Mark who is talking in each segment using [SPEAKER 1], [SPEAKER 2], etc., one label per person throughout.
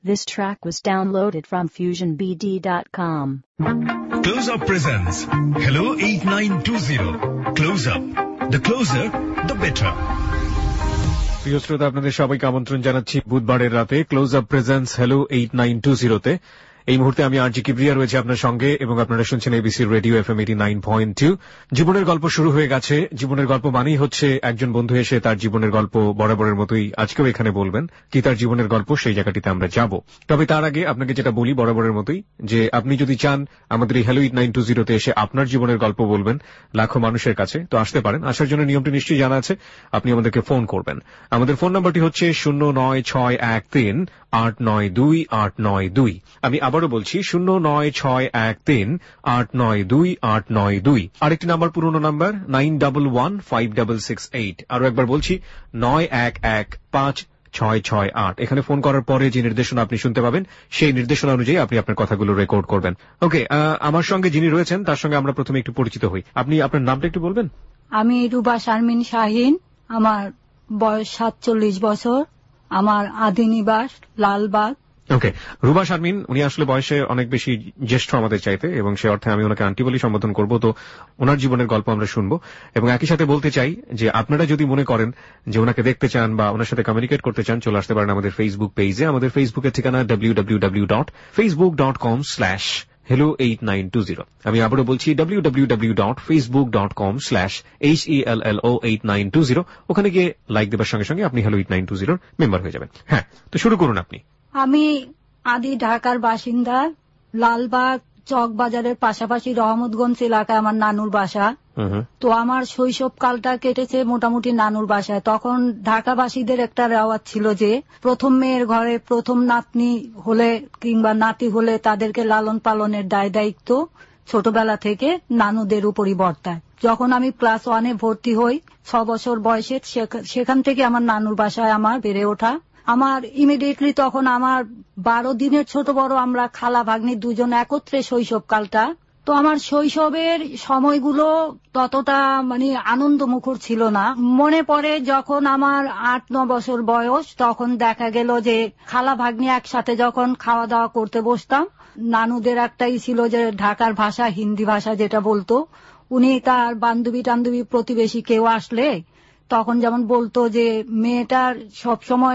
[SPEAKER 1] This track was downloaded from FusionBD.com.
[SPEAKER 2] Close Up presents Hello 8920. Close Up. The closer, the better.
[SPEAKER 3] প্রিয় শ্রোতা, আপনাদের সবাইকে আমন্ত্রণ জানাচ্ছি বুধবারের রাতে ক্লোজ আপ প্রেজেন্স হ্যালো 8920 এই মুহূর্তে আমি আরজি কিবরিয়া রয়েছে আপনার সঙ্গে এবং আপনারা শুনছেন এবিসি রেডিও এফএম 89.2। জীবনের গল্প শুরু হয়ে গেছে। জীবনের গল্প মানেই হচ্ছে একজন বন্ধু এসে তার জীবনের গল্প বরাবরের মতোই আজকেও এখানে বলবেন। কি তার জীবনের গল্প, সেই জায়গাটিতে আমরা যাব। তবে তার আগে আপনাকে যেটা বলি বরাবরের মতোই, যে আপনি যদি চান আমাদের এই হ্যালো 8920 এসে আপনার জীবনের গল্প বলবেন লাখো মানুষের কাছে, তো আসতে পারেন। আসার জন্য নিয়মটি নিশ্চয়ই জানা আছে। আপনি আমাদেরকে ফোন করবেন। আমাদের ফোন নাম্বারটি হচ্ছে 09613892892। আমি আবারও বলছি 09613892892। আরেকটি নাম্বার পুরনো নাম্বার 91156668। আরো একবার বলছি 91156668। এখানে ফোন করার পরে যে নির্দেশনা আপনি শুনতে পাবেন, সেই নির্দেশনা অনুযায়ী আপনি আপনার কথাগুলো রেকর্ড করবেন। ওকে, আমার সঙ্গে যিনি রয়েছেন তার সঙ্গে আমরা প্রথমে একটু পরিচিত হই। আপনি আপনার নামটা একটু বলবেন?
[SPEAKER 4] আমি রুবা শারমিন শাহিন। আমার বয়স 47 বছর। আমার আদি নিবাস লালবাগ।
[SPEAKER 3] ওকে, রুবা শারমিন, উনি আসলে বয়সে অনেক বেশি জ্যেষ্ঠ আমাদের চাইতে, এবং সে অর্থে আমি ওনাকে আন্টি বলে সম্বোধন করব। তো ওনার জীবনের গল্প আমরা শুনবো, এবং একই সাথে বলতে চাই যে আপনারা যদি মনে করেন যে ওনাকে দেখতে চান বা ওনার সাথে কমিউনিকেট করতে চান, চলে আসতে পারেন আমাদের ফেসবুক পেজে। আমাদের ফেসবুকের ঠিকানা www.facebook.com/hello8920। আমি আবারও বলছি www.facebook.com/hello8920। ওখানে গিয়ে লাইক দেবার সঙ্গে সঙ্গে আপনি হ্যালো 8920 মেম্বার হয়ে যাবেন। হ্যাঁ, তো শুরু করুন আপনি।
[SPEAKER 4] আমি আদি ঢাকার বাসিন্দা। লালবাগ চক বাজারের পাশাপাশি রহমতগঞ্জ এলাকায় আমার নানুর বাসা। তো আমার শৈশবকালটা কেটেছে মোটামুটি নানুর বাসায়। তখন ঢাকাবাসীদের একটা রেওয়াজ ছিল যে প্রথম মেয়ের ঘরে প্রথম নাতনি হলে কিংবা নাতি হলে তাদেরকে লালন পালনের দায় দায়িত্ব ছোটবেলা থেকে নানুদের উপরই বর্তায়। যখন আমি ক্লাস 1-এ ভর্তি হই 6 বছর বয়সে, সেখান থেকে আমার নানুর বাসায় আমার বেড়ে ওঠা। আমার ইমিডিয়েটলি তখন আমার 12 দিনের ছোট বড় আমরা খালা ভাগ্নি দুজন একত্রে শৈশবকালটা। তো আমার শৈশবের সময়গুলো ততটা আনন্দমুখর ছিল না। মনে পড়ে যখন আমার 8-9 বছর বয়স, তখন দেখা গেল যে খালা ভাগ্নি একসাথে যখন খাওয়া দাওয়া করতে বসতাম, নানুদের একটাই ছিল যে ঢাকার ভাষা হিন্দি ভাষা যেটা বলতো, উনি তার বান্ধবী টান্ধবী প্রতিবেশী কেউ আসলে তখন যেমন বলতো যে মেয়েটার সবসময়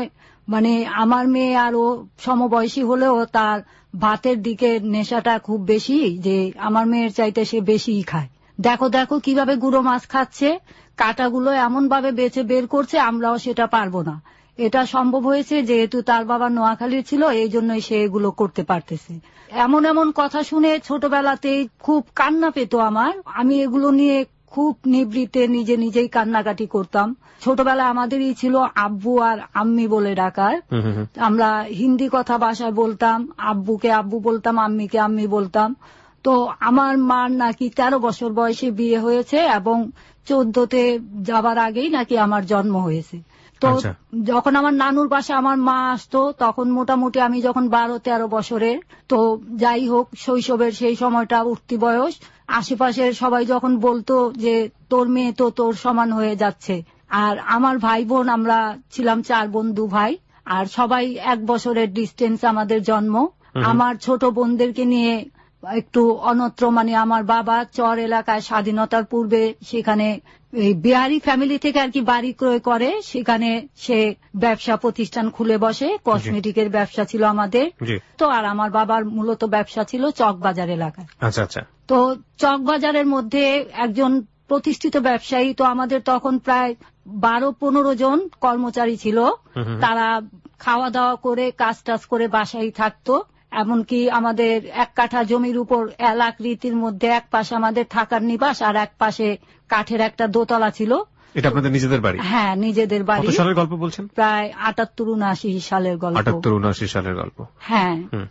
[SPEAKER 4] আমার মেয়ে আরো সমবয়সী হলেও তার ভাতের দিকে নেশাটা খুব বেশি, যে আমার মেয়ের চাইতে সে বেশিই খায়। দেখো দেখো কিভাবে গুঁড়ো মাছ খাচ্ছে, কাঁটাগুলো এমন ভাবে বেছে বের করছে, আমরাও সেটা পারবো না। এটা সম্ভব হয়েছে যেহেতু তার বাবা নোয়াখালীর ছিল, এই জন্যই সে এগুলো করতে পারতেছে। এমন এমন কথা শুনে ছোটবেলাতেই খুব কান্না পেত আমার। আমি এগুলো নিয়ে খুব নিবৃতে নিজে নিজেই কান্নাকাটি করতাম। ছোটবেলায় আমাদেরই ছিল আব্বু আর আম্মি বলে ডাকার। আমরা হিন্দি কথা বাসায় বলতাম, আব্বুকে আব্বু বলতাম, আম্মিকে আম্মি বলতাম। তো আমার মার নাকি 13 বছর বয়সে বিয়ে হয়েছে এবং 14তে যাবার আগেই নাকি আমার জন্ম হয়েছে। তো যখন আমার নানুর বাসা আমার মা আসতো, তখন মোটামুটি আমি যখন 12-13 বছরের, তো যাই হোক শৈশবের সেই সময়টা উঠতি বয়স, আশেপাশের সবাই যখন বলতো যে তোর মেয়ে তো তোর সমান হয়ে যাচ্ছে। আর আমার ভাই বোন, আমরা ছিলাম 4 বোন 2 ভাই, আর সবাই 1 বছরের ডিস্টেন্স আমাদের জন্ম। আমার ছোট বোনদেরকে নিয়ে একটু অন্যত্র, আমার বাবা চর এলাকায় স্বাধীনতার পূর্বে সেখানে এই বিহারি ফ্যামিলি থেকে আর কি বাড়ি ক্রয় করে, সেখানে সে ব্যবসা প্রতিষ্ঠান খুলে বসে। কসমেটিকের ব্যবসা ছিল আমাদের। তো আর আমার বাবার মূলত ব্যবসা ছিল চকবাজার এলাকায়। তো চকবাজারের মধ্যে একজন প্রতিষ্ঠিত ব্যবসায়ী। তো আমাদের তখন প্রায় 12-15 জন কর্মচারী ছিল। তারা খাওয়া দাওয়া করে কাজ টাজ করে বাসায় থাকতো। এমনকি আমাদের 1 কাঠা জমির উপর এলাক রীতির মধ্যে এক পাশে আমাদের থাকার নিবাস আর এক পাশে কাঠের একটা দোতলা ছিল।
[SPEAKER 3] এটা আপনাদের নিজেদের বাড়ি? হ্যাঁ,
[SPEAKER 4] নিজেদের বাড়ি।
[SPEAKER 3] কত সালের গল্প বলছেন?
[SPEAKER 4] প্রায় 78-79 সালের গল্প।
[SPEAKER 3] 78-79 সালের গল্প।
[SPEAKER 4] হ্যাঁ,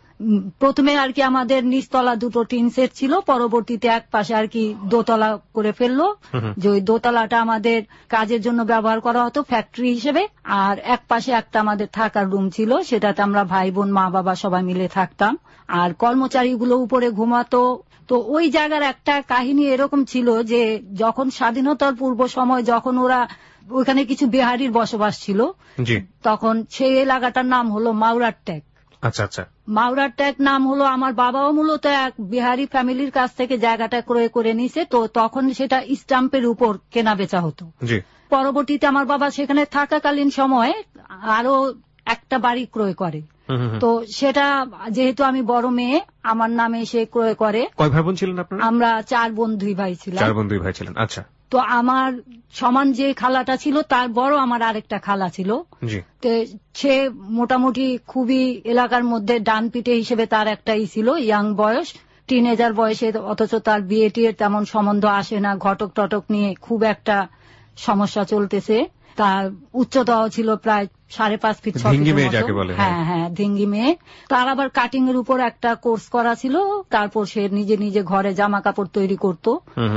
[SPEAKER 4] প্রথমে আর কি আমাদের নিচতলা 2টো টিন সেট ছিল, পরবর্তীতে এক পাশে আর কি দোতলা করে ফেললো, যে ওই দোতলাটা আমাদের কাজের জন্য ব্যবহার করা হতো ফ্যাক্টরি হিসেবে, আর এক পাশে একটা আমাদের থাকার রুম ছিল, সেটাতে আমরা ভাই বোন মা বাবা সবাই মিলে থাকতাম। আর কর্মচারীগুলো উপরে ঘুমাতো। তো ওই জায়গার একটা কাহিনী এরকম ছিল যে যখন স্বাধীনতার পূর্ব সময়, যখন ওরা ওখানে কিছু বিহারির বসবাস ছিল, তখন সেই এলাকাটার নাম হলো মাওরার ট্যাগ।
[SPEAKER 3] আচ্ছা আচ্ছা।
[SPEAKER 4] মাওরারটা এক নাম হলো, আমার বাবাও মূলত এক বিহারি ফ্যামিলির কাছ থেকে জায়গাটা ক্রয় করে নিছে, তো তখন সেটা স্টাম্পের উপর কেনা বেচা হতো। পরবর্তীতে আমার বাবা সেখানে থাকাকালীন সময়ে আরো একটা বাড়ি ক্রয় করে, তো সেটা যেহেতু আমি বড় মেয়ে আমার নামে সে ক্রয় করে।
[SPEAKER 3] কয় ভাই বোন ছিলেন আপনারা?
[SPEAKER 4] আমরা 4 বোন 2 ভাই ছিলাম।
[SPEAKER 3] 4 বোন 2 ভাই ছিলেন, আচ্ছা।
[SPEAKER 4] তো আমার সমান যে খালাটা ছিল তার বড় আমার আরেকটা খালা ছিল, তো সে মোটামুটি খুবই এলাকার মধ্যে ডান পিঠে হিসেবে তার একটাই ছিল, ইয়াং বয়স, টিনেজার বয়সে, অথচ তার বিয়ে টিয়ের তেমন সম্বন্ধ আসে না, ঘটক টটক নিয়ে খুব একটা সমস্যা চলতেছে। তার উচ্চতাও ছিল প্রায় 5.5 ফিট 6 ফিট। হ্যাঁ হ্যাঁ, ধিঙ্গি মেয়ে। তার আবার কাটিং এর উপর একটা কোর্স করা ছিল, তারপর সে নিজে নিজে ঘরে জামা কাপড় তৈরি করত।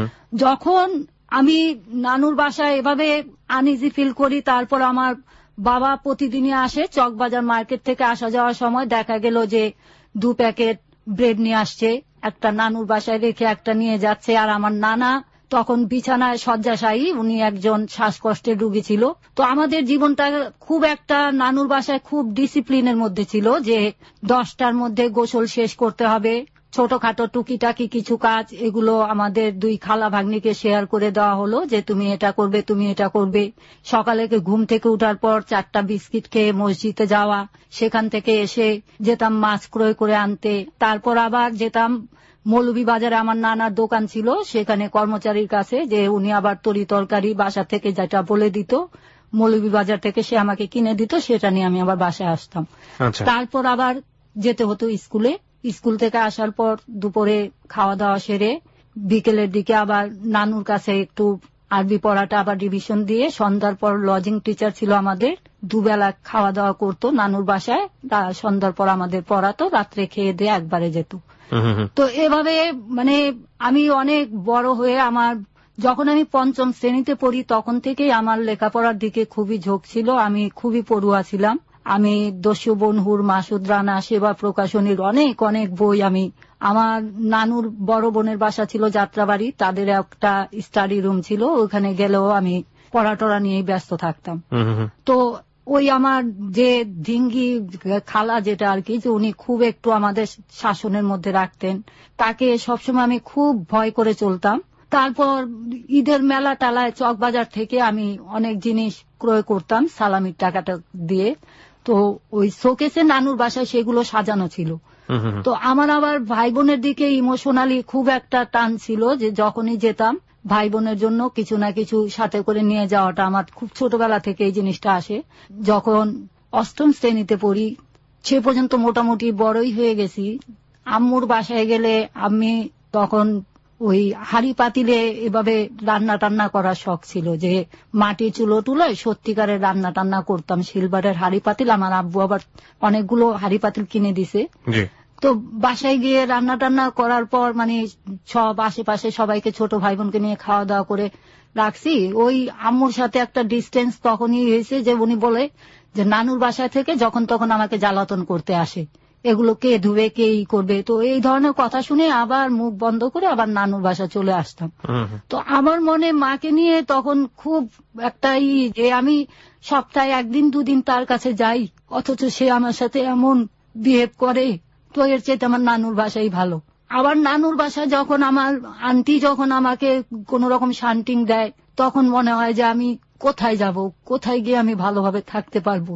[SPEAKER 4] যখন আমি নানুর বাসায় এভাবে আনইজি ফিল করি, তারপর আমার বাবা প্রতিদিনই আসে চকবাজার মার্কেট থেকে আসা যাওয়ার সময় দেখা গেল যে 2 প্যাকেট ব্রেড নিয়ে আসছে, একটা নানুর বাসায় রেখে একটা নিয়ে যাচ্ছে। আর আমার নানা তখন বিছানায় শয্যাশায়ী, উনি একজন শ্বাসকষ্টের রোগী ছিল। তো আমাদের জীবনটা খুব একটা নানুর বাসায় খুব ডিসিপ্লিনের মধ্যে ছিল, যে 10টার মধ্যে গোসল শেষ করতে হবে। ছোটখাটো টুকিটাকি কিছু কাজ এগুলো আমাদের 2 খালা ভাগ্নিকে শেয়ার করে দেওয়া হলো, যে তুমি এটা করবে, তুমি এটা করবে। সকালে ঘুম থেকে উঠার পর 4টা বিস্কিট খেয়ে মসজিদে যাওয়া, সেখান থেকে এসে যেতাম মাছ ক্রয় করে আনতে, তারপর আবার যেতাম মৌলভীবাজারে আমার নানার দোকান ছিল, সেখানে কর্মচারীর কাছে, যে উনি আবার তরি তরকারি বাসা থেকে যেটা বলে দিত মৌলভীবাজার থেকে সে আমাকে কিনে দিত, সেটা নিয়ে আমি আবার বাসায় আসতাম। তারপর আবার যেতে হতো স্কুলে, স্কুল থেকে আসার পর দুপুরে খাওয়া দাওয়া সেরে বিকেলের দিকে আবার নানুর কাছে একটু আরবি পড়াটা আবার রিভিশন দিয়ে, সন্ধ্যার পর লজিং টিচার ছিল আমাদের, 2 বেলা খাওয়া দাওয়া করতো নানুর বাসায়, সন্ধ্যার পর আমাদের পড়াতো, রাত্রে খেয়ে দিয়ে একবারে যেত। তো এভাবে মানে আমি অনেক বড় হয়ে আমার, যখন আমি 5ম শ্রেণীতে পড়ি তখন থেকেই আমার লেখাপড়ার দিকে খুবই ঝোঁক ছিল, আমি খুবই পড়ুয়া ছিলাম। আমি দস্যু বনহুর, মাসুদ রানা, সেবা প্রকাশনীর অনেক অনেক বই আমি, আমার নানুর বড় বোনের বাসা ছিল যাত্রাবাড়ি, তাদের একটা স্টাডি রুম ছিল, ওখানে গেলেও আমি পড়াটরা নিয়েই ব্যস্ত থাকতাম। তো ওই আমার যে ধিঙ্গি খালা যেটা আর কি, যে উনি খুব একটু আমাদের শাসনের মধ্যে রাখতেন, তাকে সবসময় আমি খুব ভয় করে চলতাম। তারপর ঈদের মেলা টালায় চকবাজার থেকে আমি অনেক জিনিস ক্রয় করতাম সালামির টাকাটা দিয়ে, তো ওই শোকেসে নানুর বাসায় সেগুলো সাজানো ছিল। তো আমার আবার ভাই বোনের দিকে ইমোশনালি খুব একটা টান ছিল, যে যখনই যেতাম ভাই বোনের জন্য কিছু না কিছু সাথে করে নিয়ে যাওয়াটা আমার খুব ছোটবেলা থেকে এই জিনিসটা আসে। যখন 8ম শ্রেণীতে পড়ি সে পর্যন্ত মোটামুটি বড়ই হয়ে গেছি, আম্মুর বাসায় গেলে আমি তখন ওই হাড়ি পাতিলে এভাবে রান্না টান্না করার শখ ছিল, যে মাটির চুলো টুলোয় সত্যিকারের রান্না টান্না করতাম, সিলভারের হাড়ি পাতিল, আমার আব্বু আবার অনেকগুলো হাড়ি পাতিল কিনে দিছে। তো বাসায় গিয়ে রান্না টান্না করার পর মানে সব আশেপাশে সবাইকে, ছোট ভাই বোনকে নিয়ে খাওয়া দাওয়া করে রাখছি। ওই আম্মুর সাথে একটা ডিস্টেন্স তখনই হয়েছে, যে উনি বলে যে নানুর বাসায় থেকে যখন তখন আমাকে জ্বালাতন করতে আসে, এগুলো কে ধুবে, কে ই করবে। তো এই ধরনের কথা শুনে আবার মুখ বন্ধ করে আবার নানুর বাসা চলে আসতাম। তো আমার মনে মাকে নিয়ে তখন খুব একটা যে আমি সপ্তাহে 1 দিন 2 দিন তার কাছে যাই, অথচ সে আমার সাথে এমন বিহেভ করে, তো এর চেয়ে আমার নানুর বাসাই ভালো। আবার নানুর বাসা যখন আমার আন্টি যখন আমাকে কোন রকম শান্টিং দেয়, তখন মনে হয় যে আমি কোথায় যাব, কোথায় গিয়ে আমি ভালোভাবে থাকতে পারবো।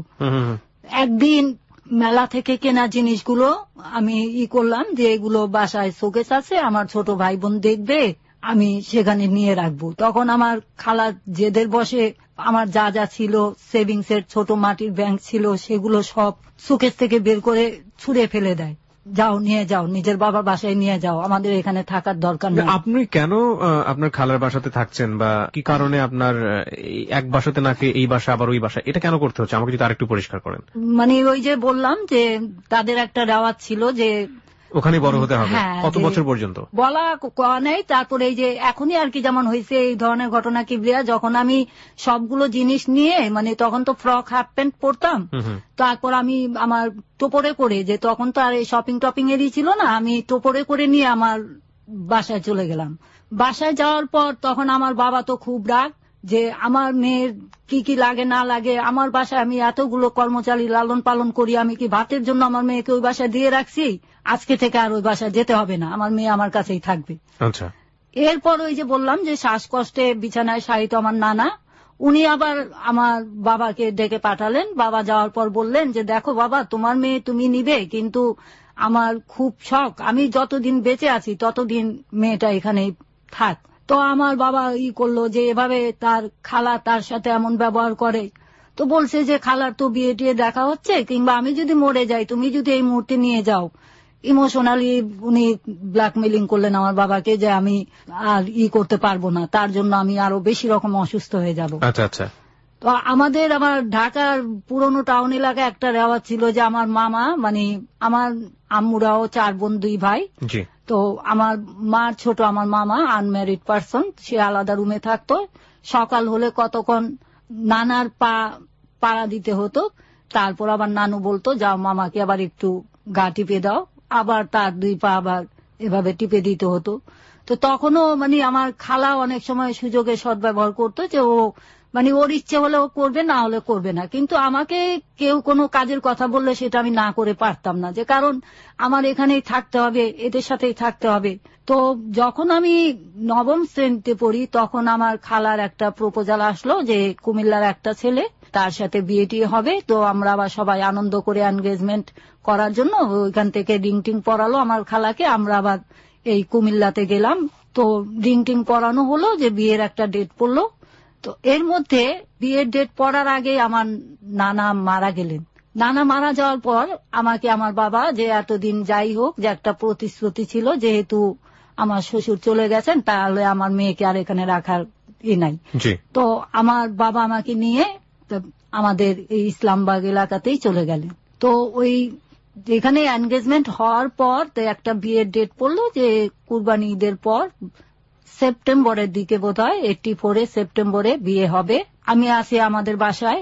[SPEAKER 4] একদিন মেলা থেকে কেনা জিনিসগুলো আমি করলাম, যে এগুলো বাসায় শোকেস আছে, আমার ছোট ভাই বোন দেখবে, আমি সেখানে নিয়ে রাখবো। তখন আমার খালা জেদের বসে আমার যা যা ছিল, সেভিংস এর ছোট মাটির ব্যাংক ছিল, সেগুলো সব শোকেস থেকে বের করে ছুঁড়ে ফেলে দেয়, যাও নিয়ে যাও, নিজের বাবার বাসায় নিয়ে যাও, আমাদের এখানে থাকার দরকার নেই।
[SPEAKER 3] আপনি কেন আপনার খালার বাসাতে থাকছেন, বা কি কারণে আপনার এক বাসাতে নাকি এই বাসা আবার ওই বাসা, এটা কেন করতে হচ্ছে, আমাকে যদি আরেকটু পরিষ্কার করেন।
[SPEAKER 4] মানে ওই যে বললাম যে তাদের একটা রেওয়াজ ছিল যে
[SPEAKER 3] ওখানে বড় হতে হবে, কত বছর পর্যন্ত বলা
[SPEAKER 4] নেই। তারপরে এই যে এখনই আর কি যেমন হয়েছে এই ধরনের ঘটনা কিবরিয়া, যখন আমি সবগুলো জিনিস নিয়ে, মানে তখন তো ফ্রক হাফ প্যান্ট পরতাম, তারপর আমি আমার টোপরে করে, যে তখন তো আর এই শপিং টপিং এরই ছিল না, আমি টোপরে করে নিয়ে আমার বাসায় চলে গেলাম। বাসায় যাওয়ার পর তখন আমার বাবা তো খুব রাগ, যে আমার মেয়ের কি কি লাগে না লাগে, আমার বাসায় আমি এতগুলো কর্মচারী লালন পালন করি, আমি কি ভাতের জন্য আমার মেয়েকে ওই বাসায় দিয়ে রাখছি, আজকে থেকে আর ওই বাসায় যেতে হবে না, আমার মেয়ে আমার কাছেই থাকবে।
[SPEAKER 3] আচ্ছা।
[SPEAKER 4] এরপর ওই যে বললাম যে শ্বাসকষ্টে বিছানায় শায়িত আমার নানা, উনি আবার আমার বাবাকে ডেকে পাঠালেন। বাবা যাওয়ার পর বললেন যে দেখো বাবা, তোমার মেয়ে তুমি নিবে, কিন্তু আমার খুব শখ, আমি যতদিন বেঁচে আছি ততদিন মেয়েটা এখানেই থাক। তো আমার বাবা করলো যে এভাবে তার খালা তার সাথে এমন ব্যবহার করে, তো বলছে যে খালার তো বিয়ে টিয়ে দেখা হচ্ছে, কিংবা আমি যদি মরে যাই তুমি যদি এই মুহূর্তে নিয়ে যাও। ইমোশনালি উনি ব্ল্যাকমেলিং করলেন আমার বাবাকে যে আমি আর করতে পারবো না, তার জন্য আমি আরো বেশি রকম অসুস্থ হয়ে যাব।
[SPEAKER 3] আচ্ছা আচ্ছা।
[SPEAKER 4] তো আমার ঢাকার পুরনো টাউন এলাকায় একটা রেওয়াজ ছিল যে আমার মামা, মানে আমার আম্মুরাও 4 বোন 2 ভাই, তো আমার মার ছোট আমার মামা আনম্যারিড পারসন, সে আলাদা রুমে থাকতো। সকাল হলে কতক্ষণ নানার পাড়া দিতে হতো, তারপর আবার নানু বলতো যাও মামাকে আবার একটু গা টিপে দাও, আবার তার 2 পা আবার এভাবে টিপে দিতে হতো। তো তখনও মানে আমার খালা অনেক সময় সুযোগে সদ্ব্যবহার করতো যে ও মানে ওর ইচ্ছে হলে ও করবে, না হলে করবে না, কিন্তু আমাকে কেউ কোনো কাজের কথা বললে সেটা আমি না করে পারতাম না, যে কারণ আমার এখানেই থাকতে হবে, এদের সাথেই থাকতে হবে। তো যখন আমি 9ম শ্রেণীতে পড়ি তখন আমার খালার একটা প্রপোজাল আসলো যে কুমিল্লার একটা ছেলে, তার সাথে বিয়েটি হবে। তো আমরা আবার সবাই আনন্দ করে এনগেজমেন্ট করার জন্য ওইখান থেকে রিং টিং পরালো আমার খালাকে, আমরা আবার এই কুমিল্লাতে গেলাম। তো রিং টিং পরানো হলো, যে বিয়ের একটা ডেট পড়লো। তো এর মধ্যে বিয়ের ডেট পড়ার আগে আমার নানা মারা গেলেন। নানা মারা যাওয়ার পর আমাকে আমার বাবা, যে এতদিন যাই হোক যে একটা প্রতিশ্রুতি ছিল যেহেতু আমার শ্বশুর চলে গেছেন তাহলে আমার মেয়েকে আর এখানে রাখার নাই, তো আমার বাবা আমাকে নিয়ে আমাদের এই ইসলামবাগ এলাকাতেই চলে গেলেন। তো ওই যেখানে এনগেজমেন্ট হওয়ার পর তো একটা বিয়ের ডেট পড়লো যে কুরবানি ঈদের পর সেপ্টেম্বরের দিকে, বোধহয় 84 সেপ্টেম্বরে বিয়ে হবে। আমি আসি আমাদের বাসায়।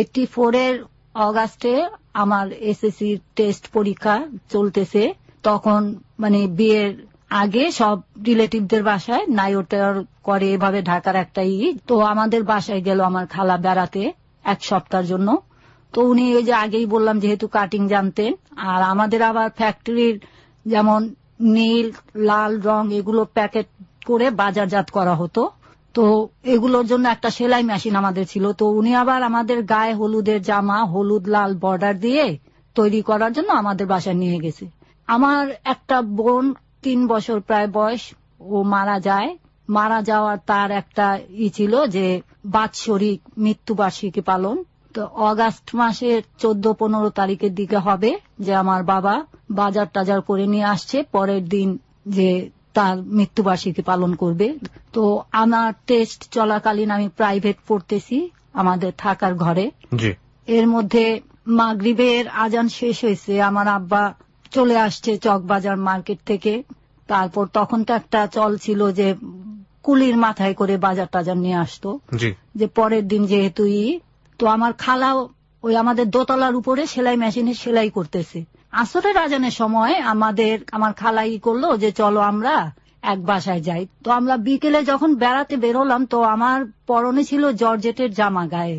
[SPEAKER 4] 84 অগাস্টে আমার এসএসসি টেস্ট পরীক্ষা চলতেছে, তখন মানে বিয়ের আগে সব রিলেটিভদের বাসায় নাইওটার করে এভাবে ঢাকার একটা তো আমাদের বাসায় গেল আমার খালা বেড়াতে 1 সপ্তাহের জন্য। তো উনি ওই যে আগেই বললাম যেহেতু কাটিং জানতেন, আর আমাদের আবার ফ্যাক্টরির যেমন নীল লাল রং এগুলো প্যাকেট করে বাজারজাত করা হতো, তো এগুলোর জন্য একটা সেলাই মেশিন আমাদের ছিল। তো উনি আবার আমাদের গায়ে হলুদের জামা হলুদ লাল বর্ডার দিয়ে তৈরি করার জন্য আমাদের বাসায় নিয়ে গেছে। আমার একটা বোন 3 বছর প্রায় বয়স, ও মারা যায়। মারা যাওয়ার তার একটা ছিল যে বাৎসরিক মৃত্যুবার্ষিকী পালন। তো অগাস্ট মাসের 14-15 তারিখের দিকে হবে যে আমার বাবা বাজার টাজার করে নিয়ে আসছে, পরের দিন যে তার মৃত্যুবার্ষিকী পালন করবে। তো আমার টেস্ট চলাকালীন আমি প্রাইভেট পড়তেছি আমাদের থাকার ঘরে। এর মধ্যে মাগরিবের আজান শেষ হয়েছে, আমার আব্বা চলে আসছে চকবাজার মার্কেট থেকে। তারপর তখন তো একটা চল ছিল যে কুলির মাথায় করে বাজার টাজার নিয়ে আসতো, যে পরের দিন যেহেতু তো আমার খালাও ওই আমাদের দোতলার উপরে সেলাই মেশিনে সেলাই করতেছে। আসরের আজানের সময় আমার খালা করলো যে চলো আমরা এক বাসায় যাই। তো আমরা বিকেলে যখন বেড়াতে বেরোলাম, তো আমার পরনে ছিল জর্জেটের জামা গায়ে,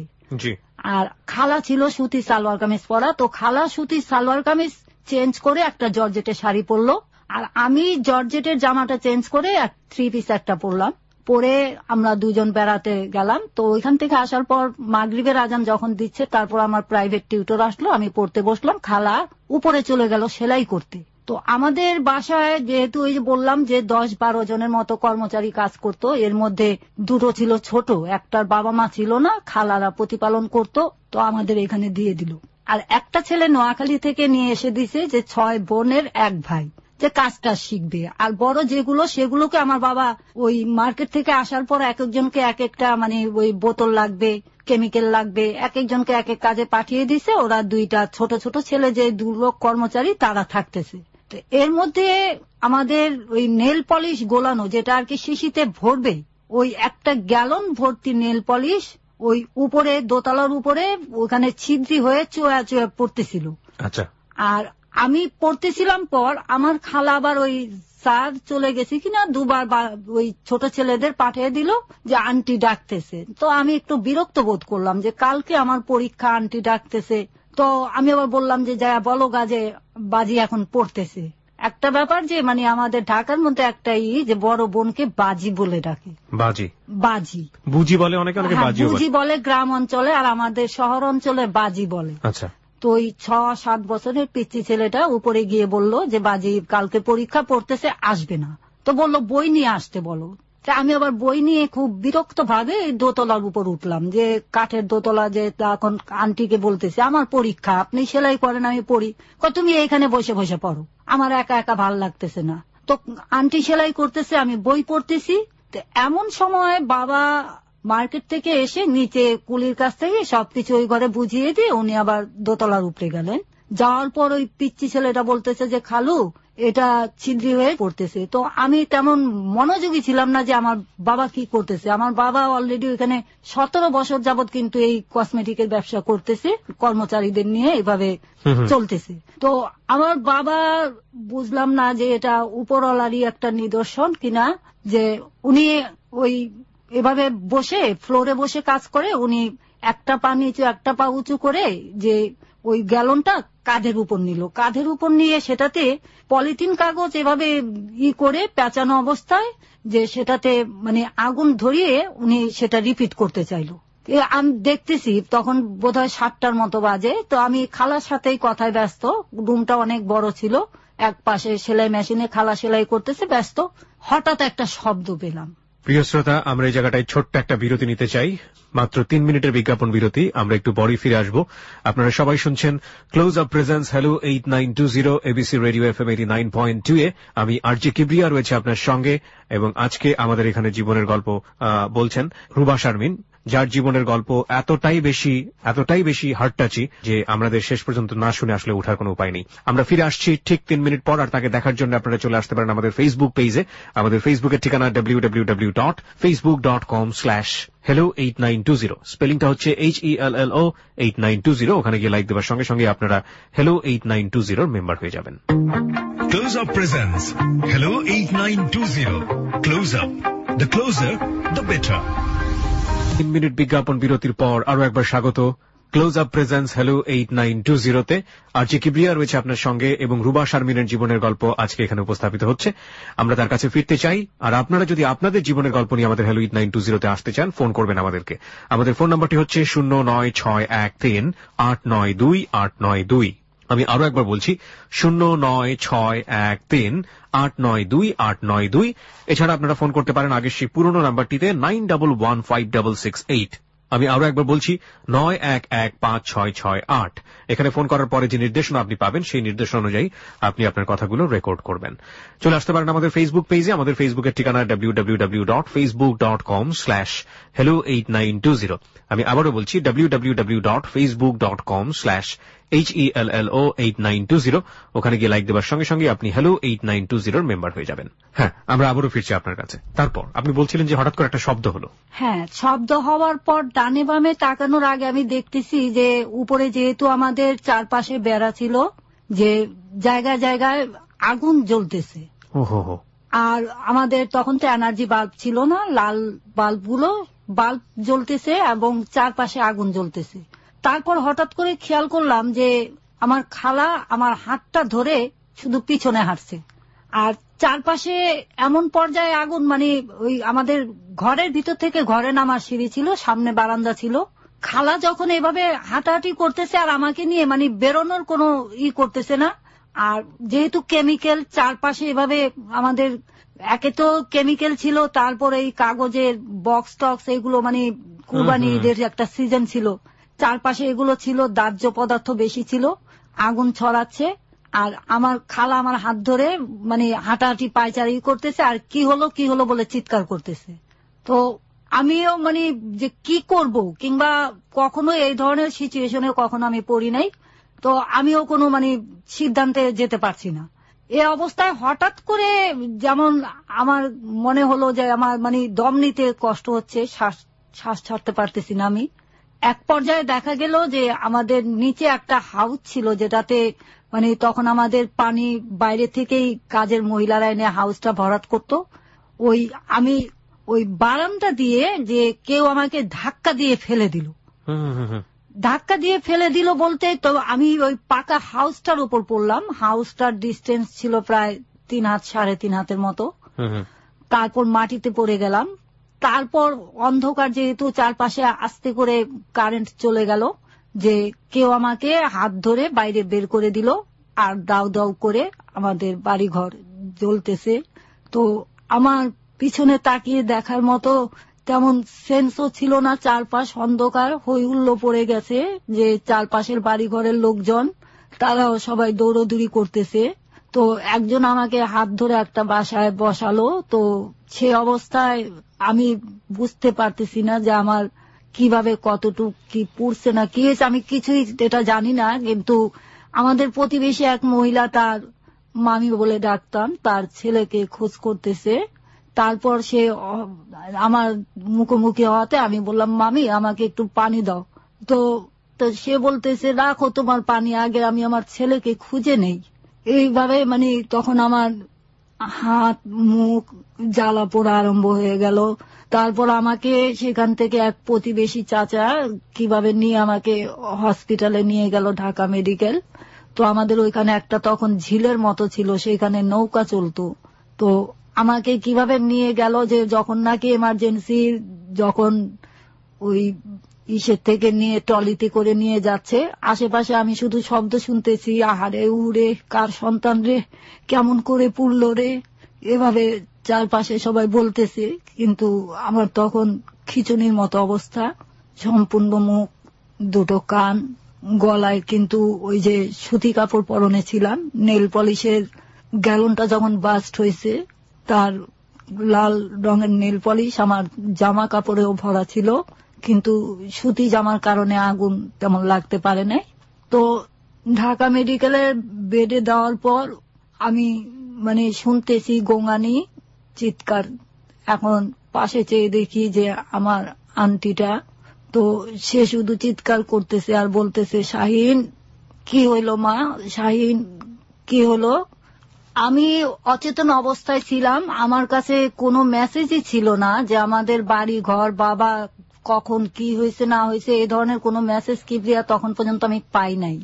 [SPEAKER 4] আর খালা ছিল সুতি সালোয়ার কামিজ পরা। তো খালা সুতি সালোয়ার কামিজ চেঞ্জ করে একটা জর্জেটের শাড়ি পরলো, আর আমি জর্জেটের জামাটা চেঞ্জ করে 3 পিস একটা পরলাম। পরে আমরা দুজন বেড়াতে গেলাম। তো ওইখান থেকে আসার পর মাগরিবের আজান যখন দিচ্ছে, তারপর আমার প্রাইভেট টিউটর আসলো, আমি পড়তে বসলাম, খালা উপরে চলে গেল সেলাই করতে। তো আমাদের বাসায় যেহেতু ওই যে বললাম যে 10-12 জনের মতো কর্মচারী কাজ করতো, এর মধ্যে 2টো ছিল ছোট, একটার বাবা মা ছিল না, খালারা প্রতিপালন করতো, তো আমাদের এখানে দিয়ে দিল। আর একটা ছেলে নোয়াখালী থেকে নিয়ে এসে দিছে যে 6 বোনের 1 ভাই, যে কাজটা শিখবে। আর বড় যেগুলো সেগুলোকে আমার বাবা ওই মার্কেট থেকে আসার পর এক একজনকে এক একটা মানে ওই বোতল লাগবে, কেমিক্যাল লাগবে, এক একজনকে এক এক কাজে পাঠিয়ে দিছে। ওরা 2টা ছোট ছোট ছেলে যে 2 লোক কর্মচারী তারা থাকতেছে। তো এর মধ্যে আমাদের ওই নেল পলিশ গোলানো, যেটা আর কি শিশিতে ভরবে, ওই 1 গ্যালন ভর্তি নেল পলিশ ওই উপরে দোতলার উপরে ওখানে ছিদ্রি হয়ে চোয়া চোয়া পড়তেছিল।
[SPEAKER 3] আচ্ছা।
[SPEAKER 4] আর আমি পড়তেছিলাম পর আমার খালা আবার ওই স্যার চলে গেছি কিনা দুবার ওই ছোট ছেলেদের পাঠিয়ে দিল যে আন্টি ডাকতেছে। তো আমি একটু বিরক্ত বোধ করলাম যে কালকে আমার পরীক্ষা, আন্টি ডাকতেছে। তো আমি আবার বললাম যে যা বলো গাজে বাজি এখন পড়তেছে। একটা ব্যাপার যে মানে আমাদের ঢাকার মধ্যে একটাই যে বড় বোনকে বাজি বলে ডাকে।
[SPEAKER 3] বাজি
[SPEAKER 4] বাজি
[SPEAKER 3] বুঝি বলে, অনেকে
[SPEAKER 4] বুঝি বলে গ্রাম অঞ্চলে, আর আমাদের শহর অঞ্চলে বাজি বলে।
[SPEAKER 3] আচ্ছা।
[SPEAKER 4] তো ওই 6-7 বছরের পিচ্চি ছেলেটা উপরে গিয়ে বলল যে বাজি কালকে পরীক্ষা পড়তেছে, আসবে না। তো বলল বই নিয়ে আসতে বলো। আমি আবার বই নিয়ে খুব বিরক্ত ভাবে দোতলার উপর উঠলাম, যে কাঠের দোতলা, যে তখন আন্টিকে বলতেছে আমার পরীক্ষা, আপনি সেলাই করেন আমি পড়ি। তুমি এইখানে বসে বসে পড়ো, আমার একা একা ভাল লাগতেছে না। তো আন্টি সেলাই করতেছে, আমি বই পড়তেছি। এমন সময় বাবা মার্কেট থেকে এসে নিচে কুলির কাছ থেকে সবকিছু ওই ঘরে বুঝিয়ে দিয়ে উনি আবার দোতলার উপরে গেলেন। যাওয়ার পর ওই পিচ্চি ছেলেটা বলতেছে যে খালু এটা ছিদ্রি হয়ে পড়তেছে। তো আমি তেমন মনোযোগী ছিলাম না যে আমার বাবা কি করতেছে। আমার বাবা অলরেডি ওইখানে 17 বছর যাবত কিন্তু এই কসমেটিকের ব্যবসা করতেছে, কর্মচারীদের নিয়ে এভাবে চলতেছে। তো আমার বাবা বুঝলাম না যে এটা উপরওয়ালারই একটা নিদর্শন কিনা, যে উনি ওই এভাবে বসে ফ্লোরে বসে কাজ করে, উনি একটা পা নিচু একটা পা উঁচু করে যে ওই গ্যালনটা কাঁধের উপর নিল, কাঁধের উপর নিয়ে সেটাতে পলিথিন কাগজ এভাবে করে পেঁচানো অবস্থায় যে সেটাতে মানে আগুন ধরিয়ে উনি সেটা রিপিট করতে চাইলো। আমি দেখতেছি তখন বোধহয় 7টার মতো বাজে। তো আমি খালার সাথেই কথায় ব্যস্ত, রুমটা অনেক বড় ছিল, এক পাশে সেলাই মেশিনে খালা সেলাই করতেছে ব্যস্ত। হঠাৎ একটা শব্দ পেলাম।
[SPEAKER 3] প্রিয় শ্রোতা, আমরা এই জায়গাটায় ছোট্ট একটা বিরতি নিতে চাই, মাত্র 3 মিনিটের বিজ্ঞাপন বিরতি। আমরা একটু পরে ফিরে আসবো। আপনারা সবাই শুনছেন Close Up presents hello 8920 ABC radio FM 89.2 এ। আমি আরজে কিবরিয়া রয়েছে আপনার সঙ্গে, এবং আজকে আমাদের এখানে জীবনের গল্প বলছেন রুবা শারমিন, যার জীবনের গল্প এতটাই বেশি হার্ট টাচি যে আমাদের শেষ পর্যন্ত না শুনে আসলে ওঠার কোনো উপায় নেই। আমরা ফিরে আসছি ঠিক 3 মিনিট পর, আর তাকে দেখার জন্য আপনারা চলে আসতে পারেন আমাদের ফেসবুক পেজে। আমাদের ফেসবুকের ঠিকানা www.facebook.com/hello8920। স্পেলিংটা হচ্ছে HELLO 8920। ওখানে গিয়ে লাইক দেওয়ার সঙ্গে সঙ্গে আপনারা hello 8920 মেম্বার হয়ে যাবেন।
[SPEAKER 2] Close Up presents Hello 8920. Close Up. The closer, the better.
[SPEAKER 3] 3 মিনিট বিজ্ঞাপন বিরতির পর আরো একবার স্বাগত ক্লোজ আপ প্রেজেন্স হ্যালো 8920-তে। আরজে কিবরিয়া রয়েছে আপনার সঙ্গে, এবং রুবা শারমিনের জীবনের গল্প আজকে এখানে উপস্থাপিত হচ্ছে। আমরা তার কাছে ফিরতে চাই, আর আপনারা যদি আপনাদের জীবনের গল্প নিয়ে আমাদের হ্যালো 8920-তে আসতে চান, ফোন করবেন আমাদেরকে। আমাদের ফোন নাম্বারটি হচ্ছে 09613892892। আমি আরো একবার বলছি 09613892892। এছাড়া আপনারা ফোন করতে পারেন আগের সেই পুরনো নাম্বারটিতে 91156668। আমি আরো একবার বলছি 91156668। এখানে ফোন করার পরে যে নির্দেশনা আপনি পাবেন, সেই নির্দেশনা অনুযায়ী আপনি আপনার কথাগুলো রেকর্ড করবেন। চলে আসতে পারেন আমাদের ফেসবুক পেজে। আমাদের ফেসবুকের ঠিকানা www.facebook.com/hello8920। আমি আবারও বলছি www.facebook.com/HELLO8920। ওখানে গিয়ে লাইক দেওয়ার সঙ্গে সঙ্গে আপনি হ্যালো 8920 মেম্বার হয়ে যাবেন। হ্যাঁ, আমরা আবারও ফিরছি আপনার কাছে। তারপর আপনি বলছিলেন যে হঠাৎ করে একটা শব্দ হলো।
[SPEAKER 4] হ্যাঁ, শব্দ হওয়ার পর ডানে বামে তাকানোর আগে আমি দেখতেছি যে উপরে যেহেতু আমাদের চারপাশে বেড়া ছিল, যে জায়গায় জায়গায় আগুন জ্বলতেছে।
[SPEAKER 3] ওহো।
[SPEAKER 4] আর আমাদের তখন তো এনার্জি বাল্ব ছিল না, লাল বাল্বগুলো বাল্ব জ্বলতেছে এবং চারপাশে আগুন জ্বলতেছে। তারপর হঠাৎ করে খেয়াল করলাম যে আমার খালা আমার হাতটা ধরে শুধু পিছনে হাঁটছে, আর চারপাশে এমন পর্যায়ে আগুন, মানে ওই আমাদের ঘরের ভিতর থেকে ঘরে নামার সিঁড়ি ছিল, সামনে বারান্দা ছিল। খালা যখন এভাবে হাঁটাহাঁটি করতেছে আর আমাকে নিয়ে মানে বেরোনোর কোনো করতেছে না। আর যেহেতু কেমিক্যাল চারপাশে এভাবে আমাদের একে তো কেমিক্যাল ছিল, তারপর এই কাগজের বক্স টক্স এগুলো, মানে কুরবানিদের একটা সিজন ছিল, চারপাশে এগুলো ছিল, দাহ্য পদার্থ বেশি ছিল, আগুন ছড়াচ্ছে। আর আমার খালা আমার হাত ধরে মানে হাঁটাহাঁটি পায়চারি করতেছে, আর কি হলো বলে চিৎকার করতেছে। তো আমিও মানে যে কি করব, কিংবা কখনো এই ধরনের সিচুয়েশনে কখনো আমি পড়ি নাই, তো আমিও কোনো মানে সিদ্ধান্তে যেতে পারছি না। এ অবস্থায় হঠাৎ করে যেমন আমার মনে হলো যে আমার মানে দম নিতে কষ্ট হচ্ছে, শ্বাস ছাড়তে পারতেছি না আমি। এক পর্যায়ে দেখা গেল যে আমাদের নিচে একটা হাউস ছিল, যেটাতে মানে তখন আমাদের পানি বাইরে থেকেই কাজের মহিলারা এনে হাউসটা ভরাট করত। আমি ওই বারান্দা দিয়ে যে কেউ আমাকে ধাক্কা দিয়ে ফেলে দিল। ধাক্কা দিয়ে ফেলে দিল বলতে তো আমি ওই পাকা হাউসটার উপর পড়লাম। হাউসটার ডিস্টেন্স ছিল প্রায় 3 হাত 3.5 হাতের মতো। তারপর মাটিতে পড়ে গেলাম। তারপর অন্ধকার, যেহেতু চারপাশে আস্তে করে কারেন্ট চলে গেল, যে কেউ আমাকে হাত ধরে বাইরে বের করে দিল, আর দাউ দাউ করে আমাদের বাড়িঘর জ্বলতেছে। তো আমার পিছনে তাকিয়ে দেখার মতো তেমন সেন্সও ছিল না, চারপাশ অন্ধকার, হই হুল্লো পড়ে গেছে, যে চারপাশের বাড়িঘরের লোকজন তারাও সবাই দৌড়দৌড়ি করতেছে। তো একজন আমাকে হাত ধরে একটা বাসায় বসালো। তো সে অবস্থায় আমি বুঝতে পারতেছি না যে আমার কিভাবে কতটুক কি পুড়ছে না কি হয়েছে, আমি কিছুই এটা জানি না। কিন্তু আমাদের প্রতিবেশী এক মহিলা, তার মামি বলে ডাকতাম, তার ছেলেকে খোঁজ করতেছে। তারপর সে আমার মুখোমুখি হওয়াতে আমি বললাম, মামি আমাকে একটু পানি দাও। তো সে বলতেছে, রাখো তোমার পানি, আগে আমি আমার ছেলেকে খুঁজে নেই। এইভাবে মানে তখন আমার হাত মুখ জ্বালা পোড়া আরম্ভ হয়ে গেল। তারপর আমাকে সেখান থেকে এক প্রতিবেশী চাচা কিভাবে নিয়ে আমাকে হসপিটালে নিয়ে গেল, ঢাকা মেডিকেল। তো আমাদের ওইখানে একটা তখন ঝিলের মতো ছিল, সেখানে নৌকা চলতো। তো আমাকে কিভাবে নিয়ে গেল, যে যখন নাকি এমার্জেন্সি, যখন ওই ইসের থেকে নিয়ে ট্রলিতে করে নিয়ে যাচ্ছে, আশেপাশে আমি শুধু শব্দ শুনতেছি, আহারে উড়ে কার সন্তান রে, কেমন করে পুড়লো রে, এভাবে চারপাশে সবাই বলতেছে। কিন্তু আমার তখন খিচুনির মতো অবস্থা, সম্পূর্ণ মুখ, দুটো কান, গলায় কিন্তু ওই যে সুতি কাপড় পরনে ছিলাম। নেল পলিশের গ্যালনটা যখন বাস্ট হয়েছে, তার লাল রঙের নেল পলিশ আমার জামা কাপড়েও ভরা ছিল, কিন্তু সুতি জামার কারণে আগুন তেমন লাগতে পারে নাই। তো ঢাকা মেডিকেলের বেডে দেওয়ার পর আমি মানে শুনতেছি গোঙানি চিৎকার। এখন পাশে চেয়ে দেখি যে আমার আন্টিটা, তো সে শুধু চিৎকার করতেছে আর বলতেছে, শাহিন কি হইলো মা, শাহিন কি হলো। আমি অচেতন অবস্থায় ছিলাম, আমার কাছে কোনো মেসেজই ছিল না যে আমাদের বাড়ি ঘর, বাবা কখন কি হয়েছে না হয়েছে, এই ধরনের কোনো মেসেজ কিবরিয়া তখন পর্যন্ত আমি পাই নাই।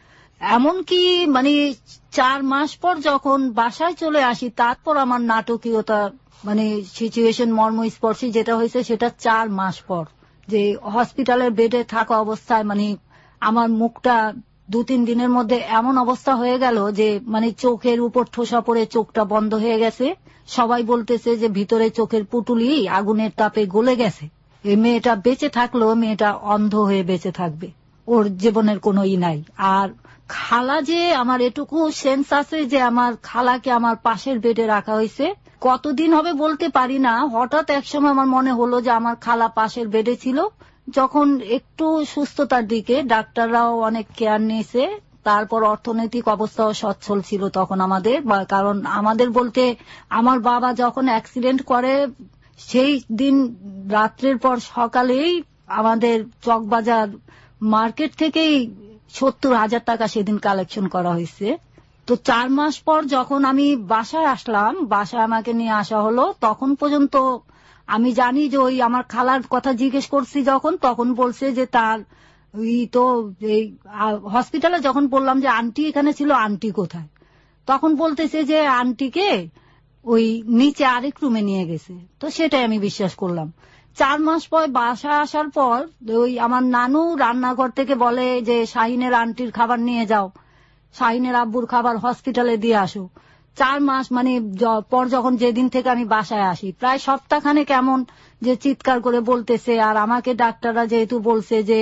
[SPEAKER 4] এমনকি মানে 4 মাস পর যখন বাসায় চলে আসি, তারপর আমার নাটকীয়তা মানে সিচুয়েশন মর্মস্পর্শী যেটা হয়েছে সেটা 4 মাস পর, যে হসপিটালের বেডে থাকা অবস্থায় মানে আমার মুখটা 2-3 দিনের মধ্যে এমন অবস্থা হয়ে গেল যে মানে চোখের উপর ঠোসা পড়ে চোখটা বন্ধ হয়ে গেছে। সবাই বলতেছে যে ভিতরে চোখের পুটুলি আগুনের তাপে গলে গেছে, এই মেয়েটা বেঁচে থাকলেও মেয়েটা অন্ধ হয়ে বেঁচে থাকবে, ওর জীবনের কোনো নাই। আর খালা, যে আমার এটুকু সেন্স আছে যে আমার খালাকে আমার পাশের বেডে রাখা হয়েছে, কতদিন হবে বলতে পারি না। হঠাৎ একসময় আমার মনে হলো যে আমার খালা পাশের বেডে ছিল। যখন একটু সুস্থতার দিকে, ডাক্তাররাও অনেক কেয়ার নিয়েছে, তারপর অর্থনৈতিক অবস্থাও সচ্ছল ছিল তখন আমাদের, কারণ আমাদের বলতে আমার বাবা যখন অ্যাক্সিডেন্ট করে সেই দিন রাত্রের পর সকালেই আমাদের চকবাজার মার্কেট থেকেই 70,000 টাকা সেদিন কালেকশন করা হয়েছে। তো 4 মাস পর যখন আমি বাসায় আসলাম, বাসায় আমাকে নিয়ে আসা হলো, তখন পর্যন্ত আমি জানি যে ওই আমার খালার কথা জিজ্ঞেস করছি যখন, তখন বলছে যে তার তো এই হসপিটালে যখন বললাম যে আন্টি এখানে ছিল, আন্টি কোথায়, তখন বলতেছে যে আন্টিকে ওই নিচে আরেক রুমে নিয়ে গেছে। তো সেটাই আমি বিশ্বাস করলাম। 4 মাস পর বাসা আসার পর ওই আমার নানু রান্নাঘর থেকে বলে যে শাহিনের আন্টির খাবার নিয়ে যাও, শাহিনের আব্বুর খাবার হসপিটালে দিয়ে আসো। 4 মাস মানে পর যখন যেদিন থেকে আমি বাসায় আসি, প্রায় সপ্তাহখানে কেমন যে চিৎকার করে বলতেছে। আর আমাকে ডাক্তাররা যেহেতু বলছে যে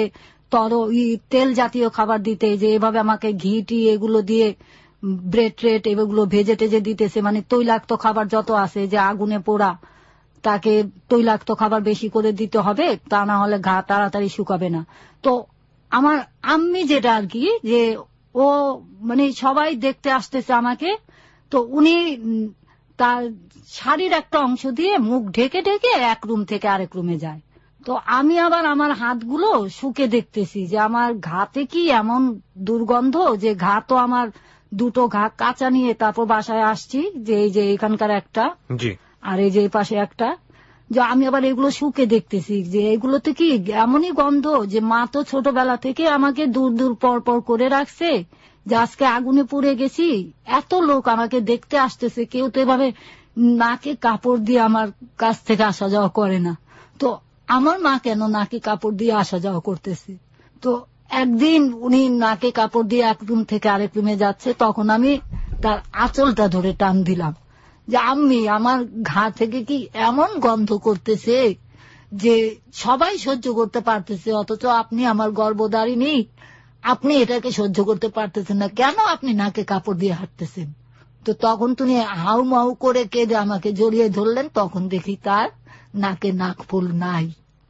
[SPEAKER 4] তেল জাতীয় খাবার দিতে, যে এভাবে আমাকে ঘি টি এগুলো দিয়ে ব্রেড ট্রেড এগুলো ভেজে টেজে দিতেছে, মানে তৈলাক্ত খাবার যত আছে যে আগুনে পোড়া, তাকে তৈলাক্ত খাবার বেশি করে দিতে হবে, তা না হলে ঘা তাড়াতাড়ি শুকাবে না। তো আমার আম্মি যেটা আর কি, যে ও মানে সবাই দেখতে আসতেছে আমাকে, তো উনি তার শাড়ির একটা অংশ দিয়ে মুখ ঢেকে ঢেকে এক রুম থেকে আরেক রুমে যায়। তো আমি আবার আমার হাতগুলো শুকে দেখতেছি যে আমার ঘাতে কি এমন দুর্গন্ধ, যে ঘা তো আমার দুটো ঘা কাঁচা নিয়ে তারপর বাসায় আসছি, যে এই যে এখানকার একটা আর এই যে এই পাশে একটা, যে আমি আবার এগুলো শুকে দেখতেছি যে এগুলোতে কি এমনই গন্ধ, যে মা তো ছোটবেলা থেকে আমাকে দূর দূর পর পর করে রাখছে, যে আজকে আগুনে পুড়ে গেছি, এত লোক আমাকে দেখতে আসতেছে, কেউ তো এভাবে নাকে কাপড় দিয়ে আমার কাছ থেকে আসা যাওয়া করে না, তো আমার মা কেন নাকে কাপড় দিয়ে আসা যাওয়া করতেছে। তো একদিন উনি নাকে কাপড় দিয়ে এক রুম থেকে আরেক রুমে যাচ্ছে, তখন আমি তার আঁচলটা ধরে টান দিলাম যে আম্মি আমার ঘা থেকে কি এমন গন্ধ করতেছে যে সবাই সহ্য করতে পারতেছে, অথচ আপনি আমার গর্ভধারিণী, আপনি এটাকে সহ্য করতে পারতেছেন না, কেন আপনি নাকে কাপড় দিয়ে হাঁটতেছেন। তো তখন তুমি হাউ মাউ করে কেঁদে আমাকে জড়িয়ে ধরলেন, তখন দেখি তার নাকে নাকফুল নাই।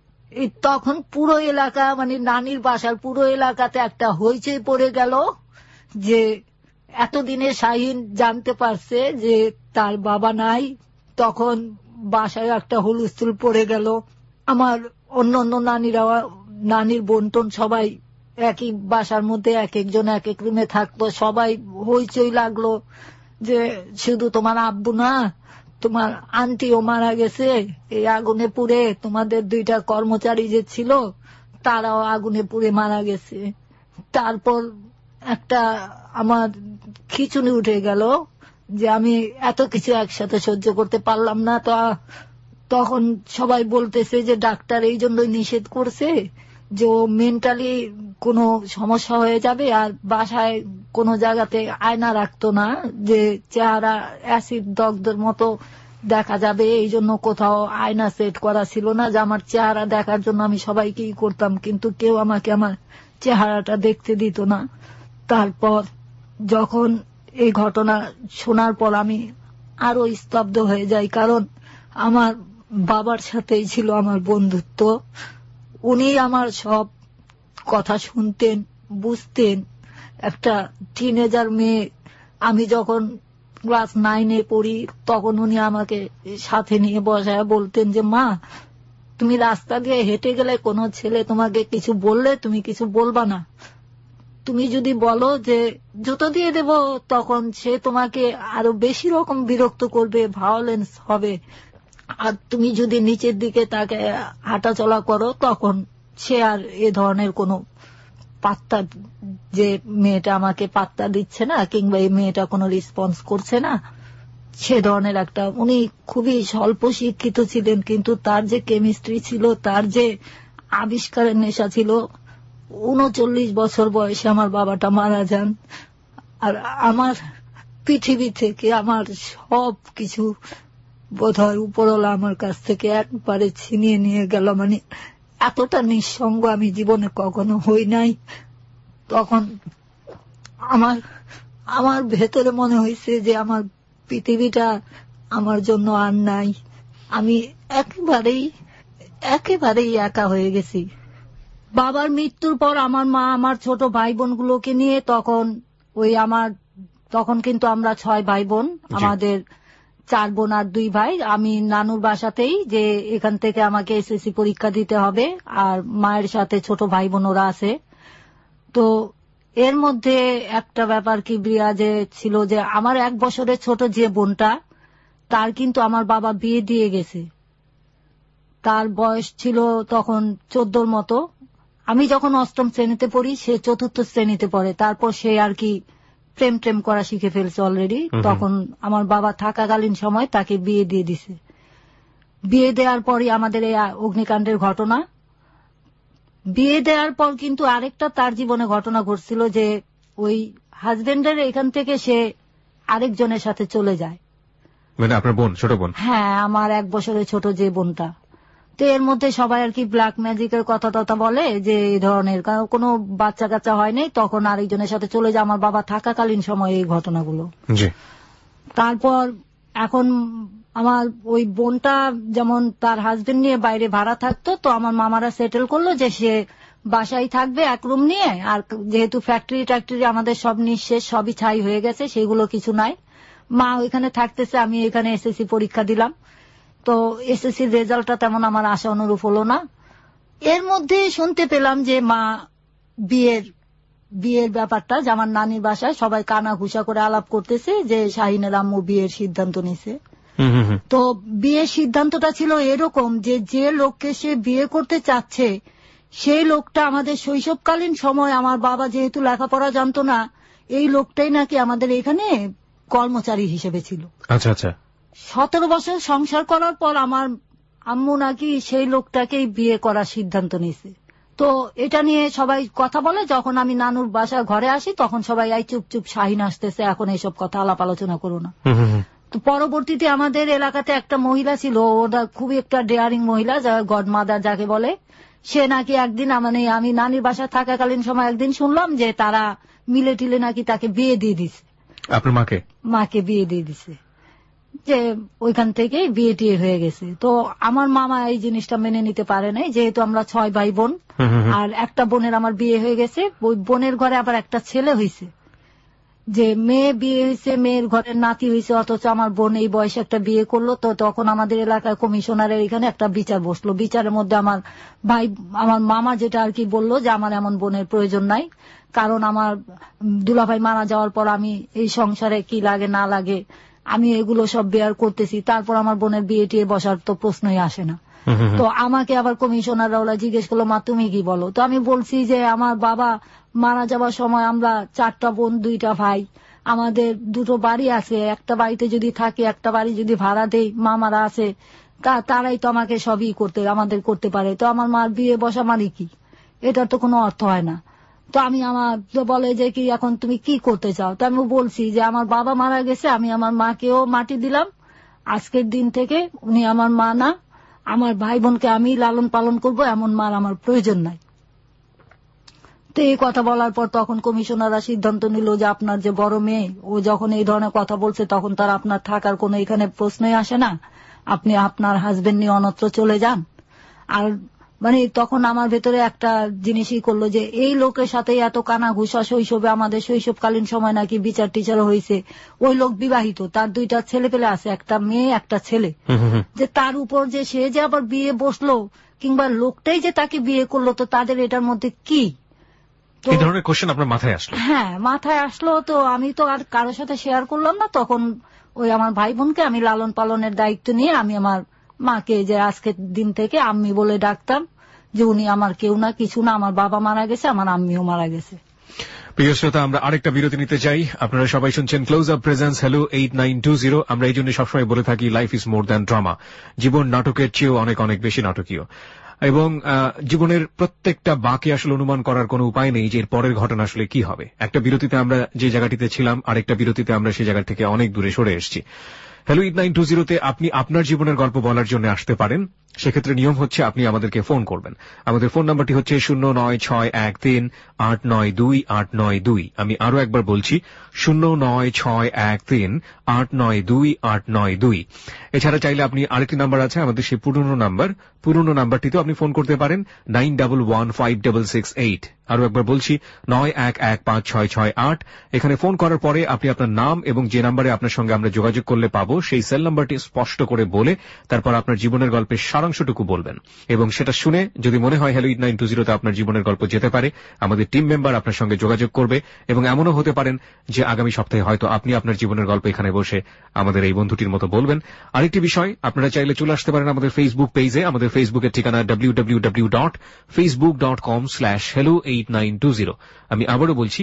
[SPEAKER 4] তখন পুরো এলাকা, মানে নানির বাসার পুরো এলাকাতে একটা হইচই পড়ে গেল, যে এতদিনে শাহিন জানতে পারছে যে তার বাবা নাই। তখন বাসায় একটা হুলস্থুল পড়ে গেল। আমার অন্য অন্য নানিরা, নানির বোনটোন সবাই একই বাসার মধ্যে এক একজন এক এক রুমে থাকতো, সবাই হইচই লাগলো যে শুধু তোমার আব্বু না, তোমার আন্টিও মারা গেছে এই আগুনে পুড়ে, তোমাদের 2টা কর্মচারী যে ছিল তারাও আগুনে পুড়ে মারা গেছে। তারপর একটা আমার খিচুনি উঠে গেল যে আমি এত কিছু একসাথে সহ্য করতে পারলাম না। তো তখন সবাই বলতেছে যে ডাক্তার এই জন্যই নিষেধ করছে যে ও মেন্টালি কোনো সমস্যা হয়ে যাবে, আর বাসায় কোনো জায়গাতে আয়না রাখতো না, যে চেহারা অ্যাসিড দগ্ধের মতো দেখা যাবে, এই জন্য কোথাও আয়না সেট করা ছিল না, যে আমার চেহারা দেখার জন্য আমি সবাইকেই করতাম, কিন্তু কেউ আমাকে আমার চেহারাটা দেখতে দিত না। তারপর যখন এই ঘটনা শোনার পর আমি আরো স্তব্ধ হয়ে যাই, কারণ আমার বাবার সাথেই ছিল আমার বন্ধুত্ব, উনি আমার সব কথা শুনতেন, বুঝতেন। একটা টিনেজার মেয়ে, আমি যখন ক্লাস 9-এ পড়ি তখন উনি আমাকে সাথে নিয়ে বসায় বলতেন যে মা, তুমি রাস্তা দিয়ে হেঁটে গেলে কোনো ছেলে তোমাকে কিছু বললে তুমি কিছু বলবা না, তুমি যদি বলো যে জুতো দিয়ে দেব, তখন সে তোমাকে আরো বেশি রকম বিরক্ত করবে, ভায়োলেন্স হবে, আর তুমি যদি নিচের দিকে তাকে হাঁটা চলা করো তখন সে আর এ ধরনের কোনো পাত্তা, যে মেয়েটা আমাকে পাত্তা দিচ্ছে না কিংবা এই মেয়েটা কোনো রেসপন্স করছে না, সে ধরনের একটা। উনি খুবই স্বল্প শিক্ষিত ছিলেন, কিন্তু তার যে কেমিস্ট্রি ছিল, তার যে আবিষ্কারের নেশা ছিল। 39 বছর বয়সে আমার বাবাটা মারা যান, আর আমার পৃথিবী থেকে আমার সব কিছু বোধহয় উপরওয়ালা আমার কাছ থেকে একবারে ছিনিয়ে নিয়ে গেল। মানে এতটা নিঃসঙ্গ আমি জীবনে কখনো হই নাই। তখন আমার ভেতরে মনে হয়েছে যে আমার পৃথিবীটা আমার জন্য আর নাই, আমি একেবারেই একা হয়ে গেছি। বাবার মৃত্যুর পর আমার মা আমার ছোট ভাই বোনগুলোকে নিয়ে, তখন কিন্তু আমরা 6 ভাই বোন, আমাদের 4 বোন আর 2 ভাই। আমি নানুর বাসাতেই, যে এখান থেকে আমাকে এসএসসি পরীক্ষা দিতে হবে, আর মায়ের সাথে ছোট ভাই বোন ওরা আছে। তো এর মধ্যে একটা ব্যাপার কি ব্রিয়া, যে ছিল যে আমার 1 বছরের ছোট যে বোনটা, তার কিন্তু আমার বাবা বিয়ে দিয়ে গেছে। তার বয়স ছিল তখন 14-র মতো। আমি যখন 8ম শ্রেণীতে পড়ি, সে 4র্থ শ্রেণীতে পড়ে। তারপর সে আর কি প্রেম করা শিখে ফেলছে অলরেডি। তখন আমার বাবা থাকাকালীন সময় তাকে বিয়ে দিয়ে দিছে। বিয়ে দেওয়ার পরই আমাদের এই অগ্নিকাণ্ডের ঘটনা। বিয়ে দেওয়ার পর কিন্তু আরেকটা তার জীবনে ঘটনা ঘটছিল, যে ওই হাজবেন্ডের এখান থেকে সে আরেকজনের সাথে চলে যায়।
[SPEAKER 3] মানে আপনার বোন, ছোট বোন? হ্যাঁ,
[SPEAKER 4] আমার 1 বছরের ছোট যে বোনটা। তো এর মধ্যে সবাই আর কি ব্ল্যাক ম্যাজিকের কথা বলে, যে এই ধরনের কোনো বাচ্চা কাচ্চা হয়নি, তখন আরেকজনের সাথে চলে যায় আমার বাবা থাকাকালীন সময়ে এই ঘটনাগুলো। তারপর এখন আমার ওই বোনটা যেমন তার হাজবেন্ড নিয়ে বাইরে ভাড়া থাকতো, তো আমার মামারা সেটেল করলো যে সে বাসায় থাকবে 1 রুম নিয়ে। আর যেহেতু ফ্যাক্টরি আমাদের সব নিঃশেষ, সবই ছাই হয়ে গেছে, সেগুলো কিছু নাই, মা ওইখানে থাকতেছে, আমি এখানে এসএসসি পরীক্ষা দিলাম। তো এসএসসির রেজাল্টটা তেমন আমার আশা অনুরূপ হলো না। এর মধ্যে শুনতে পেলাম যে মা বিয়ের ব্যাপারটা, যে আমার নানির বাসায় সবাই কানা ঘুষা করে আলাপ করতেছে যে শাহিনের আম্মু বিয়ের সিদ্ধান্ত নিছে। তো বিয়ের সিদ্ধান্তটা ছিল এরকম যে লোককে সে বিয়ে করতে চাচ্ছে সেই লোকটা আমাদের শৈশবকালীন সময়, আমার বাবা যেহেতু লেখাপড়া জানতো না, এই লোকটাই নাকি আমাদের এখানে কর্মচারী হিসেবে ছিল।
[SPEAKER 3] আচ্ছা আচ্ছা।
[SPEAKER 4] 17 বছর সংসার করার পর আমার আম্মু নাকি সেই লোকটাকেই বিয়ে করার সিদ্ধান্ত নিছে। তো এটা নিয়ে সবাই কথা বলে, যখন আমি নানুর বাসা ঘরে আসি তখন সবাই এই চুপ চুপ শাহিন আসতেছে, এখন এইসব কথা আলাপ আলোচনা করো না। তো পরবর্তীতে আমাদের এলাকাতে একটা মহিলা ছিল, ওটা খুবই একটা ডেয়ারিং মহিলা, গডমাদার যাকে বলে, সে নাকি একদিন আমি নানির বাসা থাকাকালীন সময় একদিন শুনলাম যে তারা মিলে টিলে নাকি তাকে বিয়ে দিয়ে দিছে।
[SPEAKER 3] আপনার
[SPEAKER 4] মাকে বিয়ে দিয়ে দিছে, যে ওইখান থেকেই বিয়ে টিয়ে হয়ে গেছে। তো আমার মামা এই জিনিসটা মেনে নিতে পারে নাই, যেহেতু আমরা 6 ভাই বোন, আর একটা বোনের আমার বিয়ে হয়ে গেছে, ওই বোনের ঘরে আবার একটা ছেলে হয়েছে, যে মেয়ে বিয়ে হয়েছে, মেয়ের ঘরের নাতি হয়েছে, অথচ আমার বোন এই বয়সে একটা বিয়ে করলো। তো তখন আমাদের এলাকায় কমিশনারের এখানে একটা বিচার বসলো। বিচারের মধ্যে আমার মামা যেটা আর কি বললো যে আমার এমন বোনের প্রয়োজন নাই, কারণ আমার দুলাভাই মারা যাওয়ার পর আমি এই সংসারে কি লাগে না লাগে আমি এগুলো সব বেয়ার করতেছি, তারপর আমার বোনের বিয়ে টিয়ে বসার তো প্রশ্নই আসে না। তো আমাকে আবার কমিশনাররা জিজ্ঞেস করলো, মা তুমি কি বলো? তো আমি বলছি যে আমার বাবা মারা যাওয়ার সময় আমরা 4টা বোন 2টা ভাই, আমাদের 2টো বাড়ি আছে, একটা বাড়িতে যদি থাকি একটা বাড়ি যদি ভাড়া দেই, মামারা আছে, তারাই তো আমাকে সবই আমাদের করতে পারে। তো আমার মার বিয়ে বসা মানে কি? এটার তো কোনো অর্থ হয় না। তো আমার বলে যে কি এখন তুমি কি করতে চাও? তো আমি বলছি যে আমার বাবা মারা গেছে, আমি আমার মাকেও মাটি দিলাম, আজকের দিন থেকে উনি আমার মা না, আমার ভাই বোনকে আমি লালন পালন করব, এমন মার আমার প্রয়োজন নাই। তো এই কথা বলার পর তখন কমিশনাররা সিদ্ধান্ত নিল যে আপনার যে বড় মেয়ে, ও যখন এই ধরনের কথা বলছে তখন তার আপনার থাকার কোনো এখানে প্রশ্নই আসে না, আপনি আপনার হাজবেন্ড নিয়ে অন্যত্র চলে যান। আর তখন আমার ভেতরে একটা জিনিসই করলো যে এই লোকের সাথে এত কানা ঘুষা শৈশবে, আমাদের শৈশবকালীন সময় নাকি বিচার টিচার হয়েছে, ওই লোক বিবাহিত, তার 2টা ছেলে পেলে আছে, একটা মেয়ে একটা ছেলে, যে তার উপর যে সে যে আবার বিয়ে বসলো, কিংবা লোকটাই যে তাকে বিয়ে করলো, তো তাদের এটার মধ্যে কি?
[SPEAKER 3] এই ধরনের কোশ্চেন আপনার মাথায় আসলো? হ্যাঁ,
[SPEAKER 4] মাথায় আসলো। তো আমি তো আর কারোর সাথে শেয়ার করলাম না। তখন ওই আমার ভাই বোনকে আমি লালন পালনের দায়িত্ব নিয়ে আমি আমার মাকে, যে আজকের দিন থেকে আম্মি বলে ডাকতাম, যে উনি আমার কেউ না কিছু না, আমার বাবা মারা গেছে, আমার আম্মিও মারা গেছে।
[SPEAKER 3] প্রিয় শ্রোতা, আমরা আরেকটা বিরতি নিতে চাই। আপনারা সবাই শুনছেন ক্লোজ আপ প্রেজেন্স হ্যালো 8920। আমরা এই জন্য সবসময় বলে থাকি life is more than drama. জীবন নাটকের চেয়েও অনেক অনেক বেশি নাটকীয়, এবং জীবনের প্রত্যেকটা বাঁকে আসলে অনুমান করার কোনো উপায় নেই যে এর পরের ঘটনা আসলে কি হবে। একটা বিরতিতে আমরা যে জায়গাটিতে ছিলাম, আরেকটা বিরতিতে আমরা সেই জায়গা থেকে অনেক দূরে সরে এসেছি। হ্যালো 8920-তে আপনি আপনার জীবনের গল্প বলার জন্য আসতে পারেন। সেক্ষেত্রে নিয়ম হচ্ছে আপনি আমাদেরকে ফোন করবেন। আমাদের ফোন নাম্বারটি হচ্ছে 09613892892। আমি আরো একবার বলছি 09613892892। এছাড়া চাইলে আপনি আরেকটি নাম্বার আছে আমাদের, সেই পুরনো নাম্বারটিতেও আপনি ফোন করতে পারেন, 91156668। আরো একবার বলছি 91156668। এখানে ফোন করার পরে আপনি আপনার নাম এবং যে নাম্বারে আপনার সঙ্গে আমরা যোগাযোগ করলে পাবো সেই সেল নাম্বারটি স্পষ্ট করে বলে তারপর আপনার জীবনের গল্পের সারাংশটুকু বলবেন, এবং সেটা শুনে যদি মনে হয় হ্যালো 8920-তে আপনার জীবনের গল্প যেতে পারে, আমাদের টিম মেম্বার আপনার সঙ্গে যোগাযোগ করবে। এবং এমনও হতে পারেন যে আগামী সপ্তাহে হয়তো আপনি আপনার জীবনের গল্প এখানে বসে আমাদের এই বন্ধুটির মতো বলবেন। আরেকটি বিষয়, আপনারা চাইলে চলে আসতে পারেন আমাদের ফেসবুক পেজে। আমাদের ফেসবুকের ঠিকানা www.facebook.com/hello8920। আমি আবারও বলছি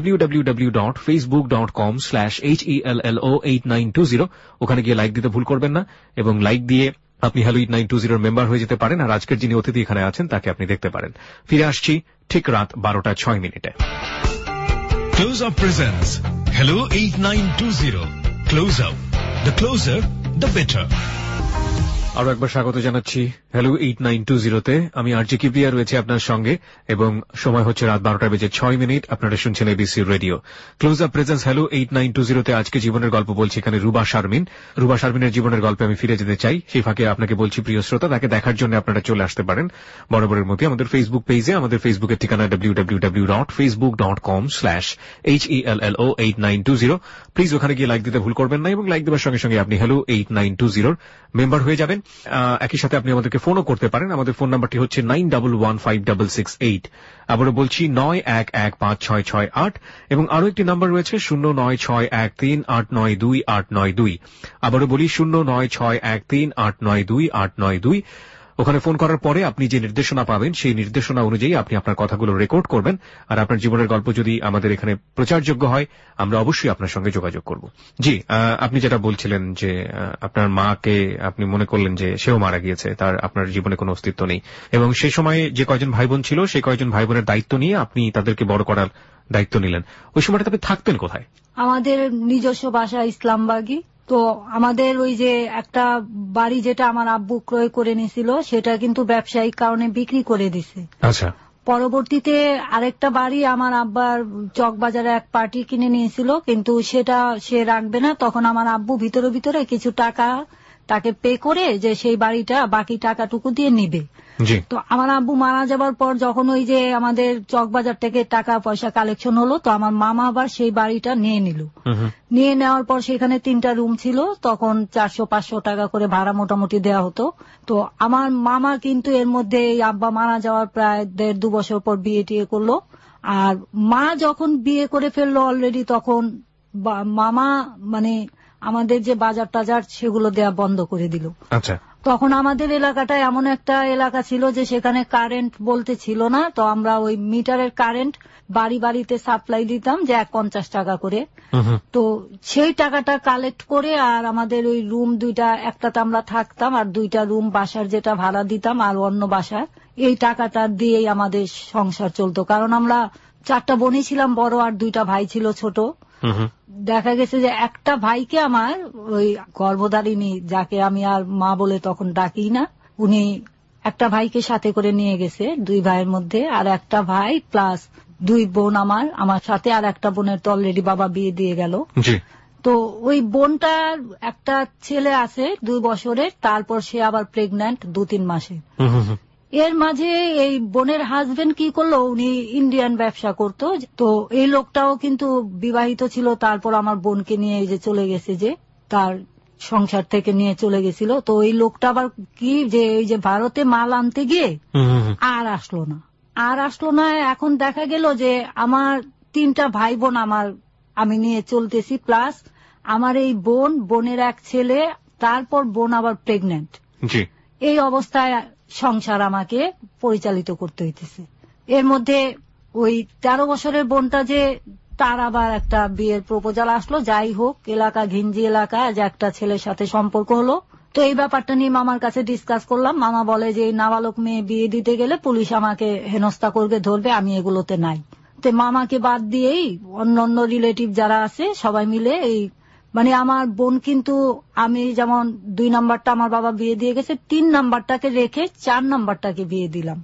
[SPEAKER 3] www.facebook.com/hello8920। ওখানে গিয়ে লাইক দিতে ভুল করবেন না, এবং লাইক দিয়ে আপনি হ্যালো 8920 মেম্বার হয়ে যেতে পারেন। আর আজকের যিনি অতিথি এখানে আছেন তাকে আপনি দেখতে পারেন। ফিরে আসছি ঠিক রাত 12:06।
[SPEAKER 2] Close Up presents Hello 8920. Close Up. The closer, the better.
[SPEAKER 3] আরো একবার স্বাগত জানাচ্ছি হ্যালো 8920-তে। আমি আরজি কিবরিয়া রয়েছে আপনার সঙ্গে, এবং সময় হচ্ছে রাত 12:06। আপনারা শুনছেন ABC radio. Close Up presents hello 8920-তে আজকে জীবনের গল্প বলছি এখানে রুবা শারমিনের জীবনের গল্পে আমি ফিরে যেতে চাই। সেই ফাঁকে আপনাকে বলছি প্রিয় শ্রোতা, তাকে দেখার জন্য আপনারা চলে আসতে পারেন বরাবরের মতো আমাদের ফেসবুক পেজে। আমাদের ফেসবুকের ঠিকানা www.facebook.com/hello8920। প্লিজ ওখানে গিয়ে লাইক দিতে ভুল করবেন না, এবং লাইক দেওয়ার সঙ্গে সঙ্গে আপনি হ্যালো 8920 মেম্বার হয়ে যাবেন। একই সাথে আপনি আমাদেরকে ফোনও করতে পারেন। আমাদের ফোন নাম্বারটি হচ্ছে 91156668। আবারও বলছি 91156668, এবং আরো একটি নাম্বার রয়েছে 09613892892। আবারও বলি 09613892892। ওখানে ফোন করার পরে আপনি যে নির্দেশনা পাবেন সেই নির্দেশনা অনুযায়ী আপনি আপনার কথাগুলো রেকর্ড করবেন, আর আপনার জীবনের গল্প যদি আমাদের এখানে প্রচারযোগ্য হয় আমরা অবশ্যই আপনার সঙ্গে যোগাযোগ করব। জি, আপনি যেটা বলছিলেন যে আপনার মাকে আপনি মনে করলেন যে সেও মারা গিয়েছে, তার আপনার জীবনে কোনো অস্তিত্ব নেই, এবং সেই সময়ে যে কয়জন ভাই বোন ছিল সেই কয়জন ভাই বোনের দায়িত্ব নিয়ে আপনি তাদেরকে বড় করার দায়িত্ব নিলেন। ওই সময়টা আপনি থাকতেন কোথায়?
[SPEAKER 4] আমাদের নিজস্ব বাসা ইসলামবাগী। তো আমাদের ওই যে একটা বাড়ি যেটা আমার আব্বু ক্রয় করে নিয়েছিল সেটা কিন্তু ব্যবসায়িক কারণে বিক্রি করে দিছে।
[SPEAKER 3] আচ্ছা।
[SPEAKER 4] পরবর্তীতে আরেকটা বাড়ি আমার আব্বার চকবাজারে এক পার্টি কিনে নিয়েছিল, কিন্তু সেটা সে রাখবে না। তখন আমার আব্বু ভিতরে ভিতরে কিছু টাকা তাকে পে করে যে সেই বাড়িটা বাকি টাকাটুকু দিয়ে নিবে। তো আমার আব্বু মারা যাবার পর যখন ওই যে আমাদের চকবাজার থেকে টাকা পয়সা কালেকশন হলো, তো আমার মামা আবার সেই বাড়িটা নিয়ে নিল। নিয়ে নেওয়ার পর সেখানে 3টা রুম ছিল, তখন 400-500 টাকা করে ভাড়া মোটামুটি দেওয়া হতো। তো আমার মামা কিন্তু এর মধ্যে এই আব্বা মারা যাওয়ার প্রায় 1.5-2 বছর পর বিয়ে টিয়ে করলো। আর মা যখন বিয়ে করে ফেললো অলরেডি, তখন মামা মানে আমাদের যে বাজার টাজার সেগুলো দেয়া বন্ধ করে দিল।
[SPEAKER 3] আচ্ছা।
[SPEAKER 4] তখন আমাদের এলাকাটা এমন একটা এলাকা ছিল যে সেখানে কারেন্ট বলতে ছিল না। তো আমরা ওই মিটারের কারেন্ট বাড়ি বাড়িতে সাপ্লাই দিতাম, যে 50 টাকা করে। তো সেই টাকাটা কালেক্ট করে আর আমাদের ওই রুম 2টা, একটাতে আমরা থাকতাম আর 2টা রুম বাসার যেটা ভাড়া দিতাম আর অন্য বাসার, এই টাকাটা দিয়েই আমাদের সংসার চলতো। কারণ আমরা 4টা বোনই ছিলাম বড় আর 2টা ভাই ছিল ছোট। দেখা গেছে যে একটা ভাইকে আমার ওই গর্ভধারিণী, যাকে আমি আর মা বলে তখন ডাকি না, উনি একটা ভাইকে সাথে করে নিয়ে গেছে 2 ভাইয়ের মধ্যে, আর একটা ভাই প্লাস 2 বোন আমার সাথে, আর একটা বোনের তো অলরেডি বাবা বিয়ে দিয়ে গেল। তো ওই বোনটার একটা ছেলে আছে 2 বছরের, তারপর সে আবার প্রেগন্যান্ট 2-3 মাসে। এর মাঝে এই বোনের হাজবেন্ড কি করলো, উনি ইন্ডিয়ান ব্যবসা করতো। তো এই লোকটাও কিন্তু বিবাহিত ছিল। তারপর আমার বোনকে নিয়ে এই যে চলে গেছে, যে তার সংসার থেকে নিয়ে চলে গেছিল। তো এই লোকটা আবার কি, যে এই যে ভারতে মাল আনতে গিয়ে আর আসলো না। এখন দেখা গেল যে আমার 3টা ভাই বোন আমি নিয়ে চলতেছি, প্লাস আমার এই বোনের এক ছেলে, তারপর বোন আবার প্রেগন্যান্ট। এই অবস্থায় সংসার আমাকে পরিচালিত করতে হইতেছে। এর মধ্যে ওই 13 বছরের বোনটা, যে তার আবার একটা বিয়ের প্রপোজাল আসলো। যাই হোক, এলাকা ঘিঞ্জি এলাকা, যে একটা ছেলের সাথে সম্পর্ক হলো। তো এই ব্যাপারটা নিয়ে মামার কাছে ডিসকাস করলাম। মামা বলে যে এই নাবালক মেয়ে বিয়ে দিতে গেলে পুলিশ আমাকে হেনস্থা করবে, ধরবে, আমি এগুলোতে নাই। তো মামাকে বাদ দিয়েই অন্য রিলেটিভ যারা আছে সবাই মিলে এই মানে আমার বোন, কিন্তু আমি যেমন 2 নাম্বারটা আমার বাবা বিয়ে দিয়ে গেছে, 3 নাম্বারটাকে রেখে 4 নাম্বারটাকে বিয়ে দিলাম।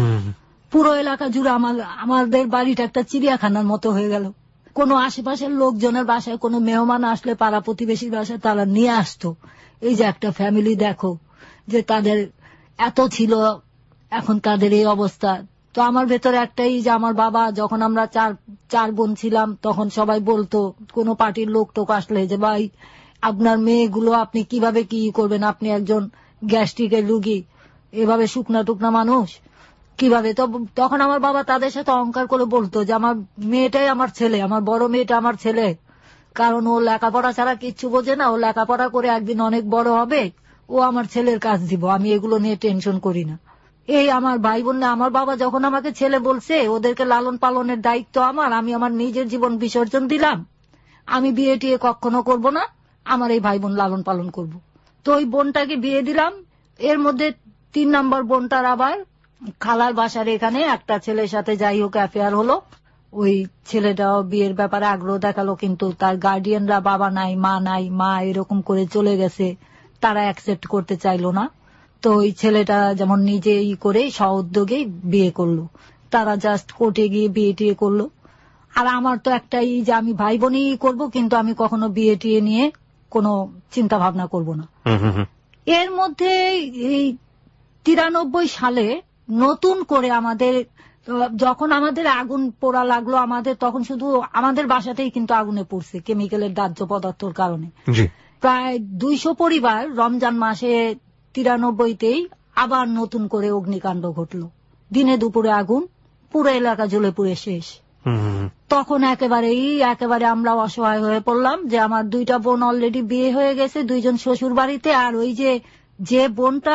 [SPEAKER 4] পুরো এলাকা জুড়ে আমাদের বাড়িটা একটা চিড়িয়াখানার মতো হয়ে গেল। কোনো আশেপাশের লোকজনের বাসায় কোনো মেহমান আসলে পাড়া প্রতিবেশীর বাসায় তারা নিয়ে আসতো, এই যে একটা ফ্যামিলি দেখো, যে তাদের এত ছিল, এখন তাদের এই অবস্থা। তো আমার ভেতরে একটাই, যে আমার বাবা যখন আমরা 4 বোন ছিলাম, তখন সবাই বলতো, কোনো পার্টির লোক টোক আসলে, যে ভাই আপনার মেয়েগুলো আপনি কিভাবে কি করবেন, আপনি একজন গ্যাস্ট্রিকের রুগী, এভাবে শুকনা টুকনা মানুষ কিভাবে। তখন আমার বাবা তাদের সাথে অহংকার করে বলতো যে আমার মেয়েটাই আমার ছেলে, আমার বড় মেয়েটা আমার ছেলে, কারণ ও লেখাপড়া ছাড়া কিচ্ছু বোঝে না, ও লেখাপড়া করে একদিন অনেক বড় হবে, ও আমার ছেলের কাজ দিব, আমি এগুলো নিয়ে টেনশন করি না। এই আমার ভাই বোন, আমার বাবা যখন আমাকে ছেলে বলছে, ওদেরকে লালন পালনের দায়িত্ব আমি আমার নিজের জীবন বিসর্জন দিলাম, আমি বিয়ে টিয়ে কখনো করব না, আমার এই ভাই বোন লালন পালন করব। তো ওই বোনটাকে বিয়ে দিলাম। এর মধ্যে 3 নম্বর বোনটার আবার খালার বাসার এখানে একটা ছেলের সাথে যাই হোক অ্যাফেয়ার হলো। ওই ছেলেটাও বিয়ের ব্যাপারে আগ্রহ দেখালো, কিন্তু তার গার্ডিয়ানরা, বাবা নাই, মা এরকম করে চলে গেছে, তারা অ্যাকসেপ্ট করতে চাইলো না। তো ওই ছেলেটা যেমন নিজেই করে স্বউদ্যোগেই বিয়ে করলো, তারা জাস্ট কোর্টে গিয়ে বিয়ে টিয়ে করলো। আর আমার তো একটাই, যে আমি ভাই বোনই করবো, কিন্তু আমি কখনো বিয়ে টিয়ে নিয়ে কোনো চিন্তা ভাবনা করবো না। এর মধ্যে এই 93 সালে নতুন করে যখন আমাদের আগুন পোড়া লাগলো, তখন শুধু আমাদের বাসাতেই কিন্তু আগুনে পড়ছে কেমিক্যালের দাহ্য পদার্থর কারণে। প্রায় 200 পরিবার রমজান মাসে 93তেই আবার নতুন করে অগ্নিকাণ্ড ঘটল। দিনে দুপুরে আগুন, পুরো এলাকা জ্বলে পুড়ে শেষ। তখন একেবারে আমরা অসহায় হয়ে পড়লাম যে আমার 2টা বোন অলরেডি বিয়ে হয়ে গেছে, 2জন শ্বশুর বাড়িতে, আর ওই যে বোনটা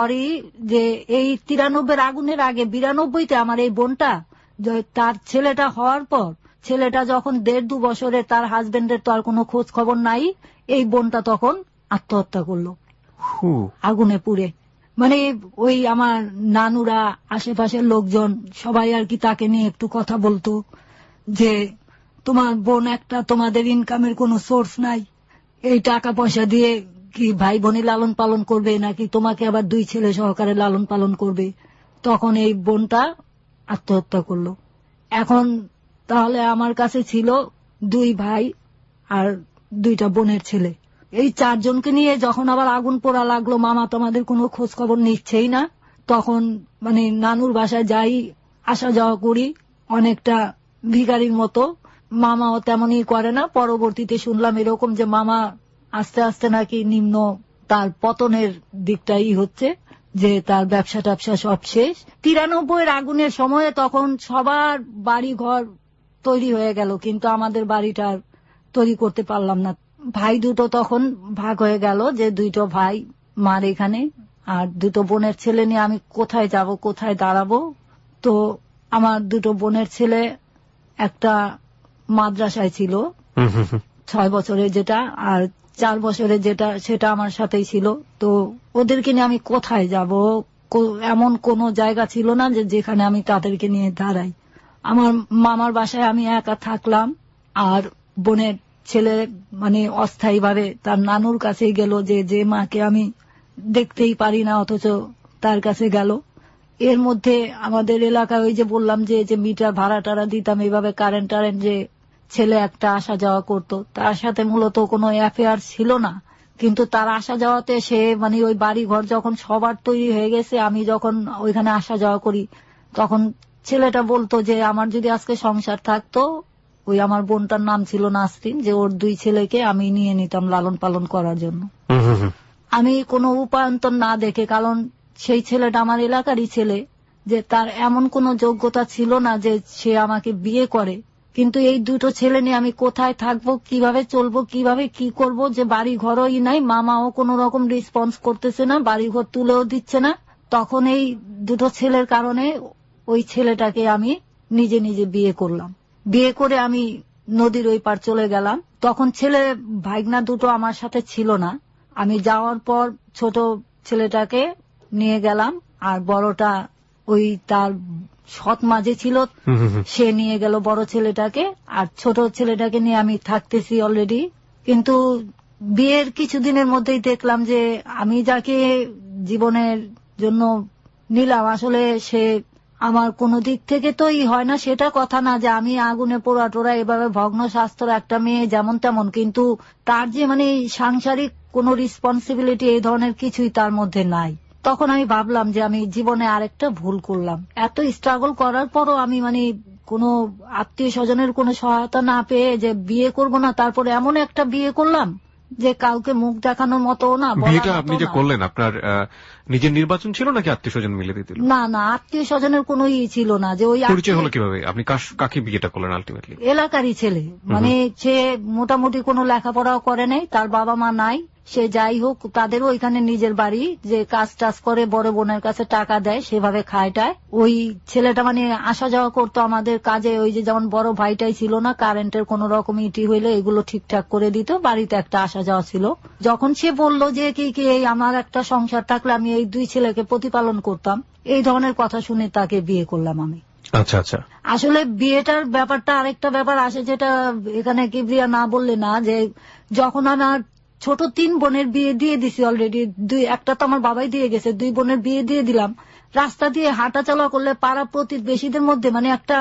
[SPEAKER 4] যে এই 93 আগুনের আগে 92তে আমার এই বোনটা, তার ছেলেটা হওয়ার পর, ছেলেটা যখন 1.5-2 বছরে, তার হাজবেন্ডের তো আর কোনো খোঁজ খবর নাই, এই বোনটা তখন আত্মহত্যা করলো আগুনে পুড়ে। মানে ওই আমার নানুরা, আশেপাশের লোকজন সবাই আর কি তাকে নিয়ে একটু কথা বলতো যে তোমার বোন একটা, তোমাদের ইনকামের কোনো সোর্স নাই, এই টাকা পয়সা দিয়ে কি ভাই বোনে লালন পালন করবে নাকি তোমাকে আবার 2 ছেলে সহকারে লালন পালন করবে। তখন এই বোনটা আত্মহত্যা করলো। এখন তাহলে আমার কাছে ছিল 2 ভাই আর 2টা বোনের ছেলে, এই 4 জনকে নিয়ে যখন আবার আগুন পোড়া লাগলো, মামা তোমাদের কোনো খোঁজ খবর নিচ্ছেই না। তখন মানে নানুর বাসায় যাই, আসা যাওয়া করি অনেকটা ভিখারির মতো, মামাও তেমনই করে না। পরবর্তীতে শুনলাম এরকম যে মামা আস্তে আস্তে নাকি নিম্ন, তার পতনের দিকটাই হচ্ছে, যে তার ব্যবসা ট্যাবসা সব শেষ। 93 আগুনের সময়ে তখন সবার বাড়ি ঘর তৈরি হয়ে গেল, কিন্তু আমাদের বাড়িটা তৈরি করতে পারলাম না। ভাই দুটো তখন ভাগ হয়ে গেল, যে 2টো ভাই মার এখানে, আর 2টো বোনের ছেলে নিয়ে আমি কোথায় যাব, কোথায় দাঁড়াবো। তো আমার 2টো বোনের ছেলে একটা মাদ্রাসায় ছিল 6 বছরের যেটা, আর 4 বছরের যেটা, সেটা আমার সাথেই ছিল। তো ওদেরকে নিয়ে আমি কোথায় যাব, এমন কোনো জায়গা ছিল না যেখানে আমি তাদেরকে নিয়ে দাঁড়াই। আমার মামার বাসায় আমি একা থাকলাম, আর বোনের ছেলে মানে অস্থায়ীভাবে তার নানুর কাছে গেল, যে মাকে আমি দেখতেই পারি না অথচ তার কাছে গেল। এর মধ্যে আমাদের এলাকায় ওই যে বললাম যে মিটার ভাড়া টাড়া দিতাম, এইভাবে কারেন্ট যে ছেলে একটা আসা যাওয়া করত, তার সাথে মূলত কোনো অ্যাফেয়ার ছিল না, কিন্তু তার আসা যাওয়াতে সে মানে ওই বাড়ি ঘর যখন সবার তৈরি হয়ে গেছে, আমি যখন ওইখানে আসা যাওয়া করি, তখন ছেলেটা বলতো যে আমার যদি আজকে সংসার থাকতো, ওই আমার বোনটার নাম ছিল নাসরিন, যে ওর 2 ছেলেকে আমি নিয়ে নিতাম লালন পালন করার জন্য। আমি কোনো উপায়ন্তর না দেখে, কারণ সেই ছেলেটা আমার এলাকারই ছেলে, যে তার এমন কোনো যোগ্যতা ছিল না যে সে আমাকে বিয়ে করে, কিন্তু এই 2টো ছেলে নিয়ে আমি কোথায় থাকবো, কিভাবে চলবো, কিভাবে কি করব, যে বাড়ি ঘরই নাই, মামাও কোনো রকম রেসপন্স করতেছে না, বাড়ি ঘর তুলেও দিচ্ছে না। তখন এই 2টো ছেলের কারণে ওই ছেলেটাকে আমি নিজে নিজে বিয়ে করলাম। বিয়ে করে আমি নদীর ওই পার চলে গেলাম। তখন ছেলে ভাইগনা 2টো আমার সাথে ছিল না। আমি যাওয়ার পর ছোট ছেলেটাকে নিয়ে গেলাম, আর বড়টা ওই তার সৎ মাঝে ছিল, সে নিয়ে গেল বড় ছেলেটাকে, আর ছোট ছেলেটাকে নিয়ে আমি থাকতেছি অলরেডি। কিন্তু বিয়ের কিছুদিনের মধ্যেই দেখলাম যে আমি যাকে জীবনের জন্য নিলাম, আসলে সে আমার কোনো দিক থেকে তো হয় না, সেটা কথা না যে আমি আগুনে পোড়া টোড়া এভাবে ভগ্ন স্বাস্থ্য একটা মেয়ে যেমন তেমন, কিন্তু তার যে মানে সাংসারিক কোনো রেসপন্সিবিলিটি এই ধরনের কিছুই তার মধ্যে নাই। তখন আমি ভাবলাম যে আমি জীবনে আরেকটা ভুল করলাম। এত স্ট্রাগল করার পরও আমি মানে কোনো আত্মীয় স্বজনের কোনো সহায়তা না পেয়ে যে বিয়ে করব না, তারপরে এমন একটা বিয়ে করলাম যে কাউকে মুখ দেখানোর মতো না।
[SPEAKER 3] বিয়েটা আপনি যে করলেন, আপনার নিজের নির্বাচন ছিল নাকি আত্মীয় স্বজন মিলে দিতে?
[SPEAKER 4] না না, আত্মীয় স্বজনের কোনো ছিল না। যে ওই
[SPEAKER 3] পরিচয় হলো কিভাবে? আপনি কাকে বিয়েটা করলেন আলটিমেটলি?
[SPEAKER 4] এলাকারই ছেলে, মানে সে মোটামুটি কোনো লেখাপড়াও করে নাই, তার বাবা মা নাই, সে যাই হোক তাদেরও ওইখানে নিজের বাড়ি, যে কাজ টাজ করে বড় বোনের কাছে টাকা দেয়, সেভাবে খায়টায়। ওই ছেলেটা মানে আসা যাওয়া করতো আমাদের কাজে, ওই যে যেমন বড় ভাইটাই ছিল না, কারেন্টের কোন রকম ইটি হইলে এগুলো ঠিকঠাক করে দিত, বাড়িতে একটা আসা যাওয়া ছিল। যখন সে বলল যে কি আমার একটা সংসার থাকলে আমি এই 2 ছেলেকে প্রতিপালন করতাম, এই ধরনের কথা শুনে তাকে বিয়ে করলাম আমি।
[SPEAKER 3] আচ্ছা আচ্ছা।
[SPEAKER 4] আসলে বিয়েটার ব্যাপারটা আরেকটা ব্যাপার আসে, যেটা এখানে কিবরিয়া না বললে না, যে যখন আমার ছোট 3 বোনের বিয়ে দিয়ে দিছি অলরেডি, একটা তো আমার বাবাই দিয়ে গেছে, 2 বোনের বিয়ে দিয়ে দিলাম। রাস্তা দিয়ে হাঁটা চলা করলে পাড়া প্রতিবেশীদের মধ্যে মানে একটা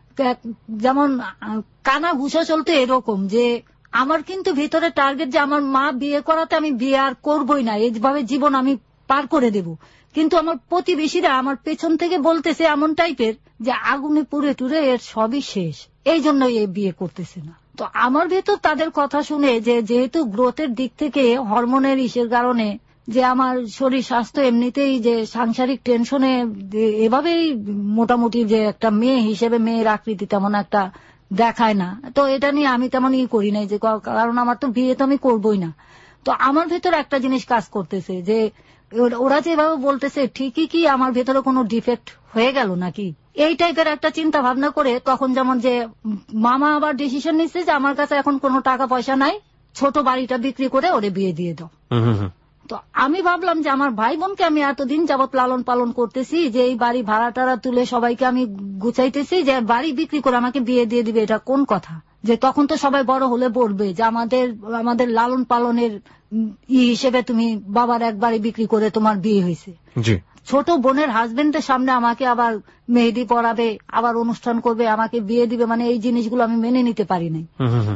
[SPEAKER 4] যেমন কানা ঘুষা চলতে, এরকম যে আমার কিন্তু ভিতরে টার্গেট যে আমার মা বিয়ে করাতে আমি বিয়ে আর করবই না, এইভাবে জীবন আমি পার করে দেব। কিন্তু আমার প্রতিবেশীরা আমার পেছন থেকে বলতেছে এমন টাইপের যে আগুনে পুড়ে টুড়ে এর সবই শেষ, এই জন্য এই বিয়ে করতেছে না। তো আমার ভেতর তাদের কথা শুনে, যে যেহেতু গ্রোথের দিক থেকে হরমোনের ইসের কারণে যে আমার শরীর স্বাস্থ্য এমনিতেই যে সাংসারিক টেনশনে এভাবেই মোটামুটি যে একটা মেয়ে হিসেবে মেয়ের আকৃতি তেমন একটা দেখায় না, তো এটা নিয়ে আমি তেমন করি নাই, যে কারণ আমার তো বিয়ে তো আমি করবোই না। তো আমার ভেতরে একটা জিনিস কাজ করতেছে যে ওরা যেভাবে বলতেছে ঠিকই কি আমার ভেতরে কোনো ডিফেক্ট হয়ে গেল নাকি, এই টাইপের একটা চিন্তা ভাবনা করে তখন যেমন যে মামা আবার ডিসিশন নিচ্ছে যে আমার কাছে এখন কোনো টাকা পয়সা নাই, ছোট বাড়িটা বিক্রি করে ওরে বিয়ে দিয়ে দাও। তো আমি ভাবলাম যে আমার ভাই বোনকে আমি এতদিন যাবৎ লালন পালন করতেছি, যে এই বাড়ি ভাড়া টাড়া তুলে সবাইকে আমি গুছাইতেছি, যে বাড়ি বিক্রি করে আমাকে বিয়ে দিয়ে দিবে, এটা কোন কথা? যে তখন তো সবাই বড় হলে বলবে যে আমাদের লালন পালনের হিসেবে তুমি বাবার এক বাড়ি বিক্রি করে তোমার বিয়ে হয়েছে। ছোট বোনের হাজবেন্ডের সামনে আমাকে আবার মেহেদি পরাবে, আবার অনুষ্ঠান করবে, আমাকে বিয়ে দিবে, মানে এই জিনিসগুলো আমি মেনে নিতে পারি নাই।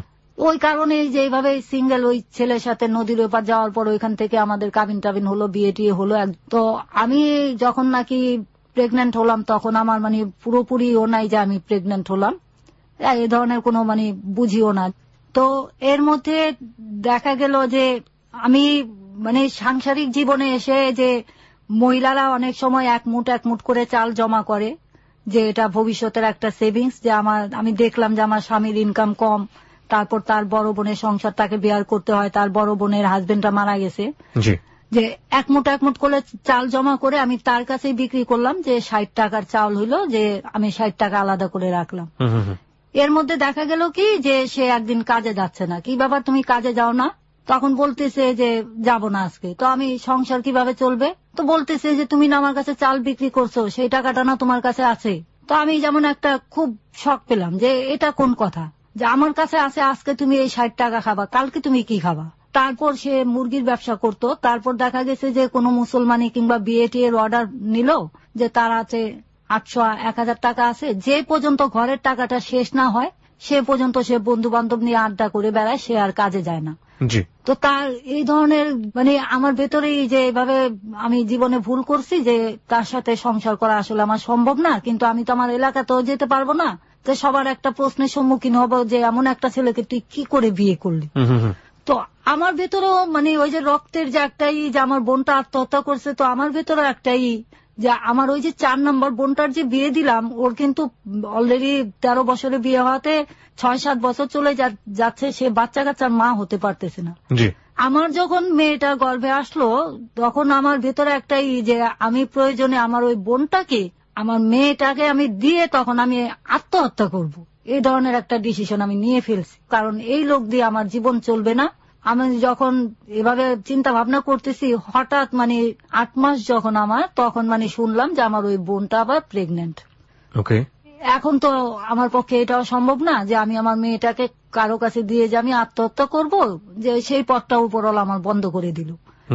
[SPEAKER 4] ওই কারণে যে এইভাবে সিঙ্গেল ওই ছেলের সাথে নদীর ওপার যাওয়ার পর ওইখান থেকে আমাদের কাবিন টাবিন হলো, বিয়ে টিয়ে হলো। তো আমি যখন নাকি প্রেগনেন্ট হলাম তখন আমার মানে পুরোপুরি ও নাই যে আমি প্রেগনেন্ট হলাম, এই ধরনের কোনো মানে বুঝিও না। তো এর মধ্যে দেখা গেল যে আমি মানে সাংসারিক জীবনে এসে যে মহিলারা অনেক সময় এক মুঠ করে চাল জমা করে, যে এটা ভবিষ্যতের একটা সেভিংস, যে আমি দেখলাম যে আমার স্বামীর ইনকাম কম, তারপর তার বড় বোনের সংসার তাকে বিয়ার করতে হয়, তার বড় বোনের হাজবেন্ডটা মারা গেছে, যে এক মুঠ করে চাল জমা করে আমি তার কাছেই বিক্রি করলাম, যে 60 টাকার চাল হইলো, যে আমি 60 টাকা আলাদা করে রাখলাম। এর মধ্যে দেখা গেল কি যে সে একদিন কাজে যাচ্ছে না। কি ব্যাপার তুমি কাজে যাও না? তখন বলতেছে যে যাব না আজকে। তো আমি সংসার কিভাবে চলবে? তো বলতেছে যে তুমি না আমার কাছে চাল বিক্রি করছো, সেই টাকাটা না তোমার কাছে আছে। তো আমি যেমন একটা খুব শক পেলাম যে এটা কোন কথা, যে আমার কাছে আছে, আজকে তুমি এই 60 টাকা খাবা, কালকে তুমি কি খাবা? তারপর সে মুরগির ব্যবসা করত। তারপর দেখা গেছে যে কোনো মুসলমানি কিংবা বিএটি এর অর্ডার নিল, যে তার আছে 800-1000 টাকা আছে, যে পর্যন্ত ঘরের টাকাটা শেষ না হয় সে পর্যন্ত সে বন্ধু বান্ধব নিয়ে আড্ডা করে বেড়ায়, সে আর কাজে যায় না। তো তার এই ধরনের মানে আমার ভেতরেই যে এভাবে আমি জীবনে ভুল করছি, যে তার সাথে সংসার করা আসলে আমার সম্ভব না, কিন্তু আমি তো আমার এলাকাতেও যেতে পারবো না, যে সবার একটা প্রশ্নের সম্মুখীন হবো যে এমন একটা ছেলেকে তুই কি করে বিয়ে করলি। তো আমার ভেতরেও মানে ওই যে রক্তের যে একটাই, যে আমার বোনটা আত্মহত্যা করছে, তো আমার ভেতরেও একটাই যে আমার ওই যে 4 নম্বর বোনটার যে বিয়ে দিলাম, ওর কিন্তু অলরেডি 13 বছরে বিয়ে হওয়াতে 6-7 বছর চলে যাচ্ছে, সে বাচ্চা কাচ্চার মা হতে পারতেছে না। আমার যখন মেয়েটা গর্ভে আসলো তখন আমার ভেতরে একটাই যে আমি প্রয়োজনে আমার ওই বোনটাকে, আমার মেয়েটাকে আমি দিয়ে তখন আমি আত্মহত্যা করব, এই ধরনের একটা ডিসিশন আমি নিয়ে ফেলছি। কারণ এই লোক দিয়ে আমার জীবন চলবে না। আমি যখন এভাবে চিন্তা ভাবনা করতেছি, হঠাৎ মানে 8 মাস যখন আমার, তখন মানে শুনলাম যে আমার ওই বোনটা আবার প্রেগনেন্ট। এখন তো আমার পক্ষে এটাও সম্ভব না যে আমি আমার মেয়েটাকে কারো কাছে দিয়ে যে আমি আত্মহত্যা করব, যে সেই পথটা উপরওয়ালা আমার বন্ধ করে দিল।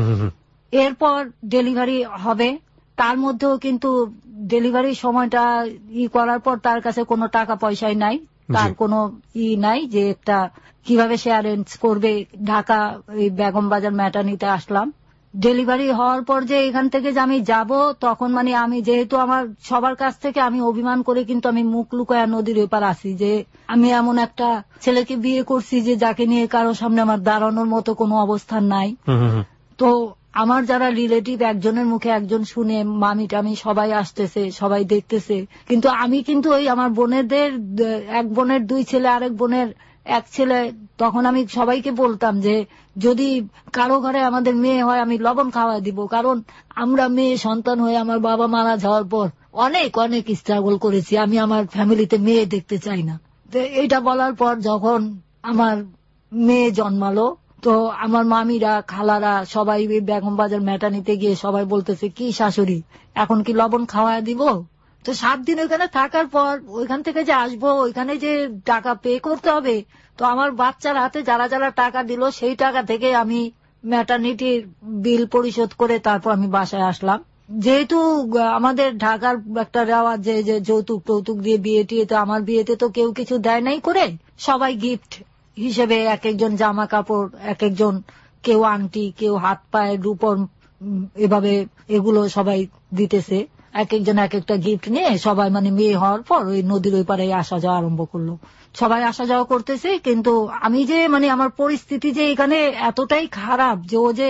[SPEAKER 4] এরপর ডেলিভারি হবে, তার মধ্যেও কিন্তু ডেলিভারির সময়টা করার পর তার কাছে কোনো টাকা পয়সাই নাই, তার কোনো নাই যে একটা কিভাবে সে অ্যারেঞ্জ করবে। ঢাকা এই বেগম বাজার ম্যাটার্নিতে আসলাম। ডেলিভারি হওয়ার পর যে এখান থেকে যে আমি যাব, তখন মানে আমি যেহেতু আমার সবার কাছ থেকে আমি অভিমান করে কিন্তু আমি মুখ লুকায়া নদীর ওপার আসি, যে আমি এমন একটা ছেলেকে বিয়ে করছি যে যাকে নিয়ে কারো সামনে আমার দাঁড়ানোর মতো কোনো অবস্থান নাই। তো আমার যারা রিলেটিভ, একজনের মুখে একজন শুনে, মামি টামি সবাই আসতেছে, সবাই দেখতেছে, কিন্তু আমি কিন্তু ওই আমার বোনেদের, এক বোনের 2 ছেলে, আরেক বোনের 1 ছেলে, তখন আমি সবাইকে বলতাম যে যদি কারো ঘরে আমাদের মেয়ে হয় আমি লবণ খাওয়া দিব, কারণ আমরা মেয়ে সন্তান হয়ে আমার বাবা মারা যাওয়ার পর অনেক অনেক স্ট্রাগল করেছি, আমি আমার ফ্যামিলিতে মেয়ে দেখতে চাই না। তো এইটা বলার পর যখন আমার মেয়ে জন্মালো, তো আমার মামিরা, খালারা সবাই বেগম বাজার ম্যাটার্নিতে গিয়ে সবাই বলতেছে, কি শাশুড়ি এখন কি লবণ খাওয়া দিব? তো 7 দিন ওইখানে থাকার পর ওইখান থেকে যে আসবো, ওইখানে যে টাকা পে করতে হবে, তো আমার বাচ্চার হাতে যারা যারা টাকা দিল সেই টাকা থেকে আমি ম্যাটার্নিটির বিল পরিশোধ করে তারপর আমি বাসায় আসলাম। যেহেতু আমাদের ঢাকার একটা রেওয়াজ যে যৌতুক টৌতুক দিয়ে বিয়ে টিয়ে, তো আমার বিয়েতে তো কেউ কিছু দেয় নাই করে, সবাই গিফট হিসেবে এক একজন জামা কাপড়, এক একজন, কেউ আংটি, কেউ হাত পায়ে রূপর, এভাবে এগুলো সবাই দিতেছে, এক একজন এক একটা গিফট নিয়ে সবাই মানে মেয়ে হওয়ার পর ওই নদীর ওই পারে আসা যাওয়া আরম্ভ করলো। সবাই আসা যাওয়া করতেছে, কিন্তু আমি যে মানে আমার পরিস্থিতি যে এখানে এতটাই খারাপ যে ও যে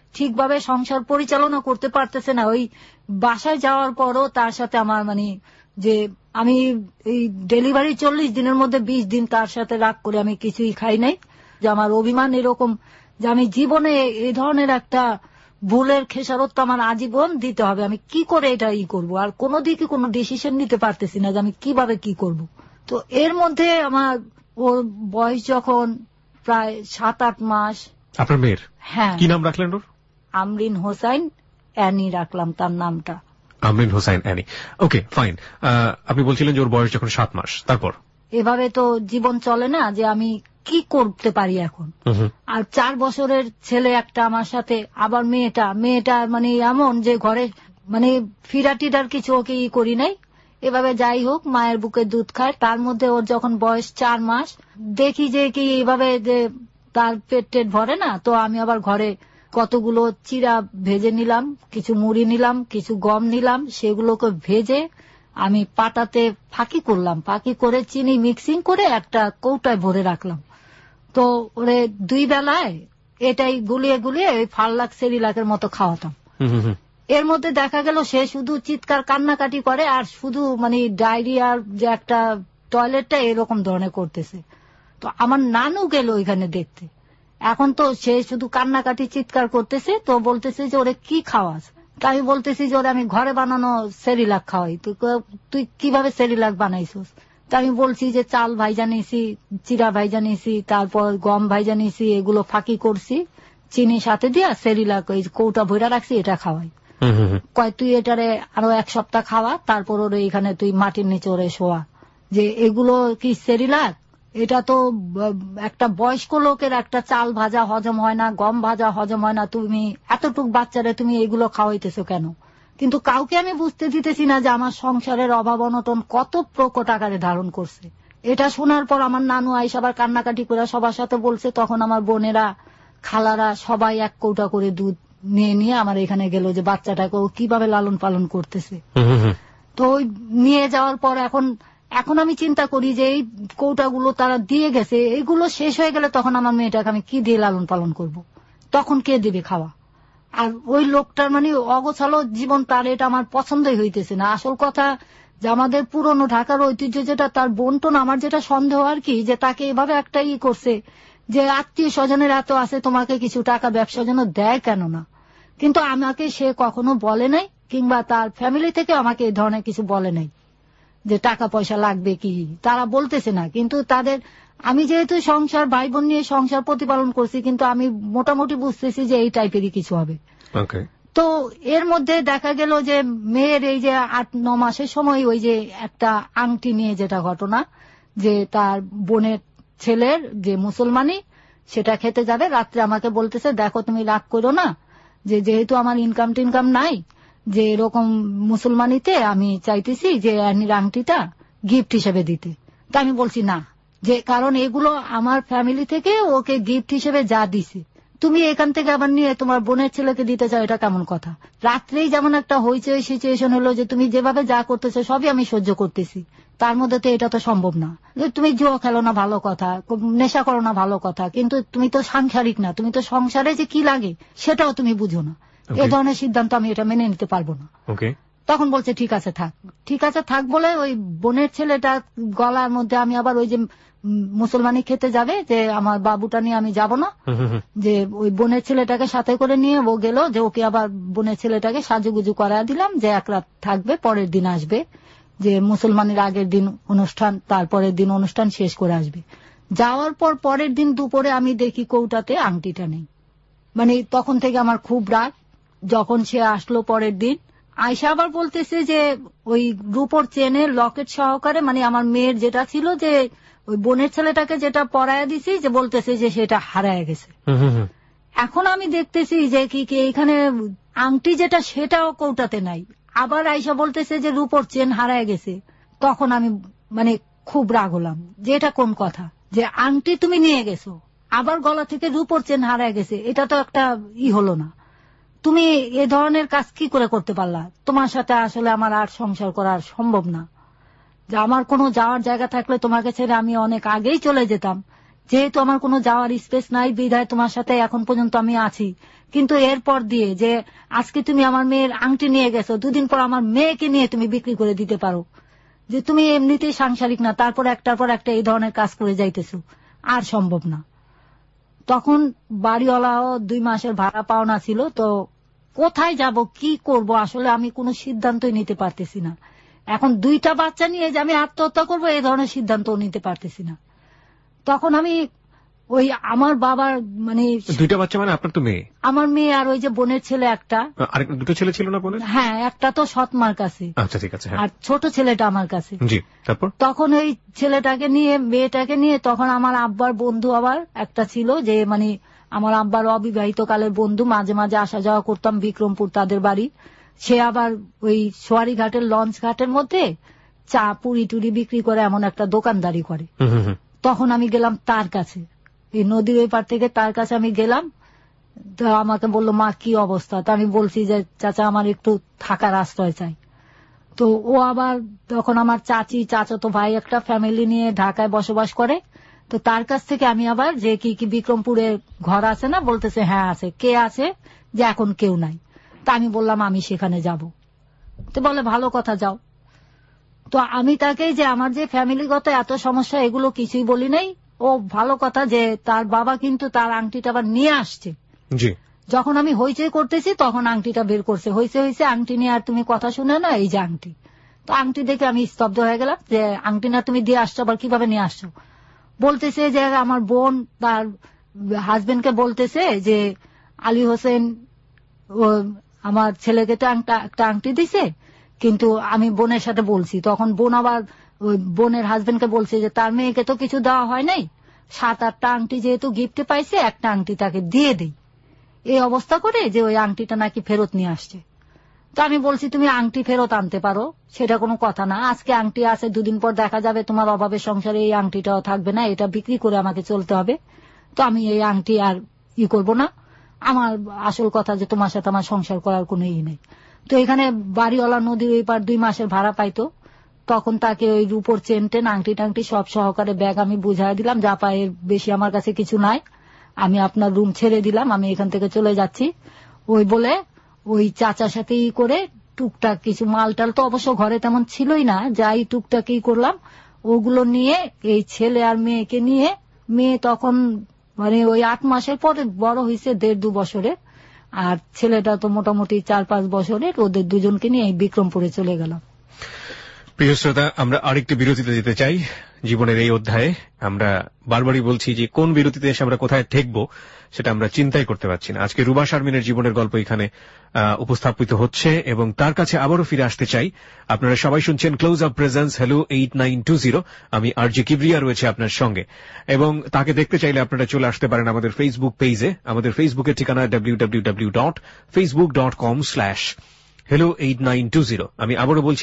[SPEAKER 4] ঠিকভাবে সংসার পরিচালনা করতে পারতেছে না। ওই বাসায় যাওয়ার পরও তার সাথে আমার মানে যে আমি এই ডেলিভারি 40 দিনের মধ্যে 20 দিন তার সাথে রাগ করে আমি কিছুই খাই নাই। যে আমার অভিমান এরকম যে আমি জীবনে এই ধরনের একটা ভুলের খেসারত আমার আজীবন দিতে হবে। আমি কি করে এটা করব, আর কোনো দিকে কোনো ডিসিশন নিতে পারতেছি না যে আমি কিভাবে কি করব। তো এর মধ্যে আমার ওর বয়স যখন প্রায় 7-8 মাস।
[SPEAKER 3] আপনার মেয়ের?
[SPEAKER 4] হ্যাঁ।
[SPEAKER 3] কি নাম রাখলেন ওর?
[SPEAKER 4] আমরিন হোসাইন অ্যানি রাখলাম তার নামটা।
[SPEAKER 3] Amrin Hossain Annie. Okay, fine. আপনি বলছিলেন যে ওর বয়স যখন 7 মাস, তারপর?
[SPEAKER 4] এভাবে তো জীবন চলে না, যে আমি কি করতে পারি এখন। আর 4 বছরের ছেলে একটা আমার সাথে, আবার মেয়েটা মানে এমন যে ঘরে মানে ফিরাটিটার কিছু ওকে করি নাই। এভাবে যাই হোক মায়ের বুকে দুধ খায়। তার মধ্যে ওর যখন বয়স 4 মাস দেখি যে কি এভাবে যে তার পেট ভরে না, তো আমি আবার ঘরে কতগুলো চিড়া ভেজে নিলাম, কিছু মুড়ি নিলাম, কিছু গম নিলাম, সেগুলোকে ভেজে আমি পাটাতে ফাঁকি করলাম। ফাঁকি করে চিনি মিক্সিং করে একটা কৌটায় ভরে রাখলাম। তো ওরে 2 বেলায় এটাই গুলিয়ে গুলিয়ে ওই ফার্লাক সেরিলাকের মতো খাওয়াতাম। এর মধ্যে দেখা গেল সে শুধু চিৎকার কান্নাকাটি করে, আর শুধু মানে ডায়রিয়ার যে একটা টয়লেটটা এরকম ধরনের করতেছে। তো আমার নানু গেল ওইখানে দেখতে। এখন তো সে শুধু কান্নাকাটি চিৎকার করতেছে। তো বলতেছে যে ওরে কি খাওয়াস? আমি বলতেছি যে ওরে আমি ঘরে বানানো সেরিলাক খাওয়াই। তুই কিভাবে সেরিলাক বানাইছিস? তা আমি বলছি যে চাল ভাইজা নিয়েছি, চিরা ভাইজা নিয়েছি, তারপর গম ভাইজা নিয়েছি, এগুলো ফাঁকি করছি, চিনি সাথে দিয়া সেরিলাক ওই কৌটা ভইরা রাখছি, এটা খাওয়াই। কয় তুই এটারে আরো 1 সপ্তাহ খাওয়া, তারপর ওরে এখানে তুই মাটির নিচে ওরে শোয়া। যে এগুলো কি সেরিলাক? এটা তো একটা বয়স্ক লোকের একটা চাল ভাজা হজম হয় না, গম ভাজা হজম হয় না, তুমি এতটুক বাচ্চারে তুমি এগুলো খাওয়াইতেছো কেন? কিন্তু কাউকে আমি বুঝতে দিতেছি না যে আমার সংসারের অভাব অনটন কত প্রকট আকারে ধারণ করছে। এটা শোনার পর আমার নানু আইসা আবার কান্নাকাটি করে সবার সাথে বলছে। তখন আমার বোনেরা, খালারা সবাই 1 কৌটা করে দুধ নিয়ে আমার এখানে গেল যে বাচ্চাটাকে ও কিভাবে লালন পালন করতেছে। তো ওই নিয়ে যাওয়ার পর এখন আমি চিন্তা করি যে এই কৌটাগুলো তারা দিয়ে গেছে, এইগুলো শেষ হয়ে গেলে তখন আমার মেয়েটাকে আমি কি দিয়ে লালন পালন করব? তখন কে দেবে খাওয়া? আর ওই লোকটার মানে অগোছালো জীবন, তার এটা আমার পছন্দই হইতেছে না। আসল কথা যে আমাদের পুরনো ঢাকার ঐতিহ্য যেটা, তার বন্টন, আমার যেটা সন্দেহ আর কি, যে তাকে এভাবে একটা করছে যে আত্মীয় স্বজনের এত আছে, তোমাকে কিছু টাকা ব্যবসার জন্য দেয় কেন না? কিন্তু আমাকে সে কখনো বলে নাই, কিংবা তার ফ্যামিলি থেকে আমাকে এই ধরনের কিছু বলে নাই যে টাকা পয়সা লাগবে কি, তারা বলতেছে না। কিন্তু তাদের, আমি যেহেতু সংসার ভাই বোন নিয়ে সংসার প্রতিপালন করছি, কিন্তু আমি মোটামুটি বুঝতেছি যে এই টাইপেরই কিছু হবে। তো এর মধ্যে দেখা গেল যে মেয়ের এই যে 8-9 মাসের সময় ওই যে একটা আংটি নিয়ে যেটা ঘটনা, যে তার বোনের ছেলের যে মুসলমানি সেটা খেতে যাবে, রাত্রে আমাকে বলতেছে দেখো তুমি রাগ করো না, যে যেহেতু আমার ইনকাম টিনকাম নাই, যে এরকম মুসলমানিতে আমি চাইতেছি যে অ্যানির আংটিটা গিফট হিসেবে দিতে। তা আমি বলছি না, যে কারণ এগুলো আমার ফ্যামিলি থেকে ওকে গিফট হিসেবে যা দিছে, তুমি এখান থেকে আবার নিয়ে তোমার বোনের ছেলেকে দিতে চাও, এটা কেমন কথা? রাত্রেই যেমন একটা হইচই সিচুয়েশন হলো যে তুমি যেভাবে যা করতেছো সবই আমি সহ্য করতেছি, তার মধ্যে তো এটা তো সম্ভব না। তুমি জুয়া খেলো না ভালো কথা, নেশা করো না ভালো কথা, কিন্তু তুমি তো সাংসারিক না, তুমি তো সংসারে যে কি লাগে সেটাও তুমি বুঝো না। এ ধরনের সিদ্ধান্ত আমি এটা মেনে নিতে পারবো না। তখন বলছে ঠিক আছে থাক, ঠিক আছে থাক বলে ওই বোনের ছেলেটা গলার মধ্যে আমি আবার ওই যে মুসলমানি খেতে যাবে, যে আমার বাবুটা নিয়ে আমি যাব না, যে ওই বোনের ছেলেটাকে সাথে করে নিয়ে ও গেল, যে ওকে আবার বোনের ছেলেটাকে সাজুগুজু করায় দিলাম যে 1 রাত থাকবে, পরের দিন আসবে, যে মুসলমানের আগের দিন অনুষ্ঠান, তারপরের দিন অনুষ্ঠান শেষ করে আসবে। যাওয়ার পর পরের দিন দুপুরে আমি দেখি কৌটাতে আংটিটা নেই। মানে তখন থেকে আমার খুব রাগ। যখন সে আসলো পরের দিন, আয়সা আবার বলতেছে যে ওই রূপোর চেনের লকেট সহকারে, মানে আমার মেয়ের যেটা ছিল, যে ওই বোনের ছেলেটাকে যেটা পরায় দিছি, যে বলতেছে যে সেটা হারায় গেছে। এখন আমি দেখতেছি যে কি এখানে আংটি যেটা সেটাও কৌটাতে নাই। আবার আয়সা বলতেছে যে রূপোর চেন হারায় গেছে। তখন আমি মানে খুব রাগ হলাম যে এটা কোন কথা, যে আংটি তুমি নিয়ে গেছো, আবার গলা থেকে রূপোর চেন হারায় গেছে, এটা তো একটা হলো না। তুমি এ ধরনের কাজ কি করে করতে পারলা? তোমার সাথে আসলে আমার আর সংসার করা সম্ভব না। যে আমার কোনো যাওয়ার জায়গা থাকলে তোমাকে ছেড়ে আমি অনেক আগেই চলে যেতাম, যেহেতু আমার কোনো যাওয়ার স্পেস নাই, বিধায় তোমার সাথে এখন পর্যন্ত আমি আছি। কিন্তু এরপর দিয়ে যে আজকে তুমি আমার মেয়ের আংটি নিয়ে গেছো, 2 দিন পর আমার মেয়েকে নিয়ে তুমি বিক্রি করে দিতে পারো, যে তুমি এমনিতেই সাংসারিক না, তারপর একটার পর একটা এই ধরনের কাজ করে যাইতেছো, আর সম্ভব না। তখন বাড়িওয়ালাও 2 মাসের ভাড়া পাওনা ছিল। তো কোথায় যাব, কি করব, আসলে আমি কোনো সিদ্ধান্তই নিতে পারতেছি না। এখন 2টা বাচ্চা নিয়ে যে আমি আত্মহত্যা করবো এই ধরনের সিদ্ধান্তও নিতে পারতেছি না। তখন আমি ওই আমার বাবার মানে
[SPEAKER 3] 2টা বাচ্চা মানে আপনার তো মেয়ে?
[SPEAKER 4] আমার মেয়ে আর ওই যে বোনের ছেলে একটা।
[SPEAKER 3] আর 2টো ছেলে ছিল না বোনের?
[SPEAKER 4] হ্যাঁ, একটা তো সৎমার কাছে।
[SPEAKER 3] আচ্ছা ঠিক আছে।
[SPEAKER 4] আর ছোট ছেলেটা আমার কাছে।
[SPEAKER 3] জি, তারপর? তখন
[SPEAKER 4] ওই ছেলেটাকে নিয়ে মেয়েটাকে নিয়ে তখন আমার আব্বার বন্ধু আবার একটা ছিল, যে মানে আমার আব্বার অবিবাহিত কালের বন্ধু, মাঝে মাঝে আসা যাওয়া করতাম বিক্রমপুর তাদের বাড়ি। সে আবার ওই সোয়ারি ঘাটের লঞ্চ ঘাটের মধ্যে চা পুরি টুরি বিক্রি করে, এমন একটা দোকানদারি করে। তখন আমি গেলাম তার কাছে, এই নদীর ওই পার থেকে তার কাছে আমি গেলাম। তো আমাকে বললো, মা কি অবস্থা? তো আমি বলছি যে চাচা আমার একটু থাকার আশ্রয় চাই। তো ও আবার তখন আমার চাচি চাচাতো ভাই একটা ফ্যামিলি নিয়ে ঢাকায় বসবাস করে। তো তার কাছ থেকে আমি আবার যে কি কি বিক্রমপুরে ঘর আছে না, বলতেছে হ্যাঁ আছে। কে আছে? যে এখন কেউ নাই। তা আমি বললাম আমি সেখানে যাব। তো বলে ভালো কথা, যাও। তো আমি তাকে যে আমার যে ফ্যামিলিগত এত সমস্যা এগুলো কিছুই বলি নাই। ও ভালো কথা যে তার বাবা কিন্তু তার আংটিটা আবার নিয়ে আসছে। যখন আমি হইচই করতেছি তখন আংটিটা বের করছে। হইছে আংটি নিয়ে আর তুমি কথা শুনে না, এই যে আংটি। তো আংটি দেখে আমি স্তব্ধ হয়ে গেলাম যে আংটি না তুমি দিয়ে আসছো, আবার কিভাবে নিয়ে আসছো? বলতেছে যে আমার বোন তার হাজবেন্ডকে বলতেছে যে আলী হোসেন আমার ছেলেকে তো একটা আংটি দিছে, কিন্তু আমি বোনের সাথে বলছি। তখন বোন আবার ওই বোনের হাজবেন্ডকে বলছে যে তার মেয়েকে তো কিছু দেওয়া হয় নাই, 7-8টা আংটি যেহেতু গিফটে পাইছে, একটা আংটি তাকে দিয়ে দেই। এই অবস্থা করে যে ওই আংটিটা নাকি ফেরত নিয়ে আসছে। তো আমি বলছি তুমি আংটি ফেরত আনতে পারো, সেটা কোনো কথা না। আজকে আংটি আছে, 2 দিন পর দেখা যাবে তোমার অভাবের সংসারে এই আংটিটাও থাকবে না, এটা বিক্রি করে আমাকে চলতে হবে। তো আমি এই আংটি আর করব না। আমার আসল কথা যে তোমার সাথে আমার সংসার করার কোনো নেই। তো এখানে বাড়িওয়ালা নদীর ওই পার 2 মাসের ভাড়া পাইতো। তখন তাকে ওই রূপোর চেন টেন আংটি টাংটি সব সহকারে ব্যাগ আমি বুঝাই দিলাম, যা পায়ের বেশি আমার কাছে কিছু নাই, আমি আপনার রুম ছেড়ে দিলাম, আমি এখান থেকে চলে যাচ্ছি। ওই বলে ওই চাচার সাথে করে টুকটাক কিছু মালটাল তো অবশ্য ঘরে তেমন ছিলই না, যাই টুকটাক করলাম ওগুলো নিয়ে এই ছেলে আর মেয়েকে নিয়ে, মেয়ে তখন মানে ওই 8 মাসের পরে বড় হয়েছে, 1.5-2 বছরের, আর ছেলেটা তো মোটামুটি 4-5 বছরের। ওদের দুজনকে নিয়ে এই বিক্রমপুরে চলে গেলাম।
[SPEAKER 3] প্রিয় শ্রোতা, আমরা আরেকটি বিরতিতে যেতে চাই জীবনের এই অধ্যায়ে। আমরা বারবারই বলছি যে কোন বিরতিতে এসে আমরা কোথায় ঠেকবো সেটা আমরা চিন্তাই করতে পারছি না। আজকে রুবা শারমিনের জীবনের গল্প এখানে উপস্থাপিত হচ্ছে এবং তার কাছে আবারও ফিরে আসতে চাই। আপনারা সবাই শুনছেন ক্লোজ আপ প্রেজেন্স হ্যালো 8920। আমি আরজি কিবরিয়া রয়েছে আপনার সঙ্গে, এবং তাকে দেখতে চাইলে আপনারা চলে আসতে পারেন আমাদের ফেসবুক পেজে। আমাদের ফেসবুকের ঠিকানা www.facebook.com/hello8920। আমি আবারও বলছি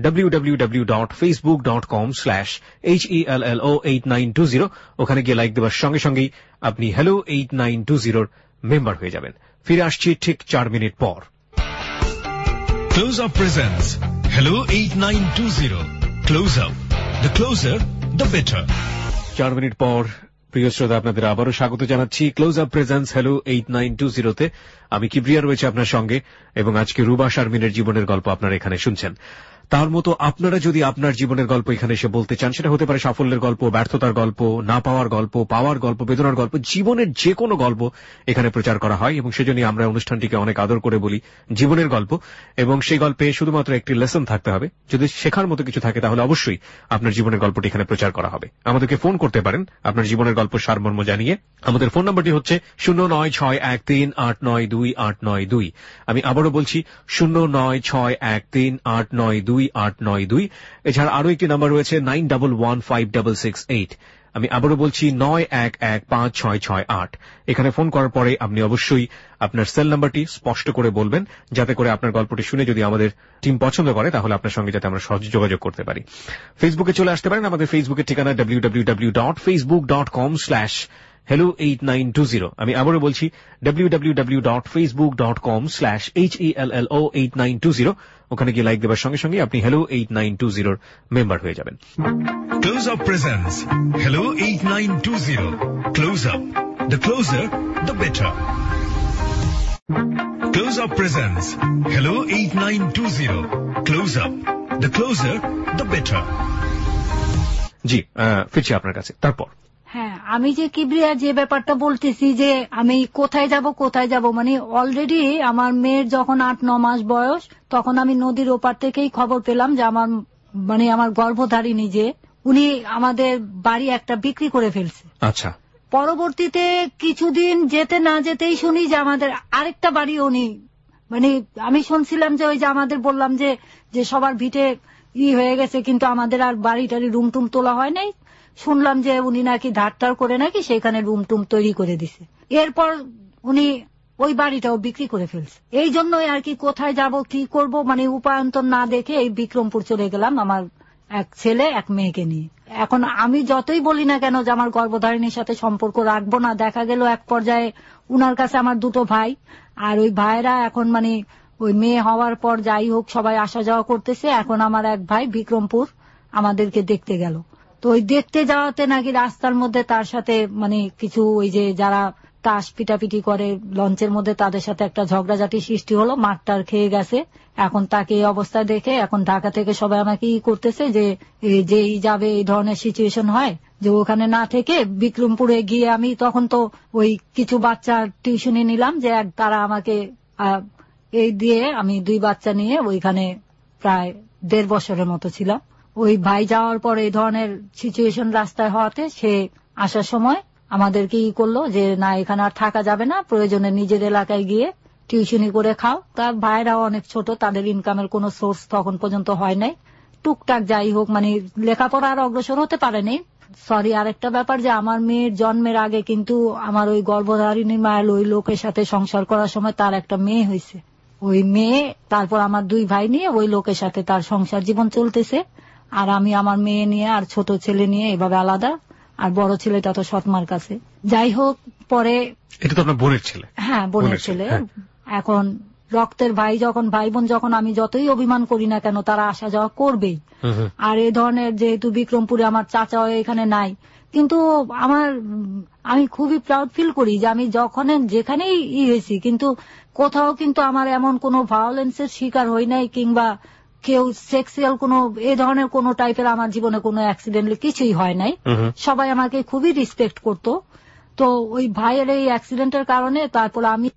[SPEAKER 3] www.facebook.com/hello8920। ওখানে গিয়ে লাইক দেওয়ার সঙ্গে সঙ্গেই আপনি হ্যালো 8920 মেম্বার হয়ে যাবেন। ফিরে আসছি ঠিক 4 মিনিট পর।
[SPEAKER 2] Close Up presents Hello 8920. Close Up. The closer, the better.
[SPEAKER 3] 4 মিনিট পর প্রিয় শ্রোতা, আপনাদের আবারও স্বাগত জানাচ্ছি ক্লোজ আপ প্রেজেন্স হ্যালো 8920-তে। আমি কিবরিয়া রয়েছে আপনার সঙ্গে, এবং আজকে রুবা শারমিনের জীবনের গল্প আপনারা এখানে শুনছেন। তার মতো আপনারা যদি আপনার জীবনের গল্প এখানে এসে বলতে চান, সেটা হতে পারে সাফল্যের গল্প, ব্যর্থতার গল্প, না পাওয়ার গল্প, পাওয়ার গল্প, বেদনার গল্প, জীবনের যে কোনো গল্প এখানে প্রচার করা হয়, এবং সেজন্যই আমরা অনুষ্ঠানটিকে অনেক আদর করে বলি জীবনের গল্প। এবং সেই গল্পে শুধুমাত্র একটি লেসন থাকতে হবে। যদি শেখার মতো কিছু থাকে তাহলে অবশ্যই আপনার জীবনের গল্পটি এখানে প্রচার করা হবে। আমাদেরকে ফোন করতে পারেন আপনার জীবনের গল্প সারমর্ম জানিয়ে। আমাদের ফোন নম্বরটি হচ্ছে 09613892892। আমি আবারও বলছি 09613892892। এছাড়া আরো একটি নাম্বার রয়েছে 91156668। আমি আবারও বলছি 91156668। এখানে ফোন করার পরে আপনি অবশ্যই আপনার সেল নাম্বারটি স্পষ্ট করে বলবেন, যাতে করে আপনার গল্পটি শুনে যদি আমাদের টিম পছন্দ করে তাহলে আপনার সঙ্গে যাতে আমরা সহজে যোগাযোগ করতে পারি। ফেসবুকে চলে আসতে পারেন। আমাদের ফেসবুকের ঠিকানা www.facebook.com/ hello8920। আমি আবারও বলছি www.facebook.com/HELLO8920। ওখানে গিয়ে লাইক দেওয়ার সঙ্গে সঙ্গে আপনি Hello 8920 মেম্বার হয়ে যাবেন।
[SPEAKER 2] Close Up presents Hello 8920 Close Up, the closer the better. Close Up presents Hello 8920 Close Up, the closer the better.
[SPEAKER 3] জি, ফিরছি আপনার কাছে। তারপর
[SPEAKER 4] হ্যাঁ, আমি যে কিবরিয়া যে ব্যাপারটা বলতেছি যে আমি কোথায় যাব মানে অলরেডি আমার মেয়ের যখন 8-9 মাস বয়স, তখন আমি নদীর ওপার থেকেই খবর পেলাম যে আমার গর্ভধারিণী যে উনি আমাদের বাড়ি একটা বিক্রি করে ফেলছে।
[SPEAKER 3] আচ্ছা।
[SPEAKER 4] পরবর্তীতে কিছুদিন যেতে না যেতেই শুনি যে আমাদের আরেকটা বাড়ি উনি আমি শুনছিলাম যে ওই যে আমাদের বললাম যে সবার ভিটে হয়ে গেছে, কিন্তু আমাদের আর বাড়িটারি রুম টুম তোলা হয় নাই। শুনলাম যে উনি নাকি ধারটার করে নাকি সেখানে রুম টুম তৈরি করে দিছে। এরপর উনি ওই বাড়িটাও বিক্রি করে ফেলছে। এই জন্যই আর কি কোথায় যাব কি করব উপায়ন্তর না দেখে এই বিক্রমপুর চলে গেলাম আমার এক ছেলে এক মেয়েকে নিয়ে। এখন আমি যতই বলি না কেন যে আমার গর্ভধারিণীর সাথে সম্পর্ক রাখবো না, দেখা গেল এক পর্যায়ে উনার কাছে আমার 2 ভাই, আর ওই ভাইরা এখন ওই মেয়ে হওয়ার পর যাই হোক সবাই আসা যাওয়া করতেছে। এখন আমার এক ভাই বিক্রমপুর আমাদেরকে দেখতে গেল, তো ওই দেখতে যাওয়াতে নাকি রাস্তার মধ্যে তার সাথে কিছু ওই যে যারা তাস পিটাপিটি করে লঞ্চের মধ্যে তাদের সাথে একটা ঝগড়াঝাটি সৃষ্টি হলো, মারটার খেয়ে গেছে। এখন তাকে এই অবস্থায় দেখে এখন ঢাকা থেকে সবাই আমাকে করতেছে যে যাবে এই ধরনের সিচুয়েশন হয় যে ওখানে না থেকে বিক্রমপুরে গিয়ে আমি তখন তো ওই কিছু বাচ্চার টিউশনি নিলাম যে তারা আমাকে এই দিয়ে আমি 2 বাচ্চা নিয়ে ওইখানে প্রায় 1.5 বছরের মতো ছিলাম। ওই ভাই যাওয়ার পর এই ধরনের সিচুয়েশন রাস্তায় হওয়াতে সে আসার সময় আমাদেরকে করলো যে না এখানে আর থাকা যাবে না, প্রয়োজনে নিজের এলাকায় গিয়ে টিউশনি করে খাও। তার ভাইরাও অনেক ছোট, তাদের ইনকামের কোনো সোর্স তখন পর্যন্ত হয় নাই। টুকটাক যাই হোক লেখাপড়া আর অগ্রসর হতে পারেনি। সরি, আরেকটা ব্যাপার যে আমার মেয়ের জন্মের আগে কিন্তু আমার ওই গর্ভধারিণী মায়ের ওই লোকের সাথে সংসার করার সময় তার একটা মেয়ে হয়েছে। ওই মেয়ে তারপর আমার 2 ভাই নিয়ে ওই লোকের সাথে তার সংসার জীবন চলতেছে, আর আমি আমার মেয়ে নিয়ে আর ছোট ছেলে নিয়ে এভাবে আলাদা, আর বড় ছেলেটা তো সৎমার কাছে। যাই হোক পরে
[SPEAKER 3] এটা তো আপনার বোনের ছেলে?
[SPEAKER 4] হ্যাঁ, বোনের ছেলে। এখন রক্তের ভাই ভাই বোন যখন আমি যতই অভিমান করি না কেন তারা আসা যাওয়া করবেই। আর এই ধরনের যেহেতু বিক্রমপুরে আমার চাচা এখানে নাই, কিন্তু আমি খুবই প্রাউড ফিল করি যে আমি যখন যেখানেই হয়েছি কিন্তু কোথাও কিন্তু আমার এমন কোনো ভায়োলেন্সের শিকার হই নাই, কিংবা কেউ সেক্সুয়াল কোনো এই ধরনের কোনো টাইপের আমার জীবনে কোনো অ্যাক্সিডেন্ট কিছুই হয় নাই। সবাই আমাকে খুবই রেসপেক্ট করতো। তো ওই ভাইয়ের এই অ্যাক্সিডেন্টের কারণে তারপর আমি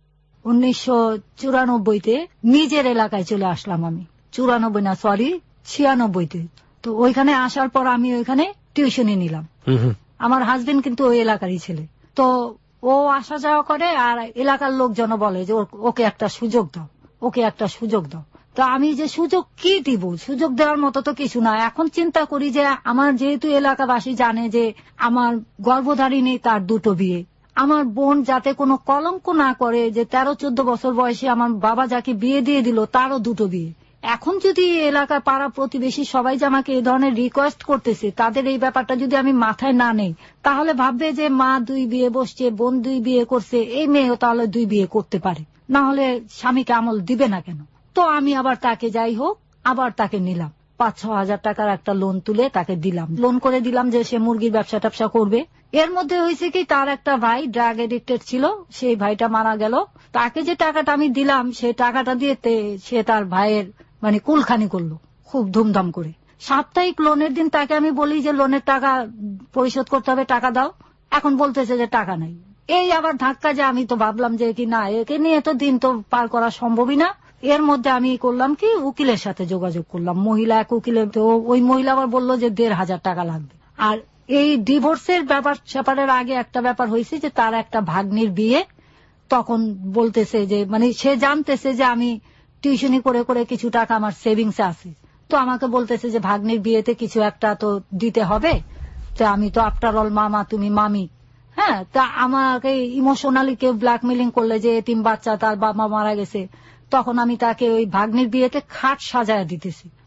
[SPEAKER 4] 1994-তে নিজের এলাকায় চলে আসলাম। আমি 94 না, সরি 96-তে। তো ওইখানে আসার পর আমি ওইখানে টিউশনি নিলাম। আমার হাজবেন্ড কিন্তু ওই এলাকারই ছেলে, তো ও আসা যাওয়া করে, আর এলাকার লোকজন বলে যে ওকে একটা সুযোগ দাও, ওকে একটা সুযোগ দাও। তো আমি যে সুযোগ কি দিব, সুযোগ দেওয়ার মতো তো কিছু না। এখন চিন্তা করি যে আমার যেহেতু এলাকাবাসী জানে যে আমার গর্ভধারিণী তার 2 বিয়ে, আমার বোন যাতে কোনো কলঙ্ক না করে যে 13-14 বছর বয়সে আমার বাবা যাকে বিয়ে দিয়ে দিল তারও 2 বিয়ে। এখন যদি এলাকার পাড়া প্রতিবেশী সবাই যে আমাকে এই ধরনের রিকোয়েস্ট করতেছে, তাদের এই ব্যাপারটা যদি আমি মাথায় না নেই তাহলে ভাববে যে মা 2 বিয়ে বসছে, বোন 2 বিয়ে করছে, এই মেয়েও তাহলে 2 বিয়ে করতে পারে, না হলে স্বামীকে আমল দিবে না কেন। তো আমি আবার তাকে যাই হোক আবার তাকে নিলাম, 5-6 হাজার টাকার একটা লোন তুলে তাকে দিলাম, লোন করে দিলাম যে সে মুরগির ব্যবসা ট্যাবসা করবে। এর মধ্যে হয়েছে কি তার একটা ভাই ড্রাগ এডিক্টেড ছিল, সেই ভাইটা মারা গেল। তাকে যে টাকাটা আমি দিলাম সেই টাকাটা দিয়ে সে তার ভাইয়ের কুলখানি করলো খুব ধুমধাম করে। সাপ্তাহিক লোনের দিন তাকে আমি বলি যে লোনের টাকা পরিশোধ করতে হবে, টাকা দাও। এখন বলতেছে যে টাকা নাই। এই আবার ধাক্কা যে আমি তো ভাবলাম যে কি না, একে নিয়ে তো দিন তো পার করা সম্ভবই না। এর মধ্যে আমি করলাম কি উকিলের সাথে যোগাযোগ করলাম, মহিলা এক উকিলের। তো ওই মহিলা আবার বললো যে 1,500 টাকা লাগবে। আর এই ডিভোর্সের ব্যাপারের আগে একটা ব্যাপার হয়েছে যে তার একটা ভাগ্নির বিয়ে, তখন বলতেছে যে সে জানতেছে যে আমি টিউশনি করে করে কিছু টাকা আমার সেভিংসে আছে, তো আমাকে বলতেছে যে ভাগ্নির বিয়েতে কিছু একটা তো দিতে হবে। তো আমি তো আফটার অল মামা, তুমি মামি, হ্যাঁ। তা আমাকে ইমোশনালি কেউ ব্ল্যাকমেলিং করলে যে 3 বাচ্চা, তার বাবা মারা গেছে, তখন আমি তাকে ওই ভাগ্নির বিয়েতে খাট সাজায় দিতেছি।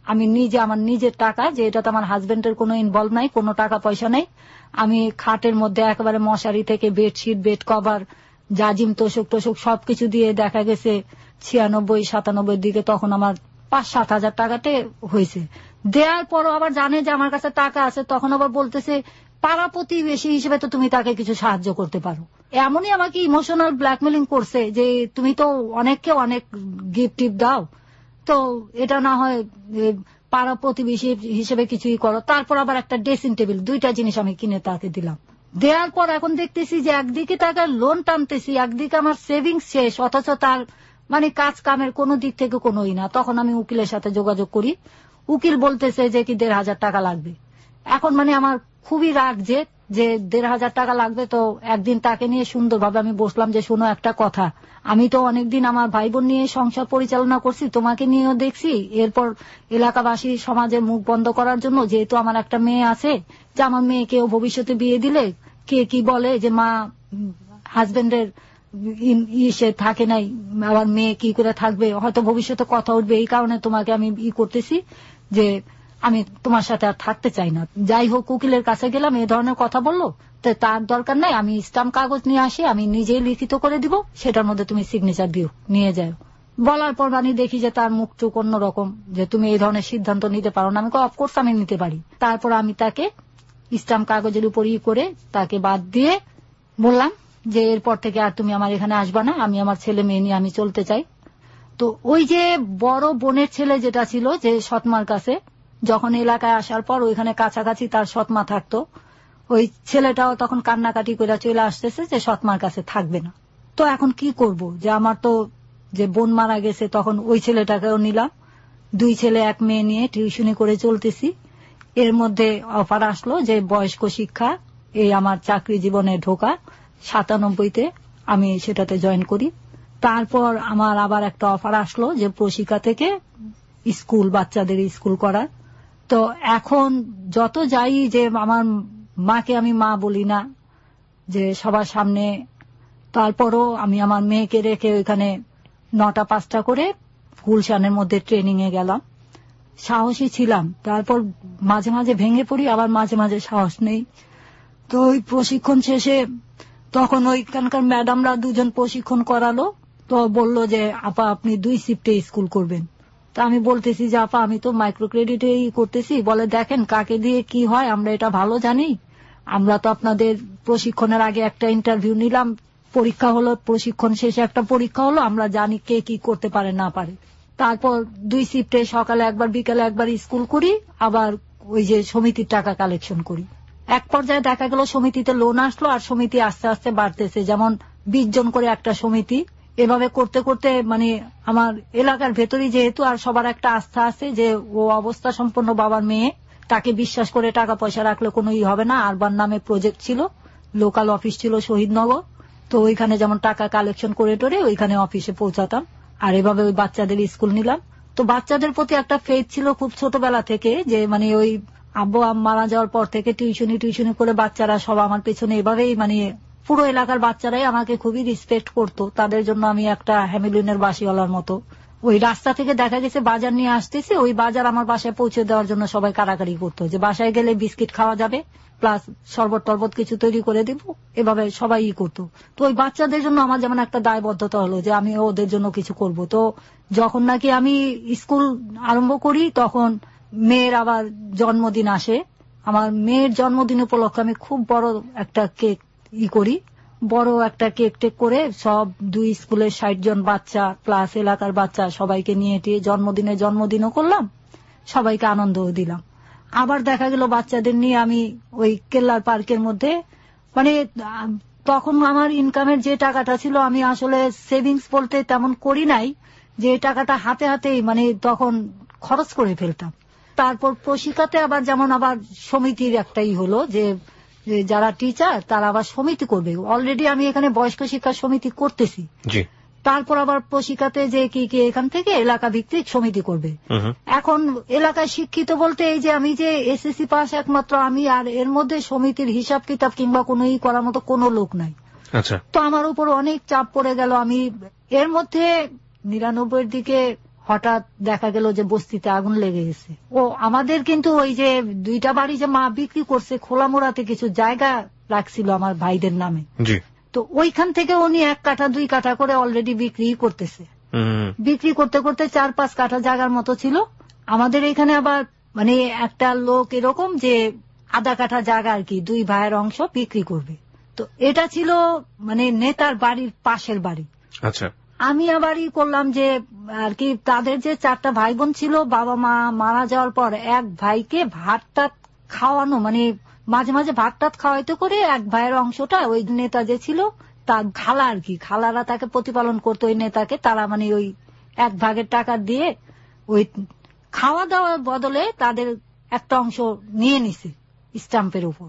[SPEAKER 4] আমি নিজে আমার নিজের টাকা, যে এটাতে আমার হাজবেন্ডের কোনো ইনভলভ নাই, কোনো টাকা পয়সা নেই, আমি খাটের মধ্যে একেবারে মশারি থেকে বেডশিট, বেড কভার, জাজিম, তোষক টোষক সবকিছু দিয়ে দেখা গেছে 96-97 দিকে তখন আমার 5-7 হাজার টাকাতে হয়েছে। দেওয়ার পরও আবার জানে যে আমার কাছে টাকা আছে, তখন আবার বলতেছে পাড়া প্রতিবেশী হিসেবে তো তুমি তাকে কিছু সাহায্য করতে পারো। এমনই আমাকে ইমোশনাল ব্ল্যাকমেলিং করছে যে তুমি তো অনেককে অনেক গিফট টিপ দাও, তো এটা না হয় পাড়া প্রতিবেশী হিসেবে কিছুই করো। তারপর আবার একটা ড্রেসিং টেবিল, 2টা জিনিস আমি কিনে তাকে দিলাম। দেওয়ার পর এখন দেখতেছি যে একদিকে তাকে লোন টানতেছি, একদিকে আমার সেভিংস শেষ, অথচ তার মানে কাজ কামের কোনো দিক থেকে কোনোই না। তখন আমি উকিলের সাথে যোগাযোগ করি, উকিল বলতেছে যে কি 1,500 টাকা লাগবে। এখন মানে আমার খুবই রাগ যে 1,500 টাকা লাগবে। তো একদিন তাকে নিয়ে সুন্দরভাবে আমি বসলাম যে শোনো একটা কথা, আমি তো অনেকদিন আমার ভাই বোন নিয়ে সংসার পরিচালনা করছি, তোমাকে নিয়েও দেখছি, এরপর এলাকাবাসী সমাজের মুখ বন্ধ করার জন্য, যেহেতু আমার একটা মেয়ে আছে, যে আমার মেয়েকেও ভবিষ্যতে বিয়ে দিলে কে কি বলে যে মা হাজবেন্ডের ইসে থাকে নাই, আবার মেয়ে কি করে থাকবে, হয়তো ভবিষ্যতে কথা উঠবে, এই কারণে তোমাকে আমি করতেছি যে আমি তোমার সাথে আর থাকতে চাই না। যাই হোক, উকিলের কাছে গেলাম, এই ধরনের কথা বললো, তো তার দরকার নাই, আমি স্ট্যাম্প কাগজ নিয়ে আসি, আমি নিজেই লিখিত করে দিব, সেটার মধ্যে তুমি সিগনেচার দিও, নিয়ে যাও। বলার পর আমি দেখি যে তার মুখ চোখ অন্যরকম, যে তুমি এই ধরনের সিদ্ধান্ত নিতে পারো না। আমি অফকোর্স আমি নিতে পারি। তারপর আমি তাকে স্ট্যাম্প কাগজের উপর করে তাকে বাদ দিয়ে বললাম যে এরপর থেকে আর তুমি আমার এখানে আসবা না, আমি আমার ছেলে মেয়ে নিয়ে আমি চলতে চাই। তো ওই যে বড় বোনের ছেলে যেটা ছিল, যে সৎমার কাছে, যখন এলাকায় আসার পর ওইখানে কাছাকাছি তার সৎমা থাকতো, ওই ছেলেটাও তখন কান্নাকাটি করে চলে আসতেছে যে সৎমার কাছে থাকবে না। তো এখন কি করব, যে আমার তো যে বোন মারা গেছে, তখন ওই ছেলেটাকেও নিলাম, 2 ছেলে 1 মেয়ে নিয়ে টিউশনি করে চলতেছি। এর মধ্যে অফার আসলো যে বয়স্ক শিক্ষা, এই আমার চাকরি জীবনে ঢোকা 97-তে আমি সেটাতে জয়েন করি। তারপর আমার আবার একটা অফার আসলো যে প্রশিক্ষা থেকে স্কুল, বাচ্চাদের স্কুল করার। তো এখন যত যাই, যে আমার মাকে আমি মা বলি না যে সবার সামনে, তারপরও আমি আমার মেয়েকে রেখে ওইখানে 9টা 5টা করে গুলশানের মধ্যে ট্রেনিং এ গেলাম। সাহসী ছিলাম, তারপর মাঝে মাঝে ভেঙে পড়ি, আবার মাঝে মাঝে সাহস নেই। তো ওই প্রশিক্ষণ শেষে তখন ওইখানকার ম্যাডামরা 2 জন প্রশিক্ষণ করালো, তো বললো যে আপা আপনি 2 শিফটে স্কুল করবেন। তা আমি বলতেছি যে আপা আমি তো মাইক্রো ক্রেডিটেই করতেছি। বলে দেখেন কাকে দিয়ে কি হয় আমরা এটা ভালো জানি, আমরা তো আপনাদের প্রশিক্ষণের আগে একটা ইন্টারভিউ নিলাম, পরীক্ষা হলো, প্রশিক্ষণ শেষে একটা পরীক্ষা হলো, আমরা জানি কে কি করতে পারে না পারে। তারপর 2 শিফটে সকালে একবার বিকালে একবার স্কুল করি, আবার ওই যে সমিতির টাকা কালেকশন করি। এক পর্যায়ে দেখা গেল সমিতিতে লোন আসলো, আর সমিতি আস্তে আস্তে বাড়তেছে, যেমন 20 জন করে একটা সমিতি। এভাবে করতে করতে মানে আমার এলাকার ভেতরই যেহেতু, আর সবার একটা আস্থা আছে যে ও অবস্থা সম্পন্ন বাবার মেয়ে, তাকে বিশ্বাস করে টাকা পয়সা রাখলে কোনো হবে না। আরবার নামে প্রজেক্ট ছিল, লোকাল অফিস ছিল শহীদনগর, তো ওইখানে যেমন টাকা কালেকশন করে টোরে ওইখানে অফিসে পৌঁছাতাম, আর এভাবে ওই বাচ্চাদের স্কুল নিলাম। তো বাচ্চাদের প্রতি একটা ফেথ ছিল খুব ছোটবেলা থেকে, যে মানে ওই আব্বু মারা যাওয়ার পর থেকে টিউশনি করে বাচ্চারা সব আমার পেছনে এভাবেই, মানে পুরো এলাকার বাচ্চারাই আমাকে খুবই রেসপেক্ট করতো। তাদের জন্য আমি একটা হ্যামিলিনের বাসিওয়ালার মতো। ওই রাস্তা থেকে দেখা গেছে বাজার নিয়ে আসতেছে, ওই বাজার আমার বাসায় পৌঁছে দেওয়ার জন্য সবাই কারাকারি করতো, যে বাসায় গেলে বিস্কিট খাওয়া যাবে, প্লাস শরবত টরবত কিছু তৈরি করে দিব, এভাবে সবাই করতো। তো ওই বাচ্চাদের জন্য আমার যেমন একটা দায়বদ্ধতা হলো যে আমি ওদের জন্য কিছু করব। তো যখন নাকি আমি স্কুল আরম্ভ করি, তখন মেয়ের আবার জন্মদিন আসে। আমার মেয়ের জন্মদিন উপলক্ষে আমি খুব বড় একটা কেক করি, বড় একটা কেক টেক করে সব 2 স্কুলের 60 জন বাচ্চা প্লাস এলাকার বাচ্চা সবাইকে নিয়ে জন্মদিনও করলাম, সবাইকে আনন্দও দিলাম। আবার দেখা গেল বাচ্চাদের নিয়ে আমি ওই কেল্লার পার্কের মধ্যে, মানে তখন আমার ইনকামের যে টাকাটা ছিল আমি আসলে সেভিংস বলতে তেমন করি নাই, যে টাকাটা হাতে হাতেই মানে তখন খরচ করে ফেলতাম। তারপর প্রশিক্ষাতে আবার যেমন আবার সমিতির একটাই হলো যে যারা টিচার তারা আবার সমিতি করবে। অলরেডি আমি এখানে বয়স্ক শিক্ষা সমিতি করতেছি, তারপর আবার প্রশিক্ষাতে যে কি এখান থেকে এলাকা ভিত্তিক সমিতি করবে। এখন এলাকায় শিক্ষিত বলতে এই যে আমি যে এসএসসি পাস একমাত্র আমি, আর এর মধ্যে সমিতির হিসাব কিতাব কিংবা কোনো করার মতো কোনো লোক নাই। তো আমার উপর অনেক চাপ পড়ে গেল। আমি এর মধ্যে 99-এর দিকে হঠাৎ দেখা গেল যে বস্তিতে আগুন লেগে গেছে। ও আমাদের কিন্তু ওই যে 2টা বাড়ি যে মা বিক্রি করছে, খোলামোড়াতে কিছু জায়গা রাখছিল আমার ভাইদের নামে, তো ওইখান থেকে উনি 1 কাঠা 2 কাঠা করে অলরেডি বিক্রি করতেছে। বিক্রি করতে করতে 4-5 কাঠা জায়গার মতো ছিল। আমাদের এখানে আবার মানে একটা লোক এরকম যে আধা কাঠা জায়গা আর কি 2 ভাইয়ের অংশ বিক্রি করবে। তো এটা ছিল মানে নেতার বাড়ির পাশের বাড়ি।
[SPEAKER 3] আচ্ছা,
[SPEAKER 4] আমি আবারই করলাম যে আর কি তাদের যে 4টা ভাই বোন ছিল, বাবা মা মারা যাওয়ার পর এক ভাইকে ভাত টাত খাওয়ানো, মানে মাঝে মাঝে ভাত টাত খাওয়াইতে করে এক ভাইয়ের অংশটা ওই নেতা যে ছিল তার খালা আর কি, খালারা তাকে প্রতিপালন করতো ওই নেতাকে। তারা মানে ওই 1 ভাগের টাকা দিয়ে ওই খাওয়া দাওয়ার বদলে তাদের একটা অংশ নিয়ে নিছে স্ট্যাম্পের উপর।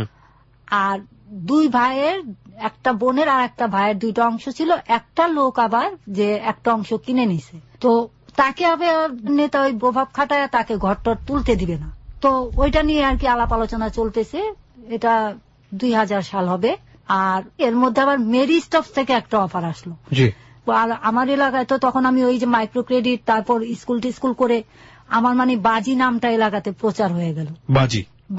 [SPEAKER 4] আর 2 ভাইয়ের, একটা বোনের আর একটা ভাইয়ের 2টা অংশ ছিল। একটা লোক আবার যে একটা অংশ কিনে নিছে, তো তাকে আবার নেতা ওই প্রভাব খাটায় তাকে ঘরটর তুলতে দিবে না। তো ওইটা নিয়ে আর কি আলাপ আলোচনা চলতেছে। এটা 2000 সাল হবে। আর এর মধ্যে আবার মেরি স্টপস থেকে একটা অফার আসলো। আর আমার এলাকায় তো তখন আমি ওই যে মাইক্রো ক্রেডিট, তারপর স্কুল টিস্কুল করে আমার মানে বাজি নামটা এলাকাতে প্রচার হয়ে গেল। বাজি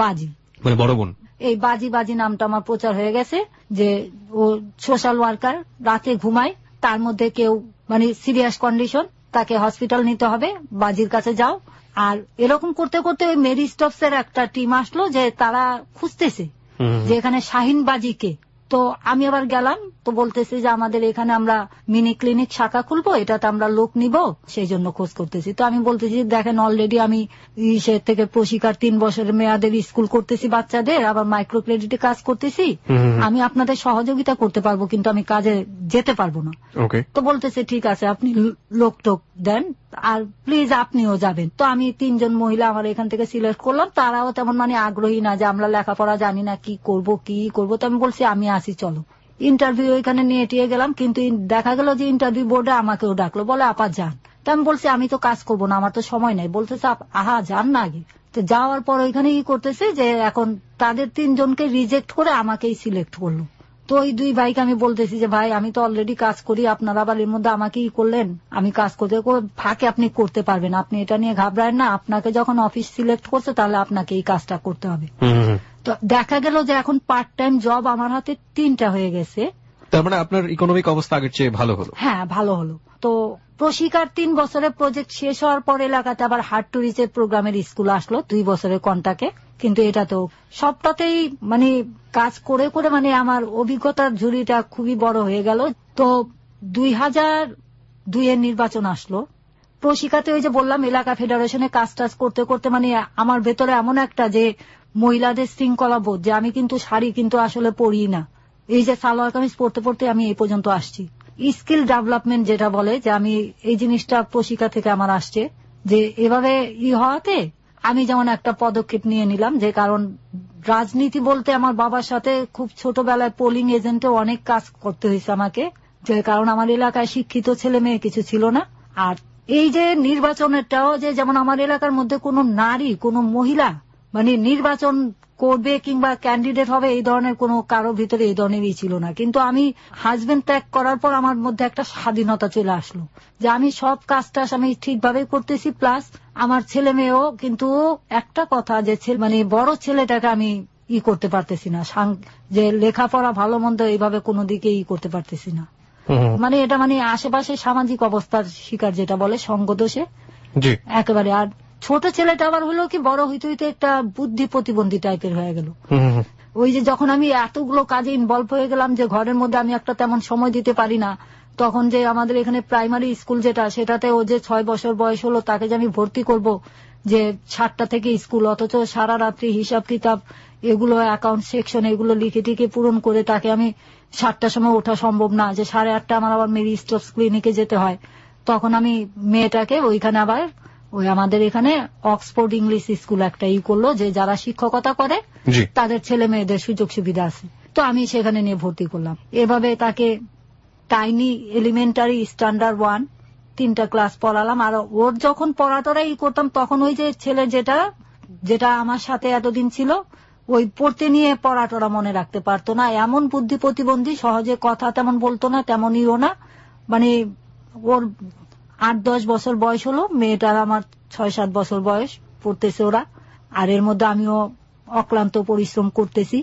[SPEAKER 4] মানে বড় বোন, এই বাজি নামটা আমার প্রচার হয়ে গেছে যে ও সোশ্যাল ওয়ার্কার, রাতে ঘুমায়, তার মধ্যে কেউ মানে সিরিয়াস কন্ডিশন, তাকে হসপিটাল নিতে হবে, বাজির কাছে যাও। আর এরকম করতে করতে ওই মেরি স্টপস এর একটা টিম আসলো যে তারা খুঁজতেছে যে এখানে শাহিন বাজিকে। তো আমি আবার গেলাম, তো বলতেছি যে আমাদের এখানে আমরা মিনি ক্লিনিক শাখা খুলবো, এটাতে আমরা লোক নিব, সেই জন্য খোঁজ করতেছি। তো আমি বলতেছি দেখেন অলরেডি আমি সে থেকে প্রশিকার 3 বছরের মেয়াদের স্কুল করতেছি বাচ্চাদের, আবার মাইক্রো ক্রেডিটে কাজ করতেছি, আমি আপনাদের সহযোগিতা করতে পারবো কিন্তু আমি কাজে যেতে পারবো না। তো বলতেছে ঠিক আছে আপনি লোক টোক দেন, আর প্লিজ আপনিও যাবেন। তো আমি 3 জন মহিলা আমার এখান থেকে সিলেক্ট করলাম। তারাও তেমন মানে আগ্রহী না যে আমরা লেখাপড়া জানি না, কি করব। তো আমি বলছি আমি আসি, চলো। ইন্টারভিউ ওইখানে নিয়ে টিয়ে গেলাম, কিন্তু দেখা গেল যে ইন্টারভিউ বোর্ডে আমাকেও ডাকলো, বলে আপা যান। তো আমি বলছি আমি তো কাজ করবো না, আমার তো সময় নাই। বলতেছে আহা যান না আগে। তো যাওয়ার পর ওইখানে কি করতেছে যে এখন তাদের 3 জনকে রিজেক্ট করে আমাকেই সিলেক্ট করলো। তো ওই 2 ভাইকে আমি বলতেছি যে ভাই আমি তো অলরেডি কাজ করি, আপনারা আবার এর মধ্যে আমাকে কি করলেন, আমি কাজ করতে ফাঁকে আপনি করতে পারবেন, আপনি এটা নিয়ে ঘাবড়ায় না, আপনাকে যখন অফিস সিলেক্ট করছে তাহলে আপনাকে এই কাজটা করতে হবে। তো দেখা গেল যে এখন পার্ট টাইম জব আমার হাতে 3টা হয়ে গেছে।
[SPEAKER 5] তার মানে আপনার ইকোনমিক অবস্থা আগের চেয়ে ভালো হলো?
[SPEAKER 4] হ্যাঁ ভালো হলো। তো প্রশিকার 3 বছরের প্রজেক্ট শেষ হওয়ার পর এলাকাতে আবার হার্ট টু রিচের প্রোগ্রামের স্কুল আসলো 2 বছরের কন্টাকে। কিন্তু এটা তো সবটাতেই মানে কাজ করে করে মানে আমার অভিজ্ঞতার ঝুড়িটা খুবই বড় হয়ে গেল। তো 2002 এর নির্বাচন আসলো। প্রশিকাতে ওই যে বললাম এলাকা ফেডারেশনে কাজ টাজ করতে করতে মানে আমার ভেতরে এমন একটা যে মহিলাদের শৃঙ্খলা বোধ, যে আমি কিন্তু শাড়ি কিন্তু আসলে পরি না, এই যে সালোয়ার কামিজ পড়তে পড়তে আমি এই পর্যন্ত আসছি। স্কিল ডেভেলপমেন্ট যেটা বলে যে আমি এই জিনিসটা প্রশিকা থেকে আমার আসছে, যে এভাবে হওয়াতে আমি যেমন একটা পদক্ষেপ নিয়ে নিলাম। যে কারণ রাজনীতি বলতে আমার বাবার সাথে খুব ছোটবেলায় পোলিং এজেন্টে অনেক কাজ করতে হয়েছে আমাকে, যে কারণ আমার এলাকায় শিক্ষিত ছেলে মেয়ে কিছু ছিল না। আর এই যে নির্বাচনেরটাও যে যেমন আমার এলাকার মধ্যে কোনো নারী কোনো মহিলা মানে নির্বাচন করবে কিংবা ক্যান্ডিডেট হবে এই ধরনের কোনো কারো ভিতরে এই ধরনেরই ছিল না। কিন্তু আমি হাজবেন্ড ত্যাগ করার পর আমার মধ্যে একটা স্বাধীনতা চলে আসলো যে আমি সব কাজটা আমি ঠিকভাবে করতেছি, প্লাস আমার ছেলে মেয়েও। কিন্তু একটা কথা যে মানে বড় ছেলেটাকে আমি করতে পারতেছি না, যে লেখাপড়া ভালো মন্দ এইভাবে কোনো দিকে করতে পারতেছি না। মানে এটা মানে আশেপাশে সামাজিক অবস্থার শিকার যেটা বলে সঙ্গদোষে একেবারে। আর ছোট ছেলেটা আবার হলো কি বড় হইতে হইতে একটা বুদ্ধি প্রতিবন্ধী টাইপের হয়ে গেল। ওই যে যখন আমি এতগুলো কাজে ইনভলভ হয়ে গেলাম যে ঘরের মধ্যে আমি একটা তেমন সময় দিতে পারি না, তখন যে আমাদের এখানে প্রাইমারি স্কুল যেটা সেটাতে ও যে 6 বছর বয়স হলো তাকে যে আমি ভর্তি করব, যে 7টা থেকে স্কুল, অথচ সারা রাত্রি হিসাব কিতাব এগুলো অ্যাকাউন্ট সেকশন এগুলো লিখে টিকে পূরণ করে তাকে আমি 7টার সময় ওঠা সম্ভব না, যে 8:30 আমার আবার মেরি স্টপস ক্লিনিকে যেতে হয়। তখন আমি মেয়েটাকে ওইখানে আবার ওই আমাদের এখানে অক্সফোর্ড ইংলিশ স্কুল একটা করলো, যে যারা শিক্ষকতা করে তাদের ছেলে মেয়েদের সুযোগ সুবিধা আছে। তো আমি সেখানে নিয়ে ভর্তি করলাম। এভাবে তাকে টাইনি এলিমেন্টারি স্ট্যান্ডার্ড 1 3টা ক্লাস পড়ালাম। আর ওর যখন পড়াটোরা করতাম তখন ওই যে ছেলে যেটা আমার সাথে এতদিন ছিল ওই পড়তে নিয়ে পড়াটোরা মনে রাখতে পারতো না, এমন বুদ্ধি প্রতিবন্ধী, সহজে কথা তেমন বলতো না, তেমনইও না, মানে ওর 8-10 বছর বয়স হলো, মেয়েটার আমার 6-7 বছর বয়স পড়তেছে ওরা। আর এর মধ্যে আমিও অক্লান্ত পরিশ্রম করতেছি।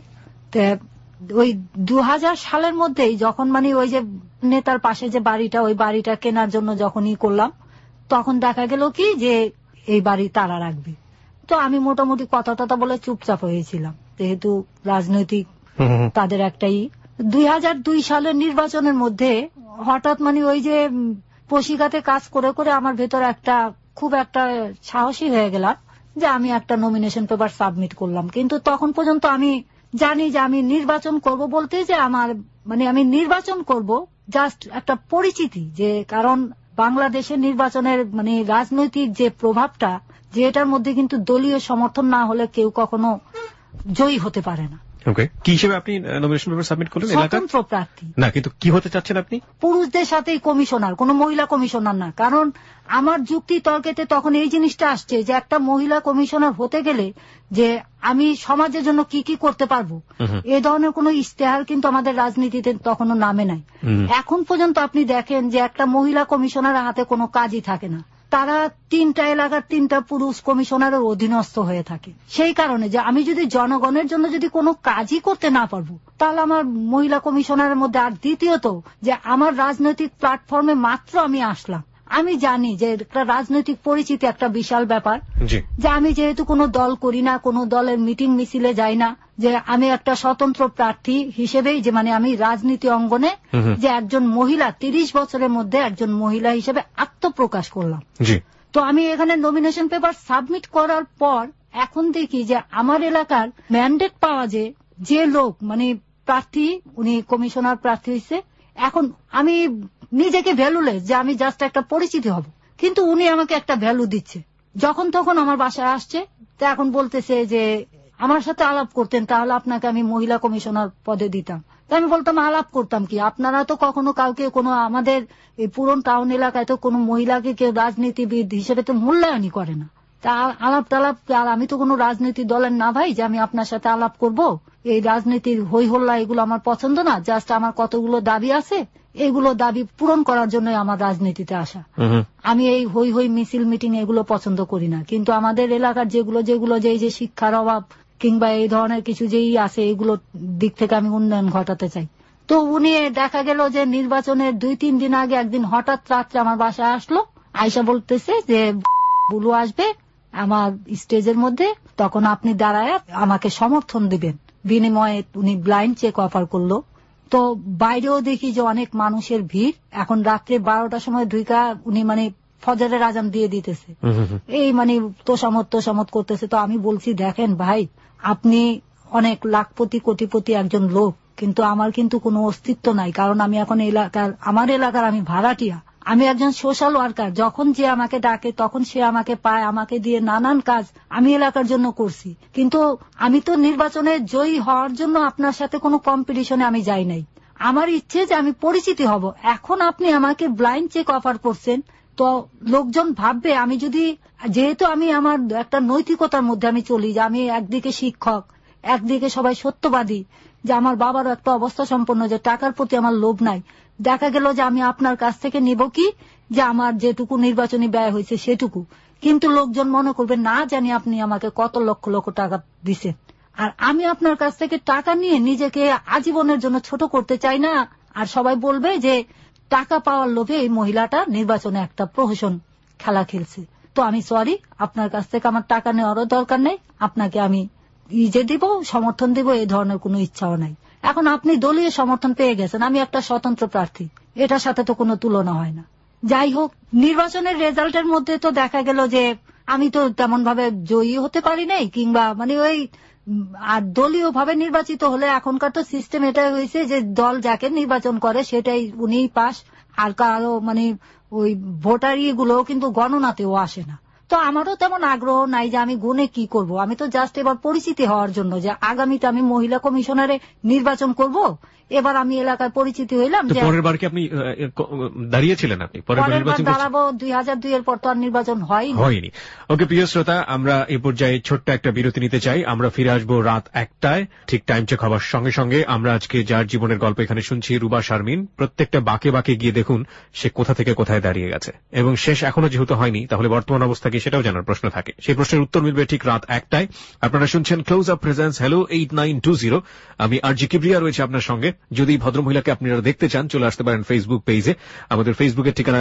[SPEAKER 4] ওই 2000 সালের মধ্যেই যখন মানে ওই যে নেতার পাশে যে বাড়িটা, ওই বাড়িটা কেনার জন্য যখনই করলাম, তখন দেখা গেল কি যে এই বাড়ি তারা রাখবে। তো আমি মোটামুটি কথা টথা বলে চুপচাপ হয়েছিলাম, যেহেতু রাজনৈতিক তাদের একটাই। 2002 সালের নির্বাচনের মধ্যে হঠাৎ মানে ওই যে পশিঘাতে কাজ করে করে আমার ভেতর খুব একটা সাহসী হয়ে গেলাম যে আমি একটা নমিনেশন পেপার সাবমিট করলাম। কিন্তু তখন পর্যন্ত আমি জানি যে আমি নির্বাচন করব বলতে যে আমার মানে আমি নির্বাচন করব জাস্ট একটা পরিচিতি, যে কারণ বাংলাদেশের নির্বাচনের মানে রাজনৈতিক যে প্রভাবটা, যে এটার মধ্যে কিন্তু দলীয় সমর্থন না হলে কেউ কখনো জয়ী হতে পারে না।
[SPEAKER 3] ওকে, কি হিসেবে আপনি নমিনেশন পেপার সাবমিট করলেন?
[SPEAKER 4] স্বতন্ত্র প্রার্থী
[SPEAKER 3] না, কিন্তু কি হতে চাচ্ছেন আপনি?
[SPEAKER 4] পুরুষদের সাথেই কমিশনার, কোন মহিলা কমিশনার না। কারণ আমার যুক্তি তর্কেতে তখন এই জিনিসটা আসছে যে একটা মহিলা কমিশনার হতে গেলে যে আমি সমাজের জন্য কি কি করতে পারবো, এ ধরনের কোন ইশতেহার কিন্তু আমাদের রাজনীতিতে তখনও নামে নাই। এখন পর্যন্ত আপনি দেখেন যে একটা মহিলা কমিশনারের হাতে কোনো কাজই থাকে না, তারা 3টা এলাকার 3টা পুরুষ কমিশনারের অধীনস্থ হয়ে থাকে। সেই কারণে যে আমি যদি জনগণের জন্য যদি কোনো কাজই করতে না পারবো, তাহলে আমার মহিলা কমিশনারের মধ্যে। আর দ্বিতীয়ত যে আমার রাজনৈতিক প্ল্যাটফর্মে মাত্র আমি আসলাম, আমি জানি যে একটা রাজনৈতিক পরিচিতি একটা বিশাল ব্যাপার, যে আমি যেহেতু কোনো দল করি না, কোনো দলের মিটিং মিছিলে যাই না, যে আমি একটা স্বতন্ত্র প্রার্থী হিসেবেই যে মানে আমি রাজনীতি অঙ্গনে যে একজন মহিলা 30 বছরের মধ্যে একজন মহিলা হিসেবে আত্মপ্রকাশ করলাম। তো আমি এখানে নমিনেশন পেপার সাবমিট করার পর এখন দেখি যে আমার এলাকার ম্যান্ডেট পাওয়া যে লোক মানে প্রার্থী, উনি কমিশনার প্রার্থী হয়েছে। এখন আমি নিজেকে ভ্যালুলেস যে আমি জাস্ট একটা পরিচিতি হব, কিন্তু উনি আমাকে একটা ভ্যালু দিচ্ছে। যখন তখন আমার বাসায় আসছে, তো এখন বলতেছে যে আমার সাথে আলাপ করতেন তাহলে আপনাকে আমি মহিলা কমিশনার পদে দিতাম। তো আমি বলতাম আলাপ করতাম কি, আপনারা তো কখনো কাউকে কোনো আমাদের এই পুরন টাউন এলাকায় তো কোনো মহিলাকে কেউ রাজনীতিবিদ হিসেবে তো মূল্যায়নই করে না। তা আলাপ টালাপ, আর আমি তো কোনো রাজনীতি দলের না ভাই যে আমি আপনার সাথে আলাপ করব। এই রাজনীতির হই হল্লা এগুলো আমার পছন্দ না, জাস্ট আমার কতগুলো দাবি আছে, এগুলো দাবি পূরণ করার জন্য আমার রাজনীতিতে আসা। আমি এই হই হই মিছিল মিটিং এগুলো পছন্দ করি না। কিন্তু আমাদের এলাকার যেগুলো যে শিক্ষার অভাব কিংবা এই ধরনের কিছু যেই আছে, এগুলোর দিক থেকে আমি উন্নয়ন ঘটাতে চাই। তো উনি দেখা গেল যে নির্বাচনের 2-3 দিন আগে একদিন হঠাৎ রাত্রে আমার বাসায় আসলো, আয়সা বলতেছে যে বুলু আসবে আমার স্টেজের মধ্যে, তখন আপনি দাঁড়ায় আমাকে সমর্থন দিবেন। বিনিময়ে উনি ব্লাইন্ড চেক অফার করলো। তো বাইরেও দেখি যে অনেক মানুষের ভিড়। এখন রাত্রে 12টার সময় ঢুকা উনি মানে ফজরের আজান দিয়ে দিতেছে, এই মানে তোষামত করতেছে। তো আমি বলছি দেখেন ভাই, আপনি অনেক লাখপতি কোটিপতি একজন লোক, কিন্তু আমার কিন্তু কোনো অস্তিত্ব নাই। কারণ আমি এখন আমার এলাকার আমি ভাড়াটিয়া, আমি একজন সোশ্যাল ওয়ার্কার। যখন যে আমাকে ডাকে তখন সে আমাকে পায়, আমাকে দিয়ে নানান কাজ আমি এলাকার জন্য করছি। কিন্তু আমি তো নির্বাচনে জয়ী হওয়ার জন্য আপনার সাথে কোনো কম্পিটিশনে আমি যাই নাই। আমার ইচ্ছে যে আমি পরিচিতি হব। এখন আপনি আমাকে ব্লাইন্ড চেক অফার করছেন, তো লোকজন ভাববে আমি যদি, যেহেতু আমি আমার একটা নৈতিকতার মধ্যে আমি চলি, যে আমি একদিকে শিক্ষক, একদিকে সবাই সত্যবাদী, যে আমার বাবারও একটা অবস্থা সম্পন্ন, যে টাকার প্রতি আমার লোভ নাই। দেখা গেল যে আমি আপনার কাছ থেকে নিব কি, যে আমার যেটুকু নির্বাচনী ব্যয় হয়েছে সেটুকু, কিন্তু লোকজন মনে করবে না জানি আপনি আমাকে কত লক্ষ লক্ষ টাকা দিচ্ছেন। আর আমি আপনার কাছ থেকে টাকা নিয়ে নিজেকে আজীবনের জন্য ছোট করতে চাই না। আর সবাই বলবে যে টাকা পাওয়ার লোভে এই মহিলাটা নির্বাচনে একটা প্রহসন খেলা খেলছে। তো আমি সরি, আপনার কাছ থেকে আমার টাকা নেওয়ারও দরকার নেই, আপনাকে আমি ইজে দিব, সমর্থন দিব, এই ধরনের কোনো ইচ্ছাও নাই। এখন আপনি দলীয় সমর্থন পেয়ে গেছেন, আমি একটা স্বতন্ত্র প্রার্থী, এটার সাথে তো কোনো তুলনা হয় না। যাই হোক, নির্বাচনের রেজাল্টের মধ্যে তো দেখা গেল যে আমি তো তেমন ভাবে জয়ী হতে পারি নাই, কিংবা মানে ওই আর দলীয় ভাবে নির্বাচিত হলে এখনকার তো সিস্টেম এটাই হয়েছে যে দল যাকে নির্বাচন করে সেটাই উনিই পাস, আর কারো মানে ওই ভোটার ইগুলো কিন্তু গণনাতেও আসে না। তো আমারও তেমন আগ্রহ নাই যে আমি গুণে কি করব। আমি তো জাস্ট এবার পরিচিতি হওয়ার জন্য যে আগামীতে আমি মহিলা কমিশনারে নির্বাচন করব, এবার আমি এলাকায় পরিচিতি হইলাম যে
[SPEAKER 3] পরের বার কি আপনি দাঁড়িয়েছিলেন? আপনি পরের বার
[SPEAKER 4] দাঁড়াবো 2002 এর পর তো আর নির্বাচন হয়নি।
[SPEAKER 3] ওকে প্রিয় শ্রোতা, আমরা এই পর্যায়ে ছোট্ট একটা বিরতি নিতে চাই। আমরা ফিরে আসবো রাত 1টায়, ঠিক টাইম চেক হবার সঙ্গে সঙ্গে। আমরা আজকে যার জীবনের গল্প এখানে শুনছি, রুবা শারমিন। প্রত্যেকটা বাঁকে বাঁকে গিয়ে দেখুন সে কোথা থেকে কোথায় দাঁড়িয়ে গেছে, এবং শেষ এখনো যেহেতু হয়নি, তাহলে বর্তমান অবস্থা কি সেটাও জানার প্রশ্ন থাকে। সেই প্রশ্নের উত্তর মিলবে ঠিক রাত 1টায়। আপনারা শুনছেন ক্লোজ আপ প্রেজেন্স হ্যালো 8920। আমি আরজি কিবরিয়া রয়েছে আপনার সঙ্গে। যদি ভদ্রমহিলাকে আপনারা দেখতে চান, চলে আসতে পারেন ফেসবুক পেজে। আমাদের ফেসবুকের ঠিকানা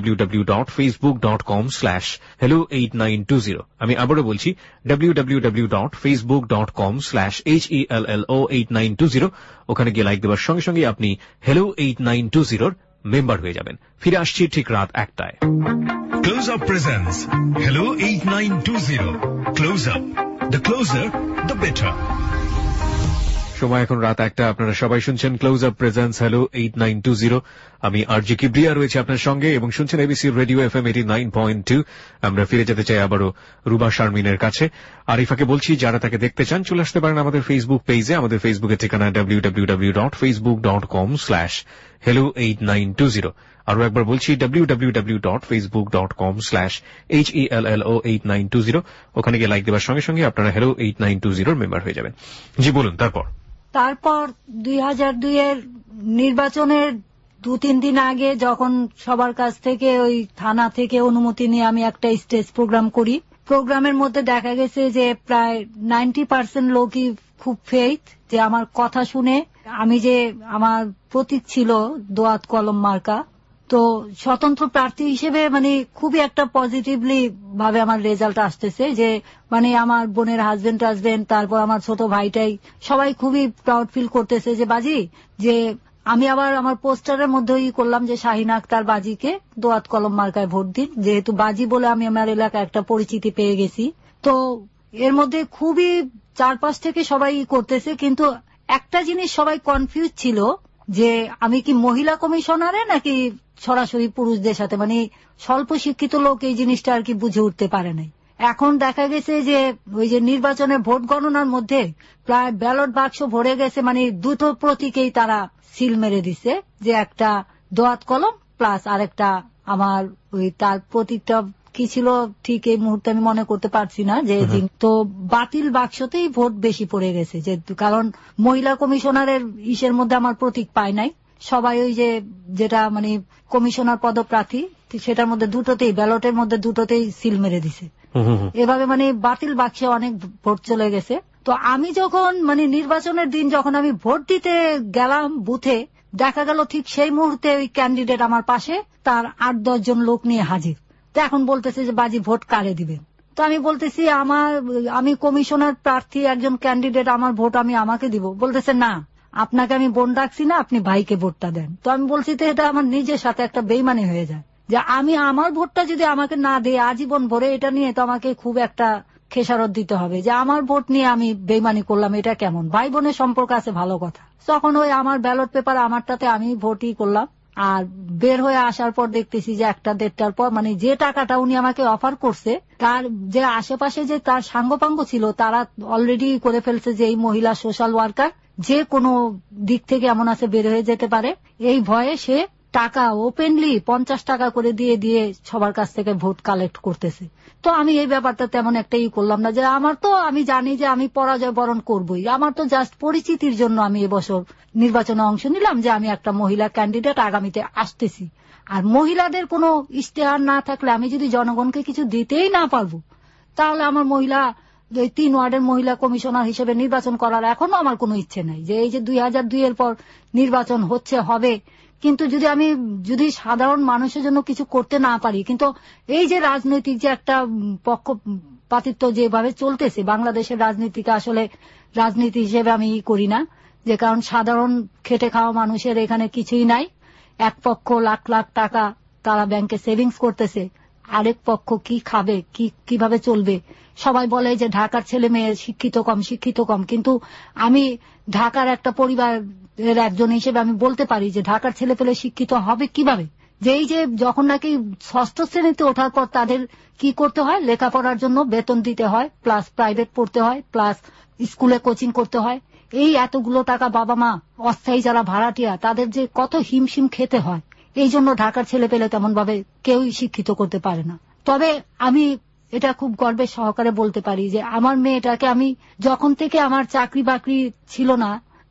[SPEAKER 3] www.facebook.com/hello8920। আমি আবারও বলছি www.facebook.com/hello8920। ওখানে গিয়ে লাইক দেওয়ার সঙ্গে সঙ্গে আপনি হ্যালো 8920 মেম্বার হয়ে যাবেন। ফিরে আসছি ঠিক রাত 1টায়।
[SPEAKER 2] Close Up presents hello 8920। Close Up, the closer the better.
[SPEAKER 3] সময় এখন রাত 1টা। আপনারা সবাই শুনছেন ক্লোজ আপ প্রেজেন্স হ্যালো 8920। আমি আরজি কিবরিয়া রয়েছে আপনার সঙ্গে এবং শুনছেন এবিসি রেডিও FM 89.2। আমরা ফিরে যেতে চাই আবারও রুবা শারমিনের কাছে। আরিফাকে বলছি যারা তাকে দেখতে চান চলে আসতে পারেন আমাদের ফেসবুক পেজে। আমাদের ফেসবুকের ঠিকানা www.facebook.com/hello8920। আরো একবার বলছি www.facebook.com/hello8920। ওখানে গিয়ে লাইক দেওয়ার সঙ্গে সঙ্গে আপনারা হ্যালো 8920 মেম্বার হয়ে যাবেন। জি বলুন। তারপর
[SPEAKER 4] 2002 এর নির্বাচনের 2-3 দিন আগে যখন সবার কাছ থেকে ওই থানা থেকে অনুমতি নিয়ে আমি একটা স্টেজ প্রোগ্রাম করি, প্রোগ্রামের মধ্যে দেখা গেছে যে প্রায় 90% লোকই খুব ফেইথ যে আমার কথা শুনে। আমি যে আমার প্রতীক ছিল দোয়াত কলম মার্কা, তো স্বতন্ত্র প্রার্থী হিসেবে মানে খুবই একটা পজিটিভলি ভাবে আমার রেজাল্ট আসতেছে, যে মানে আমার বোনের হাজবেন্ড তারপর আমার ছোট ভাইটাই সবাই খুবই প্রাউড ফিল করতেছে যে বাজি, যে আমি আবার আমার পোস্টারের মধ্যেই করলাম যে শাহিনা আক্তার বাজিকে দোয়াত কলম মার্কায় ভোট দিন, যেহেতু বাজি বলে আমি আমার এলাকায় একটা পরিচিতি পেয়ে গেছি। তো এর মধ্যে খুবই চারপাশ থেকে সবাই করতেছে, কিন্তু একটা জিনিস সবাই কনফিউজ ছিল যে আমি কি মহিলা কমিশনারে নাকি সরাসরি পুরুষদের সাথে, মানে স্বল্প শিক্ষিত লোক এই জিনিসটা আর কি বুঝে উঠতে পারে নাই। এখন দেখা গেছে যে ওই যে নির্বাচনের ভোট গণনার মধ্যে প্রায় ব্যালট বাক্স ভরে গেছে, মানে দুটো প্রতীকেই তারা সিল মেরে দিছে, যে একটা দোয়াত কলম প্লাস আরেকটা আমার ওই তার প্রতীকটা কি ছিল ঠিক এই মুহূর্তে আমি মনে করতে পারছি না। যে তো বাতিল বাক্সতেই ভোট বেশি পড়ে গেছে, যে কারণ মহিলা কমিশনারের ইসের মধ্যে আমার প্রতীক পায় নাই, সবাই ওই যে যেটা মানে কমিশনার পদপ্রার্থী সেটার মধ্যে দুটোতেই ব্যালটের মধ্যে দুটোতেই সিল মেরে দিছে। এভাবে মানে বাতিল বাক্সে অনেক ভোট চলে গেছে। তো আমি যখন মানে নির্বাচনের দিন যখন আমি ভোট দিতে গেলাম বুথে, দেখা গেল ঠিক সেই মুহূর্তে ওই ক্যান্ডিডেট আমার পাশে তার 8-10 জন লোক নিয়ে হাজির। তো এখন বলতেছে যে বাজি ভোট কারে দিবেন। তো আমি বলতেছি আমি কমিশনার প্রার্থী একজন ক্যান্ডিডেট, আমার ভোট আমি আমাকে দিব। বলতেছে না, আপনাকে আমি বোন ডাকছি না, আপনি ভাইকে ভোটটা দেন। তো আমি বলছি তো এটা আমার নিজের সাথে একটা বেইমানি হয়ে যায়, যে আমি আমার ভোটটা যদি আমাকে না দিয়ে আজীবন ভরে এটা নিয়ে তো আমাকে খুব একটা খেসারত দিতে হবে, যে আমার ভোট নিয়ে আমি বেইমানি করলাম, এটা কেমন? ভাই বোনের সম্পর্ক আছে ভালো কথা। তখন ওই আমার ব্যালট পেপার আমারটাতে আমি ভোটই করলাম। আর বের হয়ে আসার পর দেখতেছি যে 1-1.5টার পর মানে যে টাকাটা উনি আমাকে অফার করছে তার যে আশেপাশে যে তার সাঙ্গপাঙ্গ ছিল তারা অলরেডি করে ফেলছে যে এই মহিলা সোশ্যাল ওয়ার্কার যে কোনো দিক থেকে এমন আছে বের হয়ে যেতে পারে, এই ভয়ে সে টাকা ওপেনলি 50 টাকা করে দিয়ে সবার কাছ থেকে ভোট কালেক্ট করতেছে। তো আমি এই ব্যাপারটা তেমন একটাই করলাম না, যে আমার তো আমি জানি যে আমি পরাজয় বরণ করবই, আমার তো জাস্ট পরিচিতির জন্য আমি এবছর নির্বাচনে অংশ নিলাম যে আমি একটা মহিলা ক্যান্ডিডেট আগামীতে আসতেছি। আর মহিলাদের কোনো ইশতেহার না থাকলে আমি যদি জনগণকে কিছু দিতেই না পারবো, তাহলে আমার মহিলা 3 ওয়ার্ডের মহিলা কমিশনার হিসেবে নির্বাচন করার এখনো আমার কোনো ইচ্ছে নাই। যে এই যে 2002 এর পর নির্বাচন হবে, কিন্তু যদি সাধারণ মানুষের জন্য কিছু করতে না পারি, কিন্তু এই যে রাজনৈতিক যে একটা পক্ষপাতিত্ব যেভাবে চলতেছে বাংলাদেশের রাজনীতিকে আসলে রাজনীতি হিসেবে আমি করি না, যে কারণ সাধারণ খেটে খাওয়া মানুষের এখানে কিছুই নাই। এক পক্ষ লাখ লাখ টাকা তারা ব্যাংকে সেভিংস করতেছে, আরেক পক্ষ কি খাবে, কিভাবে চলবে। সবাই বলে যে ঢাকার ছেলে মেয়ে শিক্ষিত কম, কিন্তু আমি ঢাকার একটা পরিবারের একজন হিসেবে আমি বলতে পারি যে ঢাকার ছেলে পেলে শিক্ষিত হবে কিভাবে, যেই যে যখন নাকি ষষ্ঠ শ্রেণীতে ওঠার পর তাদের কি করতে হয়, লেখাপড়ার জন্য বেতন দিতে হয়, প্লাস প্রাইভেট পড়তে হয়, প্লাস স্কুলে কোচিং করতে হয়। এই এতগুলো টাকা বাবা মা অস্থায়ী যারা ভাড়াটিয়া তাদের যে কত হিমশিম খেতে হয়, এই জন্য ঢাকার ছেলে পেলে তেমন ভাবে কেউই শিক্ষিত করতে পারে না। তবে আমি এটা খুব গর্বের সহকারে বলতে পারি যে আমার মেয়েটাকে আমি যখন থেকে আমার চাকরি বাকরি ছিল না,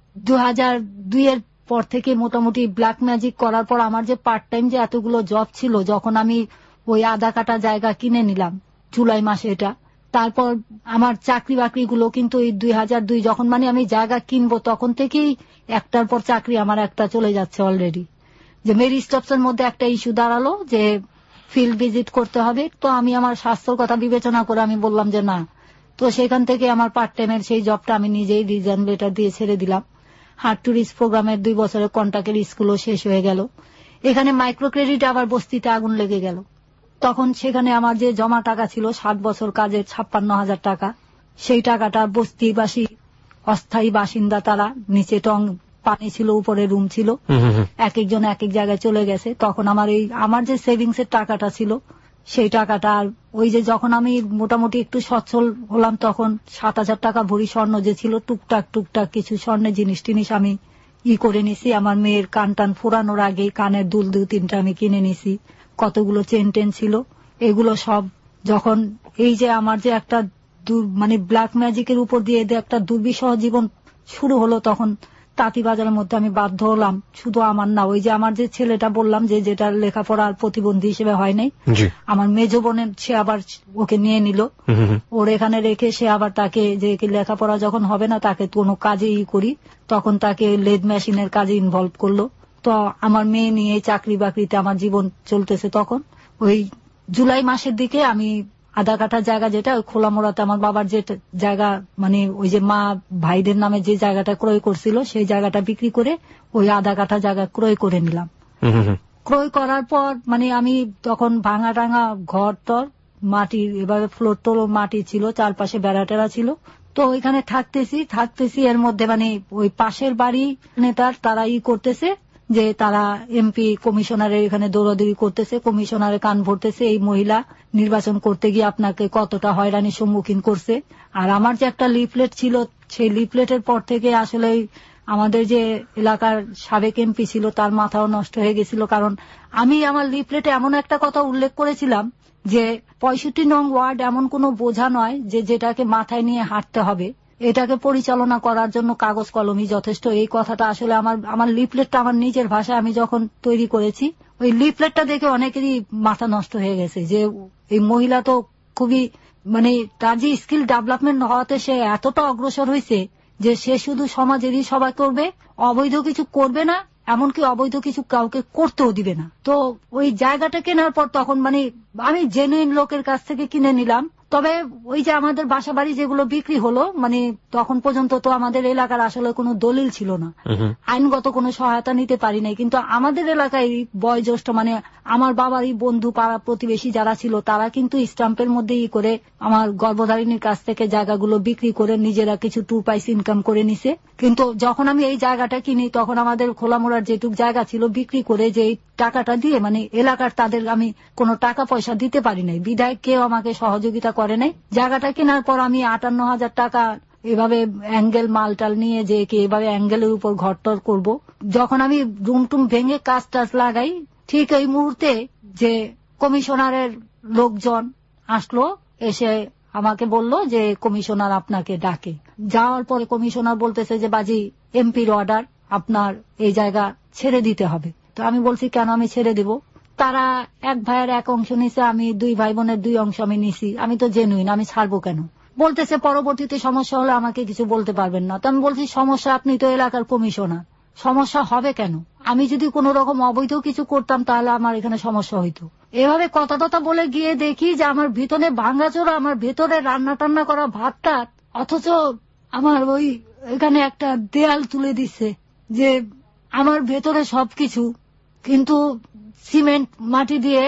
[SPEAKER 4] 2002 এর পর থেকে মোটামুটি ব্ল্যাক ম্যাজিক করার পর আমার যে পার্ট টাইম যে এতগুলো জব ছিল, যখন আমি ওই আধা কাটা জায়গা কিনে নিলাম জুলাই মাসে, এটা তারপর আমার চাকরি বাকরিগুলো কিন্তু এই 2002 যখন মানে আমি জায়গা কিনবো তখন থেকেই একটার পর চাকরি আমার একটা চলে যাচ্ছে অলরেডি। যে মেরি স্টপসের মধ্যে একটা ইস্যু দাঁড়ালো যে ফিল্ড ভিজিট করতে হবে, তো আমি আমার স্বাস্থ্যর কথা বিবেচনা করে আমি বললাম যে না, তো সেখান থেকে আমার পার্ট টাইমের সেই জবটা আমি নিজেই রিজাইন লেটার দিয়ে ছেড়ে দিলাম। হার্ট ট্যুরিস্ট প্রোগ্রামের 2 বছরের কন্ট্রাক্টের স্কুলও শেষ হয়ে গেল। এখানে মাইক্রো ক্রেডিট আবার বস্তিতে আগুন লেগে গেল। তখন সেখানে আমার যে জমা টাকা ছিল 7 বছর কাজের 56,000 টাকা, সেই টাকাটা বস্তিবাসী অস্থায়ী বাসিন্দা তারা, নিচে টং পানি ছিল, উপরে রুম ছিল, এক একজন এক এক জায়গায় চলে গেছে। তখন আমার যে সেভিংস এর টাকাটা ছিল সেই টাকাটা, আর ওই যে যখন আমি মোটামুটি একটু সচ্ছল হলাম তখন 7,000 টাকা ভরি স্বর্ণ যে ছিল, টুকটাক কিছু স্বর্ণের জিনিস টিনিস আমি করে নিছি। আমার মেয়ের কান টান ফোরানোর আগে কানের দুল 2-3টা আমি কিনে নিছি, কতগুলো চেন টেন ছিল, এগুলো সব যখন এই যে আমার যে একটা মানে ব্ল্যাক ম্যাজিকের উপর দিয়ে একটা দুর্বিষহ জীবন শুরু হলো, তখন তাঁতিবাজারের মধ্যে আমি বাধ্য হলাম। শুধু আমার না, ওই যে আমার যে ছেলেটা বললাম যে যেটা লেখাপড়ার প্রতিবন্ধী হিসেবে হয় নাই, আমার মেজ বোনের, সে আবার ওকে নিয়ে নিল, ওর এখানে রেখে সে আবার তাকে যে লেখাপড়া যখন হবে না তাকে কোনো কাজে করি, তখন তাকে লেদ মেশিনের কাজে ইনভলভ করলো। তো আমার মেয়ে নিয়ে চাকরি বাকরিতে আমার জীবন চলতেছে। তখন ওই জুলাই মাসের দিকে আমি আধা কাঠা জায়গা, যেটা ওই খোলামোড়াতে আমার বাবার যে জায়গা, মানে ওই যে মা ভাইদের নামে যে জায়গাটা ক্রয় করছিল সেই জায়গাটা বিক্রি করে ওই আধা কাঠা জায়গা ক্রয় করে নিলাম। ক্রয় করার পর মানে আমি তখন ভাঙা টাঙা ঘর টর, মাটির এভাবে ফ্লোর টোর মাটি ছিল, চারপাশে বেড়া টেরা ছিল। তো ওইখানে থাকতেছি এর মধ্যে মানে ওই পাশের বাড়ি নেতার তারা করতেছে যে তারা এমপি কমিশনারের এখানে দৌড়াদৌড়ি করতেছে, কমিশনারের কান ভরতেছে, এই মহিলা নির্বাচন করতে গিয়ে আপনাকে কতটা হয়রানির সম্মুখীন করছে। আর আমার যে একটা লিফলেট ছিল, সেই লিফলেটের পর থেকে আসলে আমাদের যে এলাকার সাবেক এমপি ছিল তার মাথাও নষ্ট হয়ে গেছিল, কারণ আমি আমার লিফলেটে এমন একটা কথা উল্লেখ করেছিলাম যে 65 নং ওয়ার্ড এমন কোনো বোঝা নয় যে যেটাকে মাথায় নিয়ে হাঁটতে হবে, এটাকে পরিচালনা করার জন্য কাগজ কলমই যথেষ্ট। এই কথাটা আসলে আমার লিফলেটটা আমার নিজের ভাষায় আমি যখন তৈরি করেছি, ওই লিফলেটটা দেখে অনেকেরই মাথা নষ্ট হয়ে গেছে যে এই মহিলা তো খুবই মানে তার যে স্কিল ডেভেলপমেন্ট হওয়াতে সে এতটা অগ্রসর হয়েছে যে সে শুধু সমাজেরই সবাই করবে, অবৈধ কিছু করবে না, এমনকি অবৈধ কিছু কাউকে করতেও দিবে না। তো ওই জায়গাটা কেনার পর তখন মানে আমি জেনুইন লোকের কাছ থেকে কিনে নিলাম। তবে ওই যে আমাদের বাসা বাড়ি যেগুলো বিক্রি হলো, মানে তখন পর্যন্ত তো আমাদের এলাকার আসলে কোনো দলিল ছিল না, আইনগত কোনো সহায়তা নিতে পারি নাই। কিন্তু আমাদের এলাকায় বয়োজ্যেষ্ঠ মানে আমার বাবারই বন্ধু পাড়া প্রতিবেশী যারা ছিল তারা কিন্তু স্টাম্পের মধ্যে করে আমার গর্ভধারিণীর কাছ থেকে জায়গাগুলো বিক্রি করে নিজেরা কিছু 2 পয়সা ইনকাম করে নিছে। কিন্তু যখন আমি এই জায়গাটা কিনি তখন আমাদের খোলামোড়ার যেটুক জায়গা ছিল বিক্রি করে যে এই টাকাটা দিয়ে মানে এলাকার তাদের আমি কোনো টাকা পয়সা দিতে পারি নাই, বিধায়ক কেউ আমাকে সহযোগিতা করে নাই। জায়গাটা কেনার পর আমি 58,000 টাকা এভাবে অ্যাঙ্গেল মালটাল নিয়ে যে এভাবে অ্যাঙ্গেলের উপর ঘরটর করব, যখন আমি রুম টুম ভেঙে কাজ টাজ লাগাই, ঠিক এই মুহূর্তে যে কমিশনারের লোকজন আসলো, এসে আমাকে বলল যে কমিশনার আপনাকে ডাকে। যাওয়ার পরে কমিশনার বলতেছে যে বাজি এমপির অর্ডার, আপনার এই জায়গা ছেড়ে দিতে হবে। তো আমি বলছি কেন আমি ছেড়ে দেব? তারা এক ভাইয়ের এক অংশ নিছে, আমি 2 ভাই বোনের 2 অংশ আমি নিছি, আমি তো জেনুইন, আমি ছাড়বো কেন? বলতেছে পরবর্তীতে সমস্যা হলে আমাকে কিছু বলতে পারবেন না। তো আমি বলছি সমস্যা, আপনি তো এলাকার কমিশনার, সমস্যা হবে কেন? আমি যদি কোন রকম অবৈধ কিছু করতাম তাহলে আমার এখানে সমস্যা হইতো। এভাবে কথা টথা বলে গিয়ে দেখি যে আমার ভিতরে ভাঙাচোরা, আমার ভেতরে রান্না টান্না করা ভাতটা, অথচ আমার ওই এখানে একটা দেয়াল তুলে দিচ্ছে যে আমার ভেতরে সবকিছু, কিন্তু সিমেন্ট মাটি দিয়ে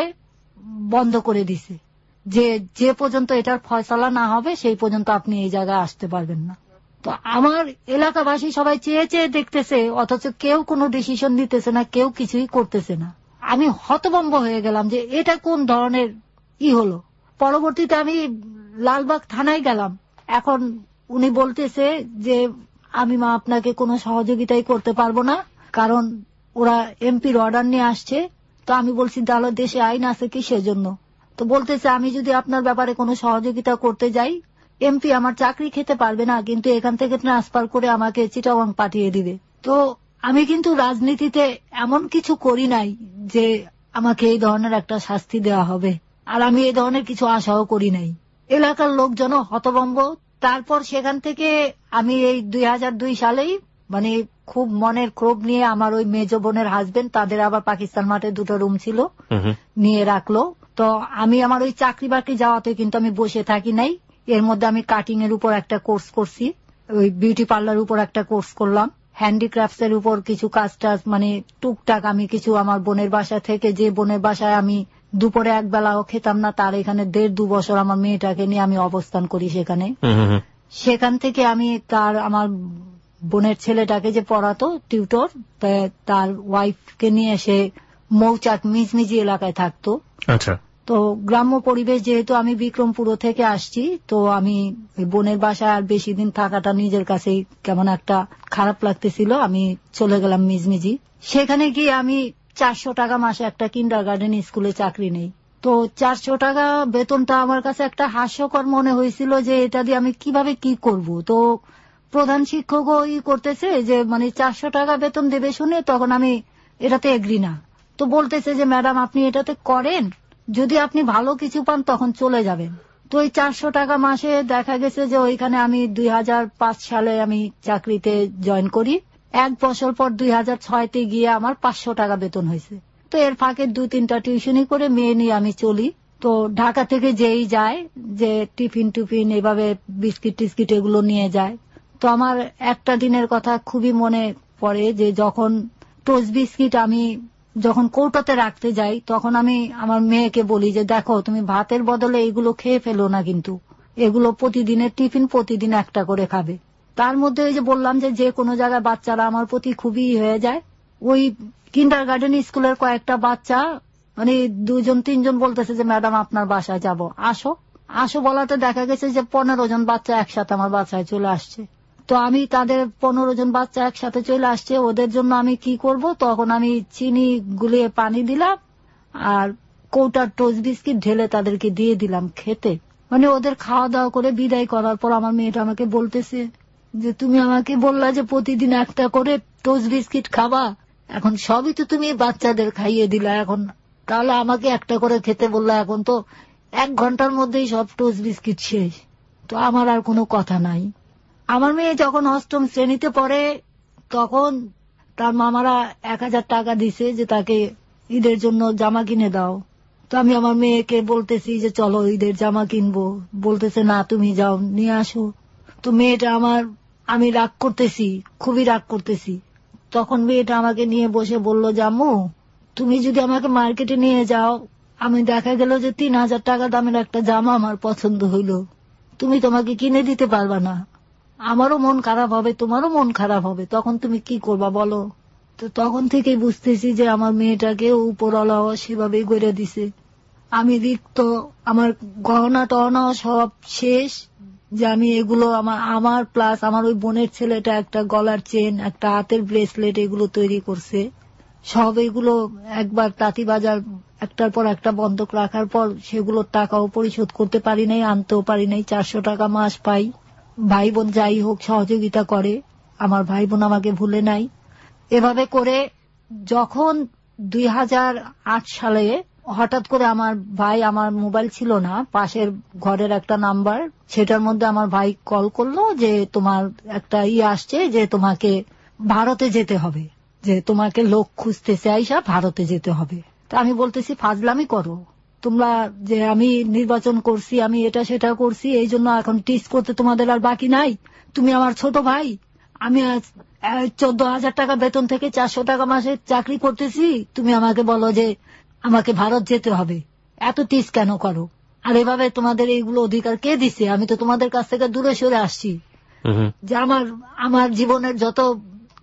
[SPEAKER 4] বন্ধ করে দিছে যে যে পর্যন্ত এটার ফয়সালা না হবে সেই পর্যন্ত আপনি এই জায়গায় আসতে পারবেন না। তো আমার এলাকাবাসী সবাই চেয়ে চেয়ে দেখতেছে, অথচ কেউ কোনো ডিসিশন নিতেছে না, কেউ কিছুই করতেছে না। আমি হতভম্ব হয়ে গেলাম যে এটা কোন ধরনের হলো। পরবর্তীতে আমি লালবাগ থানায় গেলাম। এখন উনি বলতেছে যে আমি মা আপনাকে কোনো সহযোগিতাই করতে পারবো না, কারণ ওরা এমপির অর্ডার নিয়ে আসছে। তো আমি বলছি তাহলে দেশে আইন আছে কি সেজন্য? তো বলতেছে আমি যদি আপনার ব্যাপারে কোনো সহযোগিতা করতে যাই, এমপি আমার চাকরি খেতে পারবে না, কিন্তু এখান থেকে ট্রান্সফার করে আমাকে চিটাগাং পাঠিয়ে দিবে। তো আমি কিন্তু রাজনীতিতে এমন কিছু করি নাই যে আমাকে এই ধরনের একটা শাস্তি দেওয়া হবে, আর আমি এই ধরনের কিছু আশাও করি নাই। এলাকার লোকজন হতভম্ব। তারপর সেখান থেকে আমি এই 2002 সালেই মানে খুব মনের ক্ষোভ নিয়ে আমার ওই মেজ বোনের হাজবেন্ড, তাদের আবার পাকিস্তান মাঠে 2টো রুম ছিল, নিয়ে রাখলো। তো আমি আমার ওই চাকরি বাকরি যাওয়াতে কিন্তু আমি বসে থাকি নাই। এর মধ্যে আমি কাটিং এর উপর একটা কোর্স করছি, ওই বিউটি পার্লার উপর একটা কোর্স করলাম, হ্যান্ডিক্রাফটস এর উপর কিছু কাজ টাজ মানে টুকটাক আমি কিছু আমার বোনের বাসা থেকে, যে বোনের বাসায় আমি দুপুরে এক বেলাও খেতাম না, তার এখানে 1.5-2 বছর আমার মেয়েটাকে নিয়ে আমি অবস্থান করি সেখানে। সেখান থেকে আমি তার আমার বোনের ছেলেটাকে যে পড়াতো টিউটর, তার ওয়াইফকে নিয়ে এসে মৌচাক মিজমিজি এলাকায় থাকতো।
[SPEAKER 3] আচ্ছা।
[SPEAKER 4] তো গ্রাম্য পরিবেশ যেহেতু আমি বিক্রমপুর থেকে আসছি, তো আমি বোনের বাসায় আর বেশি দিন থাকাটা নিজের কাছেই কেমন একটা খারাপ লাগতেছিল। আমি চলে গেলাম মিজমিজি। সেখানে গিয়ে আমি 400 টাকা মাসে একটা কিন্ডারগার্টেন স্কুলে চাকরি নেই। তো 400 টাকা বেতনটা আমার কাছে একটা হাস্যকর মনে হয়েছিল যে এটা দিয়ে আমি কিভাবে কি করব। তো প্রধান শিক্ষকও করতেছে যে মানে 400 টাকা বেতন দেবে শুনে তখন আমি এটাতে এগ্রি না। তো বলতেছে যে ম্যাডাম আপনি এটাতে করেন, যদি আপনি ভালো কিছু পান তখন চলে যাবেন। তো ওই 400 টাকা মাসে দেখা গেছে যে ওইখানে আমি 2005 সালে আমি চাকরিতে জয়েন করি। 1 বছর পর 2006-তে গিয়ে আমার 500 টাকা বেতন হয়েছে। তো এর ফাঁকে 2-3টা টিউশনি করে মেয়ে নিয়ে আমি চলি। তো ঢাকা থেকে যেই যায় যে টিফিন এভাবে বিস্কিট টিস্কিট এগুলো নিয়ে যায়। তো আমার একটা দিনের কথা খুবই মনে পড়ে যে যখন টোস্ট বিস্কিট আমি যখন কৌটাতে রাখতে যাই, তখন আমি আমার মেয়েকে বলি যে দেখো তুমি ভাতের বদলে এগুলো খেয়ে ফেলো না, কিন্তু এগুলো প্রতিদিনের টিফিন, প্রতিদিন একটা করে খাবে। তার মধ্যে ওই যে বললাম যে কোনো জায়গায় বাচ্চারা আমার প্রতি খুবই হয়ে যায়। ওই কিন্ডারগার্টেন স্কুলের কয়েকটা বাচ্চা মানে 2-3 জন বলতেছে যে ম্যাডাম আপনার বাসায় যাব, আসো আসো বলাতে দেখা গেছে যে 15 জন বাচ্চা একসাথে আমার বাসায় চলে আসছে। তো আমি তাদের 15 জন বাচ্চা একসাথে চলে আসছে, ওদের জন্য আমি কি করব, তখন আমি চিনি গুলিয়ে পানি দিলাম আর কৌটার টোস্ট বিস্কিট ঢেলে তাদেরকে দিয়ে দিলাম খেতে। মানে ওদের খাওয়া দাওয়া করে বিদায় করার পর আমার মেয়েটা আমাকে বলতেছে যে তুমি আমাকে বললা যে প্রতিদিন একটা করে টোস্ট বিস্কিট খাবা, এখন সবই তো তুমি বাচ্চাদের খাইয়ে দিলা, এখন তাহলে আমাকে একটা করে খেতে বললা, এখন তো 1 ঘন্টার মধ্যেই সব টোস্ট বিস্কিট শেষ। তো আমার আর কোনো কথা নাই। আমার মেয়ে যখন 8ম শ্রেণীতে পড়ে তখন তার মামারা 1000 টাকা দিছে যে তাকে ঈদের জন্য জামা কিনে দাও। তো আমি আমার মেয়েকে বলতেছি যে চলো ঈদের জামা কিনবো, বলতেছে না তুমি যাও নিয়ে আসো। তো মেয়েটা আমার, আমি রাগ করতেছি, খুবই রাগ করতেছি। তখন মেয়েটা আমাকে নিয়ে বসে বলল যে আম্মু তুমি যদি আমাকে মার্কেটে নিয়ে যাও, আমি দেখা গেল যে 3000 টাকা দামের একটা জামা আমার পছন্দ হইল, তুমি তোমাকে কিনে দিতে পারবা না, আমারও মন খারাপ হবে, তোমারও মন খারাপ হবে, তখন তুমি কি করবা বলো। তো তখন থেকেই বুঝতেছি যে আমার মেয়েটাকে উপরওয়ালা সেভাবেই গড়ে দিছে। আমি রিক্ত, আমার গহনা টহনা সব শেষ, যে আমি এগুলো আমার প্লাস আমার ওই বোনের ছেলেটা একটা গলার চেন, একটা হাতের ব্রেসলেট এগুলো তৈরি করছে। সব এগুলো একবার তাঁতিবাজার একটার পর একটা বন্ধক রাখার পর সেগুলোর টাকাও পরিশোধ করতে পারি নাই, আনতেও পারি নাই। 400 টাকা মাস পাই, ভাই বোন যাই হোক সহযোগিতা করে, আমার ভাই বোন আমাকে ভুলে নাই। এভাবে করে যখন 2008 সালে হঠাৎ করে আমার ভাই, আমার মোবাইল ছিল না, পাশের ঘরের একটা নাম্বার, সেটার মধ্যে আমার ভাই কল করলো যে তোমার একটা আসছে যে তোমাকে ভারতে যেতে হবে, যে তোমাকে লোক খুঁজতেছে, আইসা ভারতে যেতে হবে। তা আমি বলতেছি ফাজলামি করো তোমরা, যে আমি নির্বাচন করছি, আমি এটা সেটা করছি, এই জন্য এখন টিচ করতে তোমাদের আর বাকি নাই। তুমি আমার ছোট ভাই, আমি 14,000 টাকা বেতন থেকে 400 টাকা মাসে চাকরি করতেছি, তুমি আমাকে বলো যে আমাকে ভারত যেতে হবে, এত টিচ কেন করো? আর এভাবে তোমাদের এইগুলো অধিকার কে দিছে? আমি তো তোমাদের কাছ থেকে দূরে সরে আসছি, যে আমার জীবনের যত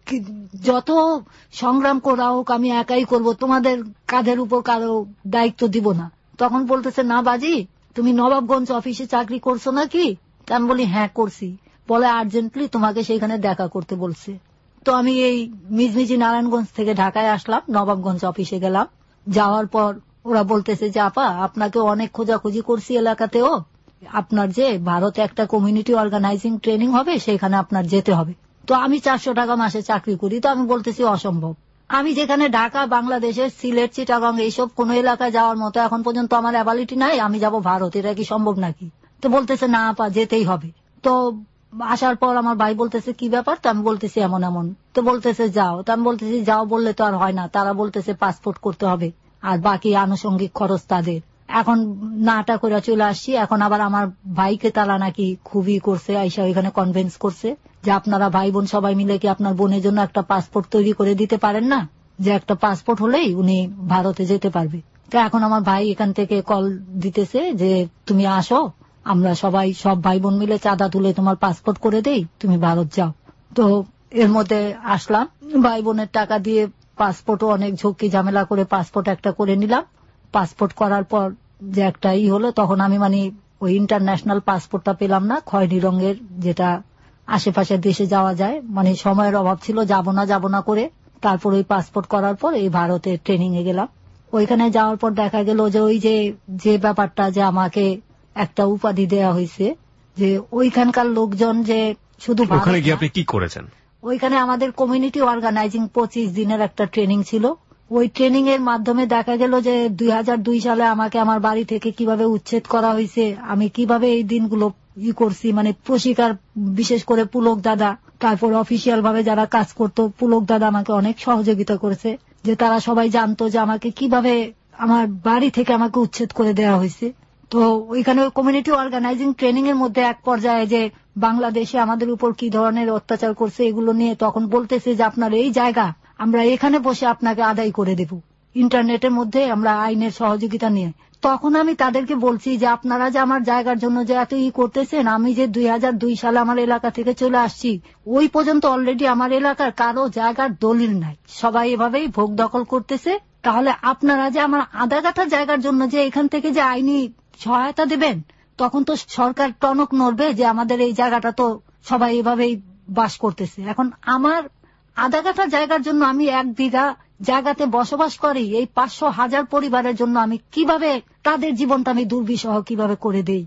[SPEAKER 4] যত সংগ্রাম করা হোক আমি একাই করব, তোমাদের কাঁধের উপর কারো দায়িত্ব দিব না। তখন বলতেছে, না বাজি তুমি নবাবগঞ্জ অফিসে চাকরি করছো নাকি? আমি বলি হ্যাঁ করছি। বলে আর্জেন্টলি তোমাকে সেইখানে দেখা করতে বলছে। তো আমি এই মিজমিজি নারায়ণগঞ্জ থেকে ঢাকায় আসলাম, নবাবগঞ্জ অফিসে গেলাম। যাওয়ার পর ওরা বলতেছে যে আপা আপনাকে অনেক খোঁজাখুঁজি করছি এলাকাতেও, আপনার যে ভারতে একটা কমিউনিটি অর্গানাইজিং ট্রেনিং হবে সেখানে আপনার যেতে হবে। তো আমি 400 টাকা মাসে চাকরি করি, তো আমি বলতেছি অসম্ভব। আমি যেখানে ঢাকা, বাংলাদেশের সিলেট, চিটাগাং এইসব কোন এলাকায় যাওয়ার মতো এখন পর্যন্ত আমার অ্যাবিলিটি নাই, আমি যাব ভারত, এটা কি সম্ভব নাকি? তো বলতেছে না আপা যেতেই হবে। তো আসার পর আমার ভাই বলতেছে কি ব্যাপার? তো আমি বলতেছি এমন এমন। তো বলতেছে যাও। তো আমি বলতেছি যাও বললে তো আর হয় না, তারা বলতেছে পাসপোর্ট করতে হবে আর বাকি আনুষঙ্গিক খরচ তাদের। এখন নাটা করে চলে আসছি। এখন আবার আমার ভাইকে তারা নাকি খুবই করছে, আইসা ওইখানে কনভিন্স করছে যে আপনারা ভাই বোন সবাই মিলে কি আপনার বোনের জন্য একটা পাসপোর্ট তৈরি করে দিতে পারেন না, যে একটা পাসপোর্ট হলেই উনি ভারতে যেতে পারবে। তো এখন আমার ভাই এখান থেকে কল দিতেছে যে তুমি আসো, আমরা সবাই সব ভাই বোন মিলে চাঁদা তুলে তোমার পাসপোর্ট করে দেই, তুমি ভারত যাও। তো এর মধ্যে আসলাম, ভাই বোনের টাকা দিয়ে পাসপোর্টও অনেক ঝক্কি ঝামেলা করে পাসপোর্ট একটা করে নিলাম। পাসপোর্ট করার পর যে একটা হলো, তখন আমি মানে ওই ইন্টারন্যাশনাল পাসপোর্টটা পেলাম না, খয়েরি রঙের, যেটা আশেপাশের দেশে যাওয়া যায়। মানে সময়ের অভাব ছিল, যাব না করে তারপর ওই পাসপোর্ট করার পর এই ভারতে ট্রেনিং এ গেলাম। ওইখানে যাওয়ার পর দেখা গেল যে ওই যে ব্যাপারটা যে আমাকে একটা উপাধি দেয়া হয়েছে, যে ওইখানকার লোকজন যে শুধু
[SPEAKER 3] ওখানে গিয়ে আপনি কি করেছেন?
[SPEAKER 4] ওইখানে আমাদের কমিউনিটি অর্গানাইজিং 25 দিনের একটা ট্রেনিং ছিল। ওই ট্রেনিং এর মাধ্যমে দেখা গেল যে 2002 সালে আমাকে আমার বাড়ি থেকে কিভাবে উচ্ছেদ করা হয়েছে, আমি কিভাবে এই দিনগুলো করছি, মানে প্রশিকার, বিশেষ করে পুলক দাদা, তারপর অফিসিয়াল ভাবে যারা কাজ করতো, পুলক দাদা আমাকে অনেক সহযোগিতা করেছে, যে তারা সবাই জানতো যে আমাকে কিভাবে আমার বাড়ি থেকে আমাকে উচ্ছেদ করে দেওয়া হয়েছে। তো ওইখানে কমিউনিটি অর্গানাইজিং ট্রেনিং এর মধ্যে এক পর্যায়ে যে বাংলাদেশে আমাদের উপর কি ধরনের অত্যাচার করছে এগুলো নিয়ে তখন বলতেছে যে আপনার এই জায়গা আমরা এখানে বসে আপনাকে আদায় করে দেব, ইন্টারনেটের মধ্যে আমরা আইনের সহযোগিতা নিয়ে। তখন আমি তাদেরকে বলছি যে আপনারা যে আমার জায়গার জন্য যে এত করতেছেন, আমি যে 2002 সালে আমার এলাকা থেকে চলে আসছি, ওই পর্যন্ত অলরেডি আমার এলাকার কারো জায়গার দলিল নাই, সবাই এভাবেই ভোগ দখল করতেছে। তাহলে আপনারা যে আমার আধা কাঠা জায়গার জন্য যে এখান থেকে যে আইনি সহায়তা দেবেন, তখন তো সরকার টনক নড়বে যে আমাদের এই জায়গাটা তো সবাই এভাবেই বাস করতেছে। এখন আমার আধা কাঠা জায়গার জন্য আমি 1 বিঘা জায়গাতে বসবাস করি, এই 500,000 পরিবারের জন্য আমি কিভাবে তাদের জীবনটা আমি দুর্বিষহ কিভাবে করে দেই।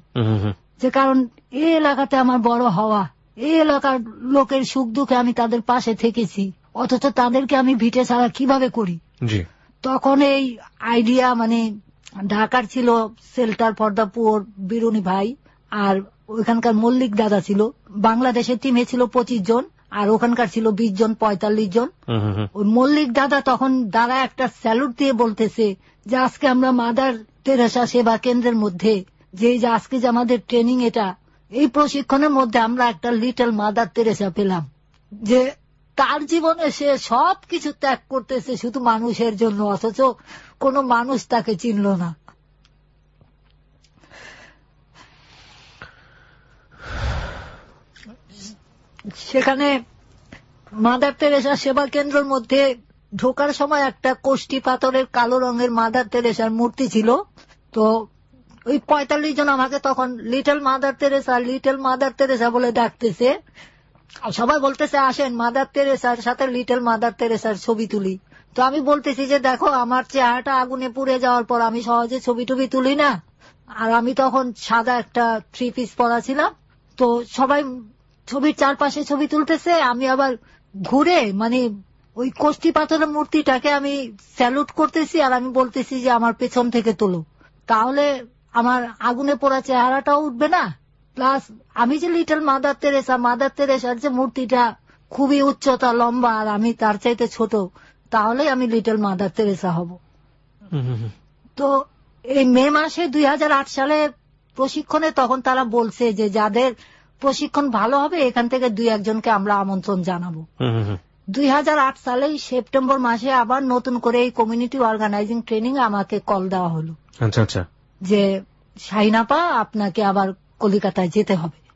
[SPEAKER 4] যে কারণ এই এলাকাতে আমার বড় হওয়া, এই এলাকার লোকের সুখ দুঃখে আমি তাদের পাশে থেকেছি, অথচ তাদেরকে আমি ভিটে ছাড়া কিভাবে করি। তখন এই আইডিয়া মানে ঢাকার ছিল shelter for the poor Biruni ভাই, আর ওইখানকার মল্লিক দাদা ছিল। বাংলাদেশের টিমে ছিল 25 জন, আর ওখানকার ছিল 20 জন, 45 জন। ওই মল্লিক দাদা তখন দ্বারা একটা স্যালুট দিয়ে বলতেছে যে আজকে আমরা মাদার তেরেসা সেবা কেন্দ্রের মধ্যে যে আজকে যে আমাদের ট্রেনিং, এটা এই প্রশিক্ষণের মধ্যে আমরা একটা লিটল মাদার তেরেসা পেলাম, যে তার জীবনে সে সবকিছু ত্যাগ করতেছে শুধু মানুষের জন্য, অথচ কোনো মানুষ তাকে চিনল না। সেখানে মাদার তেরেসা সেবা কেন্দ্রের মধ্যে ঢোকার সময় একটা কোষ্ঠী পাথরের কালো রঙের মাদার তেরেসার মূর্তি ছিল। তো ওই 45 জন আমাকে তখন লিটল মাদার তেরেসা বলে ডাকতেছে। সবাই বলতেছে আসেন মাদার তেরেসার সাথে লিটল মাদার তেরেসার ছবি তুলি। তো আমি বলতেছি যে দেখো আমার চেহারাটা আগুনে পুড়ে যাওয়ার পর আমি সহজে ছবি টবি তুলি না, আর আমি তখন সাদা একটা 3 পিস পরা ছিলাম। তো সবাই ছবির চারপাশে ছবি তুলতেছে, আমি আবার ঘুরে মানে ওই কোষ্ঠী পাথরের মূর্তিটাকে আমি স্যালুট করতেছি, আর আমি বলতেছি যে আমার পেছন থেকে তোলো, তাহলে আমার আগুনে পোড়া চেহারাটাও উঠবে না, প্লাস আমি যে লিটল মাদার তেরেসার যে মূর্তিটা খুবই উচ্চতা লম্বা আর আমি তার চাইতে ছোট, তাহলে আমি লিটল মাদার তেরেসা হব। তো এই মে মাসে 2008 সালে প্রশিক্ষণে তখন তারা বলছে যে যাদের প্রশিক্ষণ ভালো হবে এখান থেকে 2-1 জনকে আমরা আমন্ত্রণ জানাবো। 2008 সালেই সেপ্টেম্বর মাসে আবার নতুন করে এই কমিউনিটি অর্গানাইজিং ট্রেনিং আমাকে কল দেওয়া হলো।
[SPEAKER 3] আচ্ছা আচ্ছা,
[SPEAKER 4] যে শাহিনাপা আপনাকে আবার কলিকাতায় যেতে হবে।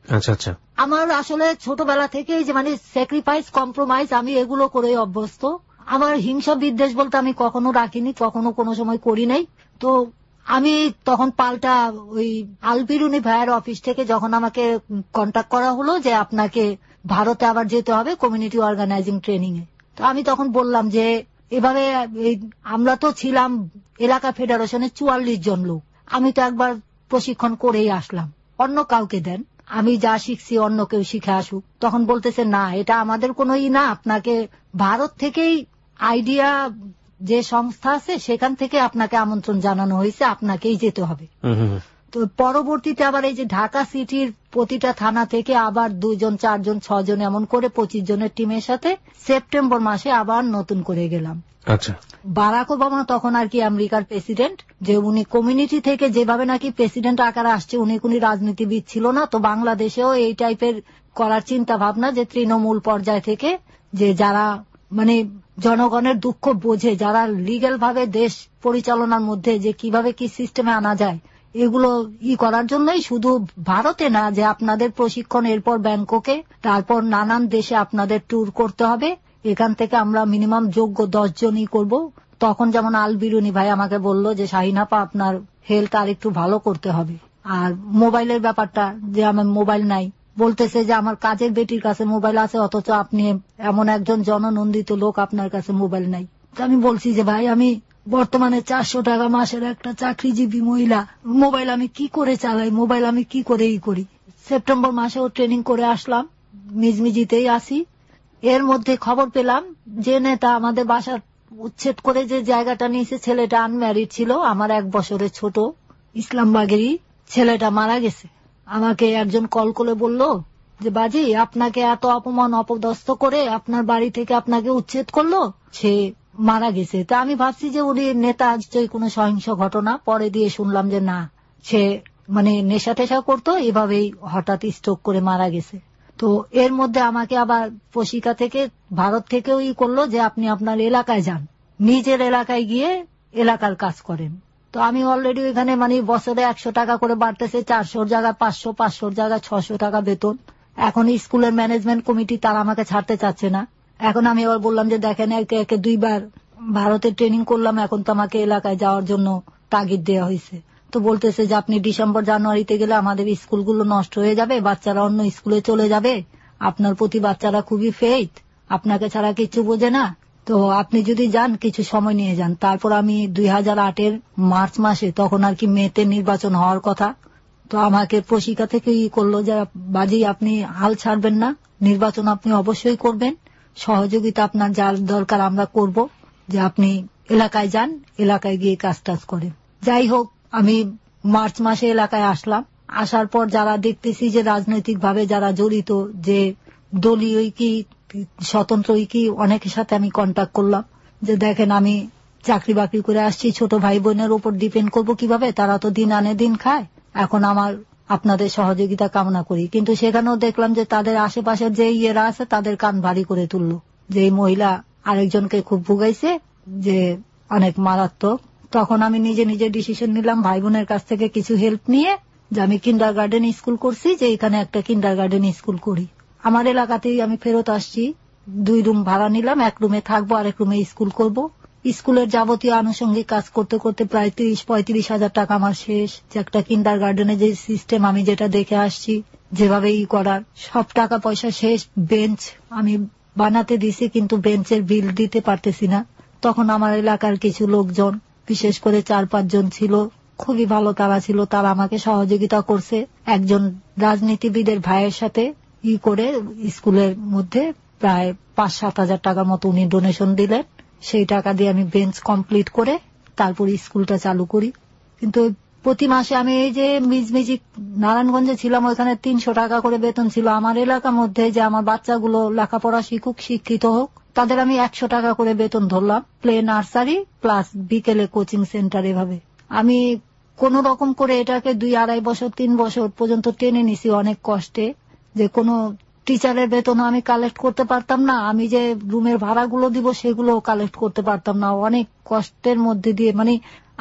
[SPEAKER 3] আচ্ছা আচ্ছা।
[SPEAKER 4] আমার আসলে ছোটবেলা থেকেই যে মানে স্যাক্রিফাইস, কম্প্রোমাইজ, আমি এগুলো করে অভ্যস্ত। আমার হিংসা বিদ্বেষ বলতে আমি কখনো রাখিনি, কখনো কোনো সময় করি নাই। তো আমি তখন পাল্টা ওই আলবিরুনি ভাইয়ের অফিস থেকে যখন আমাকে কন্ট্যাক্ট করা হলো যে আপনাকে ভারতে আবার যেতে হবে কমিউনিটি অর্গানাইজিং ট্রেনিং এ, তো আমি তখন বললাম যে এভাবে আমরা তো ছিলাম এলাকা ফেডারেশনের 44 জন লোক, আমি তো একবার প্রশিক্ষণ করেই আসলাম, অন্য কাউকে দেন, আমি যা শিখছি অন্য কেউ শিখে আসুক। তখন বলতেছে না, এটা আমাদের কোনো না, আপনাকে ভারত থেকেই আইডিয়া যে সংস্থা আছে সেখান থেকে আপনাকে আমন্ত্রণ জানানো হয়েছে, আপনাকেই যেতে হবে। তো পরবর্তীতে আবার এই যে ঢাকা সিটির প্রতিটা থানা থেকে আবার 2 জন 4 জন 6 জন এমন করে 25 জনের টিমের সাথে সেপ্টেম্বর মাসে আবার নতুন করে গেলাম।
[SPEAKER 3] আচ্ছা।
[SPEAKER 4] বারাক ওবামা তখন আর কি আমেরিকার প্রেসিডেন্ট, যে উনি কমিউনিটি থেকে যেভাবে নাকি প্রেসিডেন্ট আকারে আসছে, উনি কোন রাজনীতিবিদ ছিল না। তো বাংলাদেশেও এই টাইপের করার চিন্তা ভাবনা, যে তৃণমূল পর্যায় থেকে যে যারা মানে জনগণের দুঃখ বোঝে, যারা লিগ্যাল ভাবে দেশ পরিচালনার মধ্যে যে কিভাবে কি সিস্টেমে আনা যায়, এগুলো করার জন্যই শুধু ভারতে না, যে আপনাদের প্রশিক্ষণ এরপর ব্যাংককে, তারপর নানান দেশে আপনাদের ট্যুর করতে হবে, এখান থেকে আমরা মিনিমাম যোগ্য 10 জনই করব। তখন যেমন আলবিরুনি ভাই আমাকে বলল যে শাহিনাপা, আপনার হেলথ আর একটু ভালো করতে হবে। আর মোবাইলের ব্যাপারটা, যে আমার মোবাইল নাই, বলতেছে যে আমার কাজের বেটির কাছে মোবাইল আছে, অথচ আপনি এমন একজন জননন্দিত লোক, আপনার কাছে মোবাইল নাই। তো আমি বলছি যে ভাই, আমি বর্তমানে 400 টাকা মাসের একটা চাকরিজীবী মহিলা, মোবাইল আমি কি করে চালাই, মোবাইল আমি কি করে করি। সেপ্টেম্বর মাসেও ট্রেনিং করে আসলাম, মিজমিজিতেই আসি। এর মধ্যে খবর পেলাম যে নেতা আমাদের বাসার উচ্ছেদ করে যে জায়গাটা নিয়েছে, ছেলেটা আনম্যারিড ছিল, আমার 1 বছরের ছোট, ইসলামবাগেরই, ছেলেটা মারা গেছে। আমাকে একজন কল করে বলল যে বাজি, আপনাকে এত অপমান অপদস্থ করে আপনার বাড়ি থেকে আপনাকে উচ্ছেদ করলো, সে মারা গেছে। তা আমি ভাবছি যে উনি নেতা, নিশ্চয়ই কোনো সহিংস ঘটনা। পরে দিয়ে শুনলাম যে না, সে মানে নেশা টেশা করতো, এভাবেই হঠাৎ স্ট্রোক করে মারা গেছে। তো এর মধ্যে আমাকে আবার প্রশিকা থেকে ভারত থেকেও করলো যে আপনি আপনার এলাকায় যান, নিজের এলাকায় গিয়ে এলাকার কাজ করেন। তো আমি অলরেডি এখানে মানে বছরে 100 টাকা করে বাড়তেছে, 400 জায়গায় 500, 500 জায়গায় 600 টাকা বেতন। এখন স্কুলের ম্যানেজমেন্ট কমিটি তারা আমাকে ছাড়তে চাচ্ছে না। এখন আমি আবার বললাম যে দেখেন, একে 2 বার ভারতে ট্রেনিং করলাম, এখন তো আমাকে এলাকায় যাওয়ার জন্য তাগিদ দেওয়া হয়েছে। তো বলতেছে যে আপনি ডিসেম্বর জানুয়ারিতে গেলে আমাদের স্কুলগুলো নষ্ট হয়ে যাবে, বাচ্চারা অন্য স্কুলে চলে যাবে, আপনার প্রতি বাচ্চারা খুবই ফেইথ, আপনাকে ছাড়া কিছু বোঝে না, তো আপনি যদি যান কিছু সময় নিয়ে যান। তারপর আমি 2008 মার্চ মাসে, তখন আর কি মেতে নির্বাচন হওয়ার কথা, তো আমাকে প্রশিকা থেকে করলো যে বাজি, আপনি হাল ছাড়বেন না, নির্বাচন আপনি অবশ্যই করবেন, সহযোগিতা আপনার যার দরকার আমরা করব, যে আপনি এলাকায় যান, এলাকায় গিয়ে কাজ টাজ করেন। যাই হোক, আমি মার্চ মাসে এলাকায় আসলাম। আসার পর যারা দেখতেছি যে রাজনৈতিক ভাবে যারা জড়িত, যে দলীয় কি স্বতন্ত্র কি, অনেকের সাথে আমি কন্ট্যাক্ট করলাম যে দেখেন, আমি চাকরি বাকরি করে আসছি, ছোট ভাই বোনের উপর ডিপেন্ড করব কিভাবে, তারা তো দিন আনে দিন খায়, এখন আমার আপনাদের সহযোগিতা কামনা করি। কিন্তু সেখানেও দেখলাম যে তাদের আশেপাশের যে ইয়েরা আছে তাদের কান ভারী করে তুললো, যে এই মহিলা আরেকজনকে খুব ভুগাইছে, যে অনেক মারাত্মক। তখন আমি নিজে নিজে ডিসিশন নিলাম ভাই বোনের কাছ থেকে কিছু হেল্প নিয়ে, যে আমি কিন্ডারগার্টেন স্কুল করছি, যে এখানে একটা কিন্ডারগার্টেন স্কুল করি। আমার এলাকাতেই আমি ফেরত আসছি, 2 রুম ভাড়া নিলাম, 1 রুমে থাকবো, আরেক রুমে স্কুল করব। স্কুলের যাবতীয় আনুষঙ্গিক কাজ করতে করতে প্রায় 30-35 হাজার টাকা আমার শেষ। যে একটা কিন্ডারগার্টেনে যে সিস্টেম আমি যেটা দেখে আসছি, যেভাবে করার, সব টাকা পয়সা শেষ। বেঞ্চ আমি বানাতে দিছি, কিন্তু বেঞ্চের বিল দিতে পারতেছি না। তখন আমার এলাকার কিছু লোকজন, বিশেষ করে 4-5 জন ছিল, খুবই ভালো তারা ছিল, তারা আমাকে সহযোগিতা করছে। একজন রাজনীতিবিদের ভাইয়ের সাথে করে স্কুলের মধ্যে প্রায় 5-7 হাজার টাকার মতো উনি ডোনেশন দিলেন। সেই টাকা দিয়ে আমি বেঞ্চ কমপ্লিট করে তারপর স্কুলটা চালু করি। কিন্তু প্রতি মাসে আমি এই যে মিজমিজি নারায়ণগঞ্জে ছিলাম, ওখানে 300 টাকা করে বেতন ছিল। আমার এলাকার মধ্যে যে আমার বাচ্চাগুলো লেখাপড়া শিখুক, শিক্ষিত হোক, তাদের আমি 100 টাকা করে বেতন ধরলাম, প্লে নার্সারি প্লাস বিকেলে কোচিং সেন্টার। এভাবে আমি কোন রকম করে এটাকে 2-2.5 বছর 3 বছর পর্যন্ত টেনে নিছি অনেক কষ্টে। যে কোনো টিচারের বেতন আমি কালেক্ট করতে পারতাম না, আমি যে রুমের ভাড়াগুলো দিব সেগুলো কালেক্ট করতে পারতাম না, অনেক কষ্টের মধ্যে দিয়ে। মানে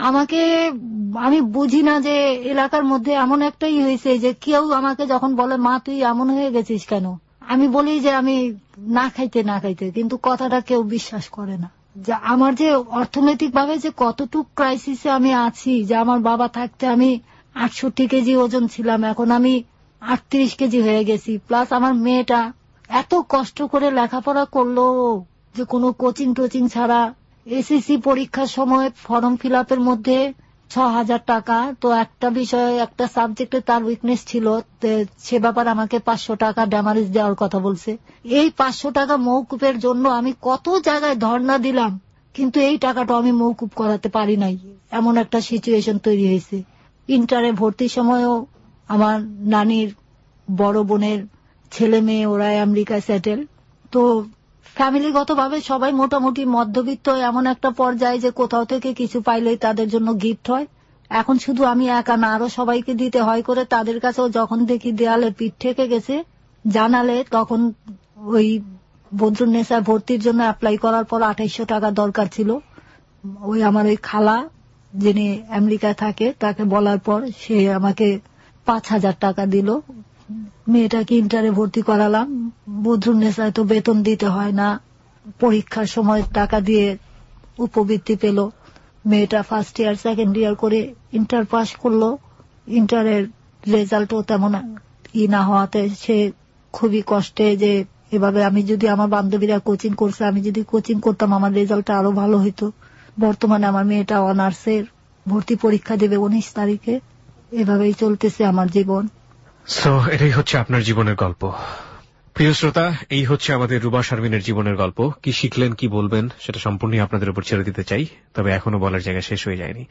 [SPEAKER 4] আমি বুঝি না যে এলাকার মধ্যে এমন একটাই হয়েছে যে কেউ আমাকে যখন বলে মা তুই এমন হয়ে গেছিস কেন, আমি বলি যে আমি না খাইতে, কিন্তু কথাটা কেউ বিশ্বাস করে না। যে আমার যে অর্থনৈতিক ভাবে যে কতটুক ক্রাইসিসে আমি আছি, যে আমার বাবা থাকতে আমি 68 কেজি ওজন ছিলাম, এখন আমি 38 কেজি হয়ে গেছি। প্লাস আমার মেয়েটা এত কষ্ট করে লেখাপড়া করলো যে কোনো কোচিং টোচিং ছাড়া, এসএসসি পরীক্ষার সময় ফর্ম ফিল আপের মধ্যে 6,000 টাকা। তো একটা বিষয়ে একটা সাবজেক্টে তার উইকনেস ছিল, সে ব্যাপারে আমাকে 500 টাকা ড্যামারেজ দেওয়ার কথা বলছে। এই 500 টাকা মওকুফের জন্য আমি কত জায়গায় ধর্ণা দিলাম, কিন্তু এই টাকাটা আমি মওকুফ করাতে পারি নাই। এমন একটা সিচুয়েশন তৈরি হয়েছে। ইন্টারে ভর্তির সময়ও আমার নানির বড় বোনের ছেলে মেয়ে ওরা আমেরিকায় সেটেল। তো ফ্যামিলিগতভাবে সবাই মোটামুটি মধ্যবিত্ত এমন একটা পর্যায়ে যে কোথাও থেকে কিছু পাইলেই তাদের জন্য গিফট হয়। এখন শুধু আমি একা না, আরো সবাইকে দিতে হয় করে। তাদের কাছেও যখন দেখি দেয়ালে পিঠ ঠেকে গেছে জানালে, তখন ওই বদরুন্নেসায় ভর্তির জন্য অ্যাপ্লাই করার পর 2800 টাকা দরকার ছিল। ওই আমার ওই খালা যিনি আমেরিকায় থাকে তাকে বলার পর সে আমাকে 5,000 টাকা দিল। মেয়েটাকে ইন্টারে ভর্তি করালাম। বদরুন্নেসায় তো বেতন দিতে হয় না, পরীক্ষার সময় টাকা দিয়ে উপবৃত্তি পেল। মেয়েটা ফার্স্ট ইয়ার সেকেন্ড ইয়ার করে ইন্টার পাস করলো। ইন্টারের রেজাল্টও তেমন না হওয়াতে সে খুবই কষ্টে যে এভাবে আমি যদি, আমার বান্ধবীরা কোচিং করছে, আমি যদি কোচিং করতাম আমার রেজাল্টটা আরো ভালো হইতো। বর্তমানে আমার মেয়েটা অনার্সের ভর্তি পরীক্ষা দেবে 19 তারিখে। এভাবেই চলতেছে আমার জীবন।
[SPEAKER 3] সো এটাই হচ্ছে আপনার জীবনের গল্প। প্রিয় শ্রোতা, এই হচ্ছে আমাদের রুবা শারমিনের জীবনের গল্প। কি শিখলেন, কি বলবেন, সেটা সম্পূর্ণই আপনাদের উপর ছেড়ে দিতে চাই, তবে এখনো বলার জায়গা শেষ হয়ে যায়নি।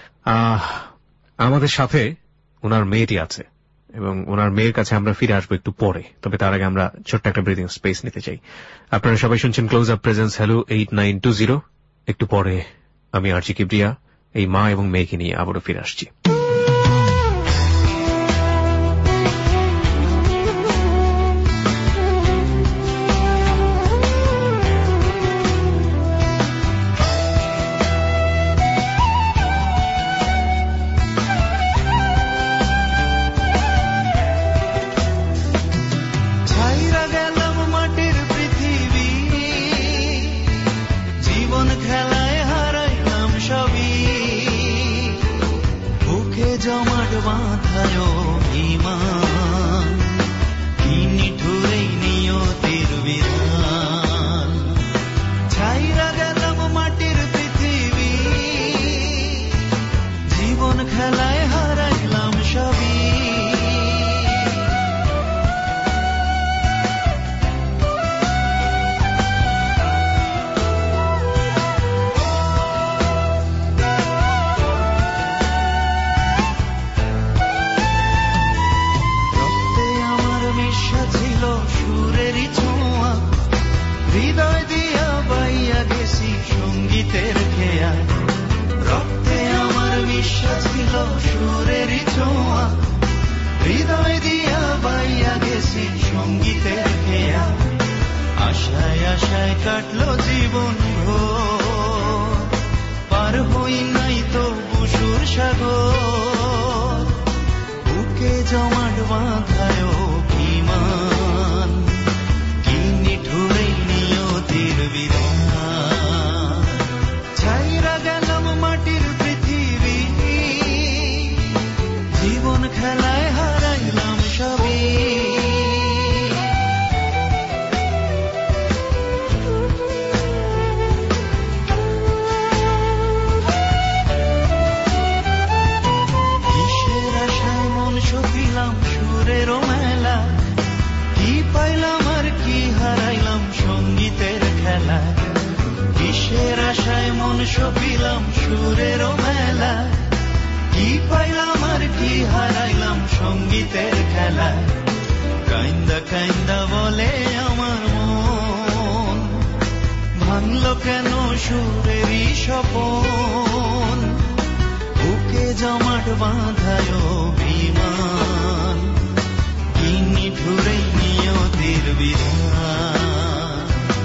[SPEAKER 3] আমাদের সাথে ওনার মেয়েটি আছে এবং ওনার মেয়ের কাছে আমরা ফিরে আসবো একটু পরে, তবে তার আগে আমরা ছোট্ট একটা ব্রিদিং স্পেস নিতে চাই। আপনারা সবাই শুনছেন ক্লোজ আপ প্রেজেন্স হ্যালো 8920। একটু পরে আমি আরজি কিবরিয়া এই মা এবং মেয়েকে নিয়ে আবারও ফিরে আসছি।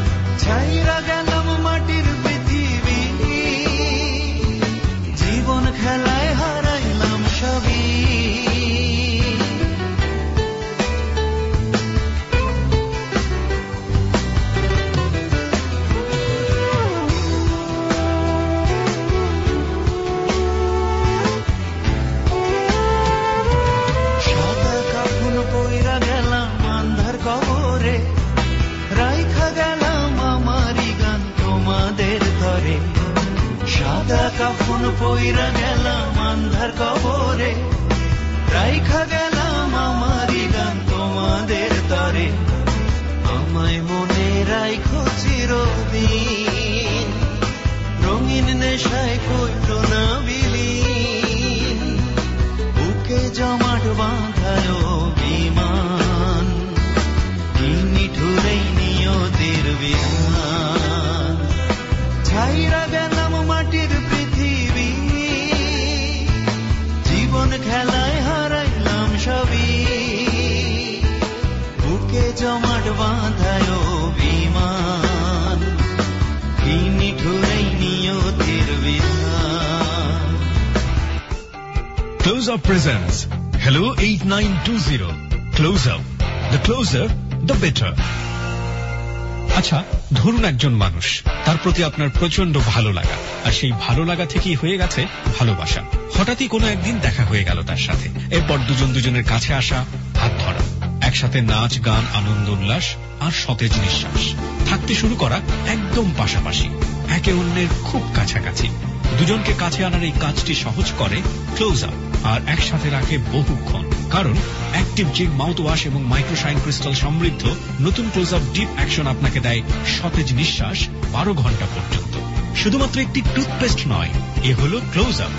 [SPEAKER 6] ছাইরা গেলাম মাটির পৃথিবী, জীবন পইরা গেলাম আন্ধার কবরে, রাইখা গেলাম আমারই গান তোমাদের তরে। আমায় মনে রাইখো চিরদিন, রঙিন নেশায় কইরো না বিলীন, বুকে জমাট বাঁধায় বিমান, কি নিঠুরেই নিয়তির বিধান। ছাইরা গেলাম মাটির পৃথিবী, জীবন খেলায় হারাইলাম সবই, বুকে জমাট বাঁধায় বিমান, কি নিঠুরেই নিয়তির বিধান।
[SPEAKER 2] Close Up presents Hello 8920. Close Up. The closer, the better. আচ্ছা, ধরুন একজন মানুষ, তার প্রতি আপনার প্রচন্ড ভালো লাগা, আর সেই ভালো লাগা থেকেই হয়ে গেছে ভালোবাসা। হঠাৎই কোনো একদিন দেখা হয়ে গেল তার সাথে, এরপর দুজনের কাছে আসা, হাত ধরা, একসাথে নাচ গান, আনন্দ উল্লাস আর সতেজ নিঃশ্বাস, থাকতে শুরু করা একদম পাশাপাশি, একে অন্যের খুব কাছাকাছি। দুজনকে কাছে আনার এই কাজটি সহজ করে ক্লোজ আপ, আর একসাথে রাখে বহুক্ষণ। কারণ অ্যাক্টিভ জিগ মাউথ ওয়াশ এবং মাইক্রোশাইন ক্রিস্টাল সমৃদ্ধ নতুন ক্লোজ আপ ডিপ অ্যাকশন আপনাকে দেয় সতেজ নিঃশ্বাস 12 ঘন্টা পর্যন্ত। শুধুমাত্র একটি টুথপেস্ট নয়, এ হলো ক্লোজ আপ।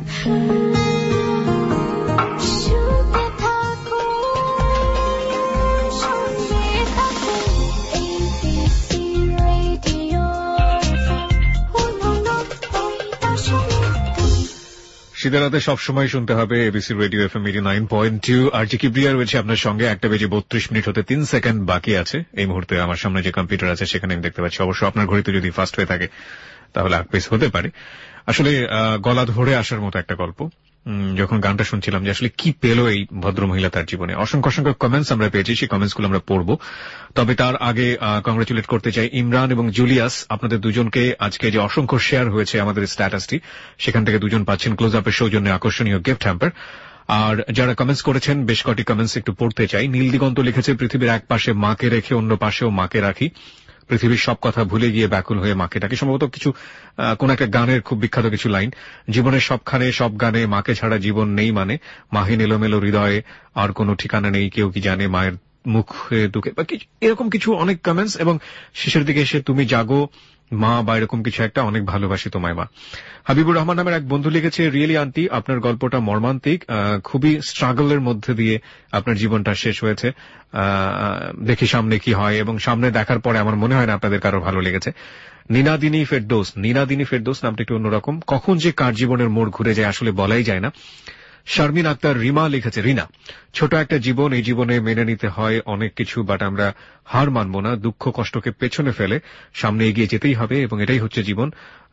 [SPEAKER 3] শীতের রাতে সবসময় শুনতে হবে ABC radio FM 89.2। RJ Kibria রয়েছে আপনার সঙ্গে। 1:32 হতে 3 সেকেন্ড বাকি আছে। এই মুহূর্তে আমার সামনে যে কম্পিউটার আছে সেখানে আমি দেখতে পাচ্ছি, অবশ্য আপনার ঘড়িতে যদি ফাস্ট হয়ে থাকে তাহলে আগপেস হতে পারে। আসলে গলা ধরে আসার মতো একটা গল্প। যখন গানটা শুনছিলাম যে আসলে কি পেল এই ভদ্রমহিলা তার জীবনে, অসংখ্য অসংখ্য কমেন্টস আমরা পেয়েছি, সেই কমেন্টসগুলো আমরা পড়বো। তবে তার আগে কংগ্রেচুলেট করতে চাই ইমরান এবং জুলিয়াস, আপনাদের দুজনকে। আজকে যে অসংখ্য শেয়ার হয়েছে আমাদের স্ট্যাটাসটি, সেখান থেকে দুজন পাচ্ছেন ক্লোজ আপের সৌজন্যে আকর্ষণীয় গিফট হ্যাম্পার। আর যারা কমেন্টস করেছেন, বেশ কটি কমেন্টস একটু পড়তে চাই। নীল দিগন্ত লিখেছে, পৃথিবীর এক পাশে মাকে রেখে অন্য পাশেও মাকে রাখি, পৃথিবীর সব কথা ভুলে গিয়ে ব্যাকুল হয়ে মাকে ডাকি। সম্ভবত কিছু কোন একটা গানের খুব বিখ্যাত কিছু লাইন। জীবনের সবখানে সব গানে মাকে ছাড়া জীবন নেই, মানে মাহিন এলোমেলো হৃদয়ে আর কোনো ঠিকানা নেই, কেউ কি জানে মায়ের মুখে দুঃখে, বা এরকম কিছু অনেক কমেন্টস। এবং শেষের দিকে এসে তুমি জাগো মা, বা এরকম কিছু একটা, অনেক ভালোবাসি তোমায় মা। হাবিবুর রহমান নামের এক বন্ধু লিখেছে, রিয়েলি আন্টি আপনার গল্পটা মর্মান্তিক, খুবই স্ট্রাগলের মধ্যে দিয়ে আপনার জীবনটা শেষ হয়েছে। দেখি সামনে কি হয়, এবং সামনে দেখার পরে আমার মনে হয় না আপনাদের কারো ভালো লেগেছে। নীনাদিনী ফেরদৌস নামটা একটু অন্যরকম, কখন যে কার জীবনের মোড় ঘুরে যায় আসলে বলাই যায় না। শারমিন আক্তার রিমা লিখেছে, রিনা, ছোট একটা জীবন, এই জীবনে মেনে নিতে হয় অনেক কিছু, বাট আমরা হার মানব না, দুঃখ কষ্টকে পেছনে ফেলে সামনে এগিয়ে যেতেই হবে, এবং এটাই হচ্ছে জীবন।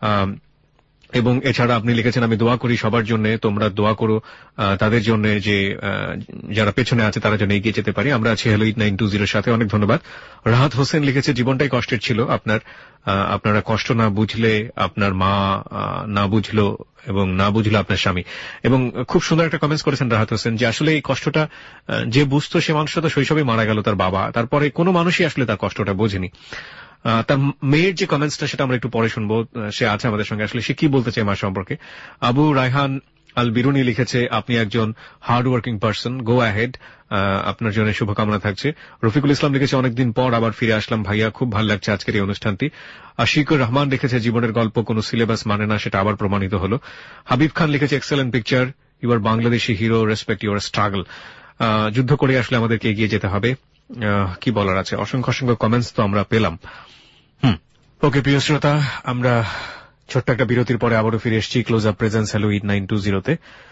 [SPEAKER 3] এবং এছাড়া আপনি লিখেছেন, আমি দোয়া করি সবার জন্য, তোমরা দোয়া করো তাদের জন্য যে যারা পেছনে আছে তারা যেন এগিয়ে যেতে পারে। আমরা আছি হ্যালো 8920 সাথে, অনেক ধন্যবাদ। রাহাত হোসেন লিখেছে, জীবনটাই কষ্টের ছিল, আপনারা কষ্ট না বুঝলে আপনার মা না বুঝলো, এবং না বুঝলো আপনার স্বামী। এবং খুব সুন্দর একটা কমেন্টস করেছেন রাহাত হোসেন, যে আসলে এই কষ্টটা যে বুঝতো সে মানুষটা তো শৈশবে মারা গেল, তার বাবা, তারপরে কোনো মানুষই আসলে তার কষ্টটা বোঝেনি। তার মেয়ের যে কমেন্টসটা সেটা আমরা একটু পরে শুনবো, সে আছে আমাদের সঙ্গে, আসলে সে কি বলতে চায় মা সম্পর্কে। আবু রায়হান আল বিরুনি লিখেছে, আপনি একজন hard working person, go ahead, আপনার জন্য শুভকামনা থাকছে। রফিকুল ইসলাম লিখেছে, অনেকদিন পর আবার ফিরে আসলাম ভাইয়া, খুব ভালো লাগছে আজকের এই অনুষ্ঠানটি। আশিকুর রহমান লিখেছে, জীবনের গল্প কোনো সিলেবাস মানে না, সেটা আবার প্রমাণিত হলো। হাবিব খান লিখেছে, excellent picture, you are Bangladeshi hero, respect your struggle. যুদ্ধ করে আসলে আমাদেরকে এগিয়ে যেতে হবে, কি বলার আছে। অসংখ্য অসংখ্য কমেন্টস তো আমরা পেলাম। ওকে প্রিয় শ্রোতা, আমরা ছোট্ট একটা বিরতির পরে আবারও ফিরে এসেছি ক্লোজ আপ প্রেজেন্স হ্যালো 8920-তে।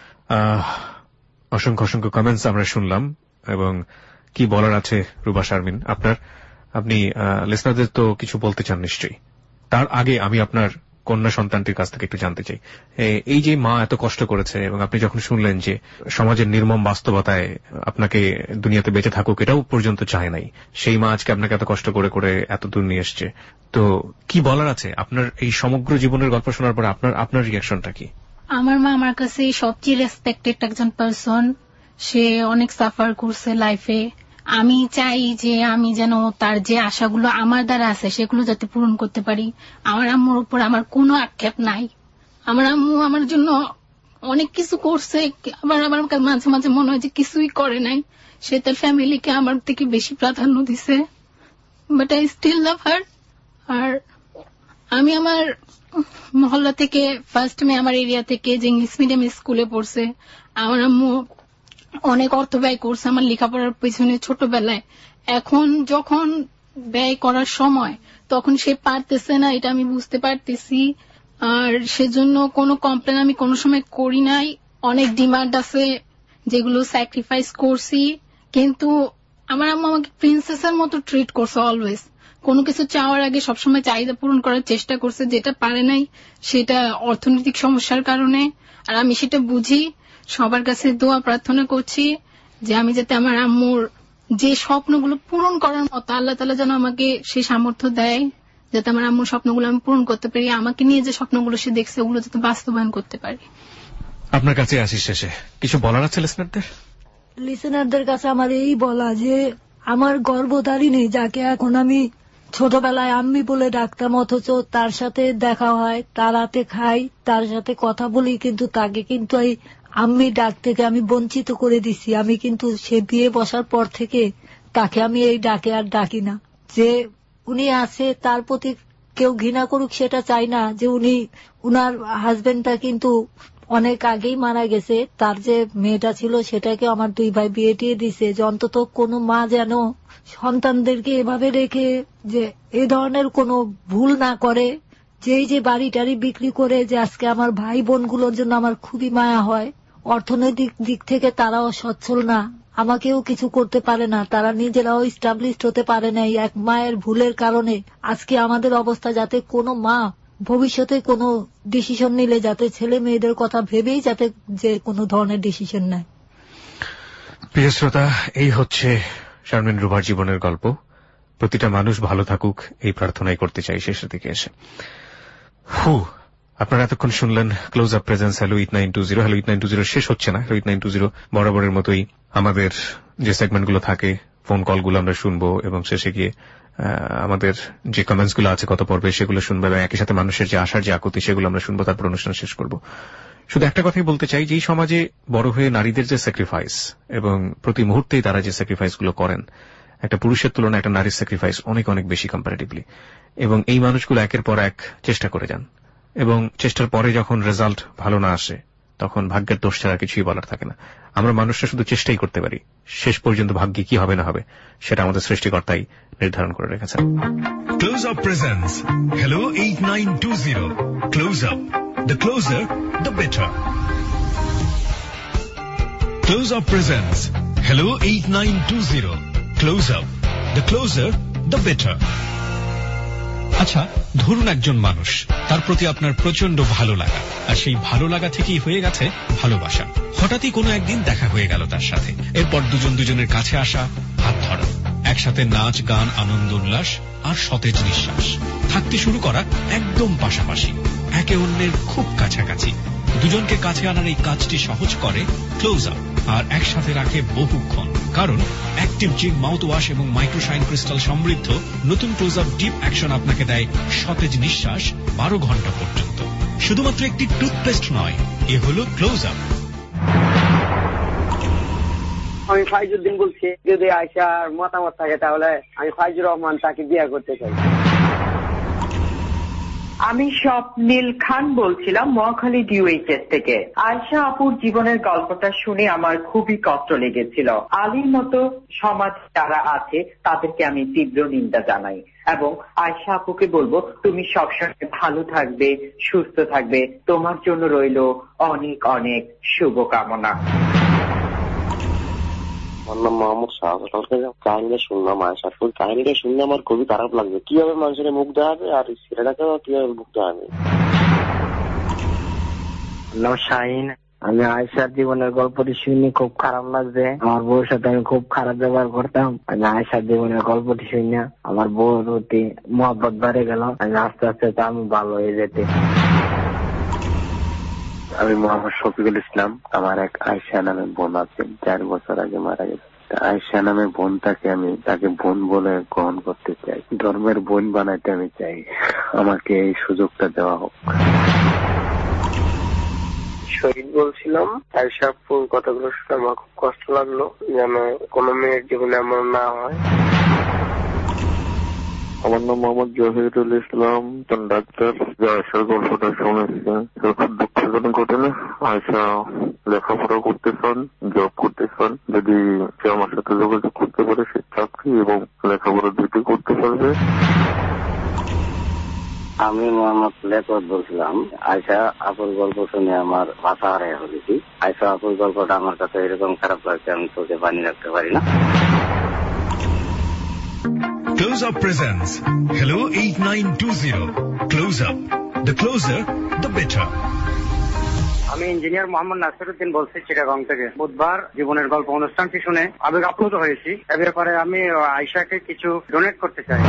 [SPEAKER 3] অসংখ্য অসংখ্য কমেন্টস আমরা শুনলাম, এবং কি বলার আছে রুবা শারমিন আপনি লিসনারদের তো কিছু বলতে চান নিশ্চয়ই। তার আগে আমি আপনার কন্যা সন্তানটির কাছ থেকে একটু জানতে চাই, এই যে মা এত কষ্ট করেছে, এবং আপনি যখন শুনলেন যে সমাজের নির্মম বাস্তবতায় আপনাকে দুনিয়াতে বেঁচে থাকুক এটাও পর্যন্ত চায় নাই, সেই মা আজকে আপনাকে এত কষ্ট করে করে এত দূর নিয়ে এসছে, তো কি বলার আছে আপনার এই সমগ্র জীবনের গল্প শোনার পর আপনার রিয়াকশনটা কি?
[SPEAKER 7] আমার মা আমার কাছে সবচেয়ে রেসপেক্টেড একজন পারসন, সে অনেক সাফার করছে লাইফে। আমি চাই যে আমি যেন তার যে আশাগুলো আমার দ্বারা আছে সেগুলো যাতে পূরণ করতে পারি। আমার আম্মুর উপর আমার কোনো আক্ষেপ নাই, আমার আম্মু আমার জন্য অনেক কিছু করছে, আবার আমার মাঝে মাঝে মনে হয় যে কিছুই করে নাই। সে তার ফ্যামিলিকে আমার থেকে বেশি প্রাধান্য দিছে, but I still love her. আর আমি আমার মহল্লা থেকে ফার্স্ট আমার এরিয়া থেকে যে ইংলিশ মিডিয়াম স্কুলে পড়ছে, আমার আম্মু অনেক অর্থ ব্যয় করছে আমার লেখাপড়ার পেছনে ছোটবেলায়। এখন যখন ব্যয় করার সময় তখন সে পারতেছে না, এটা আমি বুঝতে পারতেছি। আর সেজন্য কোনো কমপ্লেন আমি কোনো সময় করি নাই। অনেক ডিমান্ড আছে যেগুলো স্যাক্রিফাইস করছি, কিন্তু আমার আম্মু আমাকে প্রিন্সেসের মতো ট্রিট করছে অলওয়েজ। কোনো কিছু চাওয়ার আগে সবসময় চাহিদা পূরণ করার চেষ্টা করছে, যেটা পারে নাই সেটা অর্থনৈতিক সমস্যার কারণে। আর আমি সেটা বুঝি, সবার কাছে দোয়া প্রার্থনা করছি যে আমি যাতে আমার আম্মুর যে স্বপ্নগুলো পূরণ করার মতো আল্লাহ তাআলা যেন আমাকে সেই সামর্থ্য দেয়, যাতে আমার আম্মুর স্বপ্নগুলো আমি পূরণ করতে পারি, আমাকে নিয়ে যে স্বপ্নগুলো সে দেখছে ওগুলো যাতে বাস্তবায়ন করতে পারি।
[SPEAKER 3] আপনার কাছে আসি শেষে কিছু বলার আছে
[SPEAKER 4] লিসেনারদের কাছে আমার এই বলা যে আমার গর্ভধারিণী, যাকে এখন আমি ছোটবেলায় আম্মি বলে ডাকতাম, অথচ তার সাথে দেখা হয়, তার হাতে খাই, তার সাথে কথা বলি, কিন্তু তাকে কিন্তু এই আম্মি ডাক থেকে আমি বঞ্চিত করে দিছি। আমি কিন্তু সে বিয়ে বসার পর থেকে তাকে আমি এই ডাকে আর ডাকি না। যে উনি আছে তার প্রতি কেউ ঘৃণা করুক সেটা চাই না, যে উনার হাজবেন্ডটা কিন্তু অনেক আগেই মারা গেছে, তার যে মেয়েটা ছিল সেটাকে আমার 2 ভাই বিয়ে দিয়ে দিছে। যে অন্তত কোনো মা যেন সন্তানদেরকে এভাবে রেখে যে এই ধরনের কোনো ভুল না করে, যে বাড়ি বিক্রি করে, যে আজকে আমার ভাই বোনগুলোর জন্য আমার খুবই মায়া হয়। অর্থনৈতিক দিক থেকে তারাও সচ্ছল না, আমাকেও কিছু করতে পারে না, তারা নিজেরাও এস্টাবলিশড হতে পারে না। এক মায়ের ভুলের কারণে আজকে আমাদের অবস্থা, যাতে কোনো মা ভবিষ্যতে কোনো ডিসিশন নিলে যাতে ছেলে মেয়েদের কথা ভেবেই যাতে যে কোনো ধরনের ডিসিশন নেয়।
[SPEAKER 3] প্রিয় শ্রোতা, এই হচ্ছে শারমিন রুবার জীবনের গল্প। প্রতিটা মানুষ ভালো থাকুক এই প্রার্থনাই করতে চাই শেষের দিকে এসে। আপনারা এতক্ষণ শুনলেন ক্লোজ আপ প্রেজেন্স হ্যালো 8920। হ্যালো 8920 শেষ হচ্ছে না। হ্যালো 8920 বরাবরের মতোই আমাদের যে সেগমেন্টগুলো থাকে, ফোন কলগুলো আমরা শুনবো এবং শেষে গিয়ে আমাদের যে কমেন্টস গুলো আছে গত পর্বে সেগুলো শুনবো, এবং একই সাথে মানুষের যে আশার যে আকুতি সেগুলো আমরা শুনবো, তারপর অনুষ্ঠান শেষ করব। শুধু একটা কথাই বলতে চাই যে এই সমাজে বড় হয়ে নারীদের যে স্যাক্রিফাইস এবং প্রতি মুহূর্তেই তারা যে স্যাক্রিফাইস গুলো করেন, একটা পুরুষের তুলনায় একটা নারীর স্যাক্রিফাইস অনেক অনেক বেশি কম্পারেটিভলি। এবং এই মানুষগুলো একের পর এক চেষ্টা করে যান, এবং চেষ্টার পরে যখন রেজাল্ট ভালো না আসে তখন ভাগ্যের দোষ ছাড়া কিছুই বলার থাকে না। আমরা মানুষরা শুধু চেষ্টাই করতে পারি, শেষ পর্যন্ত ভাগ্যে কি হবে না হবে সেটা আমাদের সৃষ্টিকর্তাই নির্ধারণ করে রেখেছেন।
[SPEAKER 2] Close Up presents hello 8920। Close Up, the closer the better. Close Up presents hello 8920। Close Up, the closer the better. আচ্ছা, ধরুন একজন মানুষ, তার প্রতি আপনার প্রচন্ড ভালো লাগা, আর সেই ভালো লাগা থেকেই হয়ে গেছে ভালোবাসা। হঠাৎই কোনো একদিন দেখা হয়ে গেল তার সাথে, এরপর দুজনের কাছে আসা, হাত ধরা, একসাথে নাচ গান, আনন্দ উল্লাস আর সতেজ নিঃশ্বাস, থাকতে শুরু করা একদম পাশাপাশি, একে অন্যের খুব কাছাকাছি। দুজনকে কাছে আনার এই কাজটি সহজ করে ক্লোজ আপ, আর একসাথে রাখে বহুক্ষণ। কারণ অ্যাক্টিভ জিম মাউথ ওয়াশ এবং মাইক্রোশাইন ক্রিস্টাল সমৃদ্ধ নতুন ক্লোজ আপ ডিপ অ্যাকশন আপনাকে দেয় সতেজ নিঃশ্বাস 12 ঘন্টা পর্যন্ত। শুধুমাত্র একটি টুথপেস্ট নয়, এ হলো ক্লোজ আপ।
[SPEAKER 8] আমি ফাইজুদ্দিন বলছি, যদি আয়শার মতামত থাকে তাহলে আমি ফাইজুর রহমান তাকে বিয়ে করতে চাই।
[SPEAKER 9] আমি স্বপ্নীল খান বলছিলাম মহাখালী ডিউএইচএস থেকে। আয়শা আপুর জীবনের গল্পটা শুনে আমার খুবই কষ্ট লেগেছিল। আলীর মতো সমাজ যারা আছে তাদেরকে আমি তীব্র নিন্দা জানাই, এবং আয়শা আপুকে বলবো তুমি সবসময় ভালো থাকবে, সুস্থ থাকবে, তোমার জন্য রইল অনেক অনেক শুভকামনা।
[SPEAKER 10] আমার নাম মোহাম্মদ শাহজালালকে কাহিনীটা শুনলাম, আয়শাপুর কাহিনীটা শুনলে আমার খুবই খারাপ লাগবে। কিভাবে মানুষের মুখ দেখাবে আর ছেলেটাকে কিভাবে মুখ দেখাবে।
[SPEAKER 8] নাম শাহিন। আমি আয়শার জীবনের গল্পটি শুনি খুব খারাপ লাগছে। আমার বউর সাথে আমি খুব খারাপ ব্যবহার করতাম। আমি আয়শার জীবনের গল্পটি শুনি আমার বউর প্রতি মহব্বত বেড়ে গেল। আমি আস্তে আস্তে আমি ভালো হয়ে যেতে।
[SPEAKER 10] আমি মোহাম্মদ শফিকুল ইসলাম। আমার এক আয়শা নামে বোন আছে, 4 বছর আগে মারা গেছে। আয়শা নামে বোনটাকে আমি তাকে বোন বলে গ্রহণ করতে চাই, ধর্মের বোন বানাইতে আমি চাই। আমাকে এই সুযোগটা দেওয়া হোক। শহীদ বলছিলাম। আয়েশা আপুর কথাগুলো শুনে আমার খুব কষ্ট লাগলো, যেন কোনো মেয়ের জীবনে এমন না হয়।
[SPEAKER 11] আমার নাম মোহাম্মদ জহিরুল ইসলাম, ডাক্তার। আয়েশার গল্পটা শুনেছে, খুব দুঃখজনক ঘটনা। আয়েশা লেখাপড়া করতে চান, জব করতে চান, যদি সে আমার সাথে যোগাযোগ করতে পারে সে চাকরি এবং লেখাপড়া দুটি করতে পারবে।
[SPEAKER 8] আমি মোহাম্মদ লেকত বলছিলাম। আয়েশা আপুর গল্প শুনে আমার ভাষা হারাই হয়েছি। আয়েশা আপুর গল্পটা আমার কাছে এরকম খারাপ লাগছে, আমি চোখে পানি রাখতে পারি না।
[SPEAKER 2] Close Up presents Hello 8920. Close Up. The closer, the better.
[SPEAKER 8] আমি ইঞ্জিনিয়ার মোহাম্মদ নাসিরউদ্দিন বলছি চিটাগং থেকে। বুধবার জীবনের গল্প অনুষ্ঠানটি শুনে আবেগ আপ্লুত হয়েছি। এ ব্যাপারে আমি আয়েশাকে কিছু ডোনেট করতে চাই।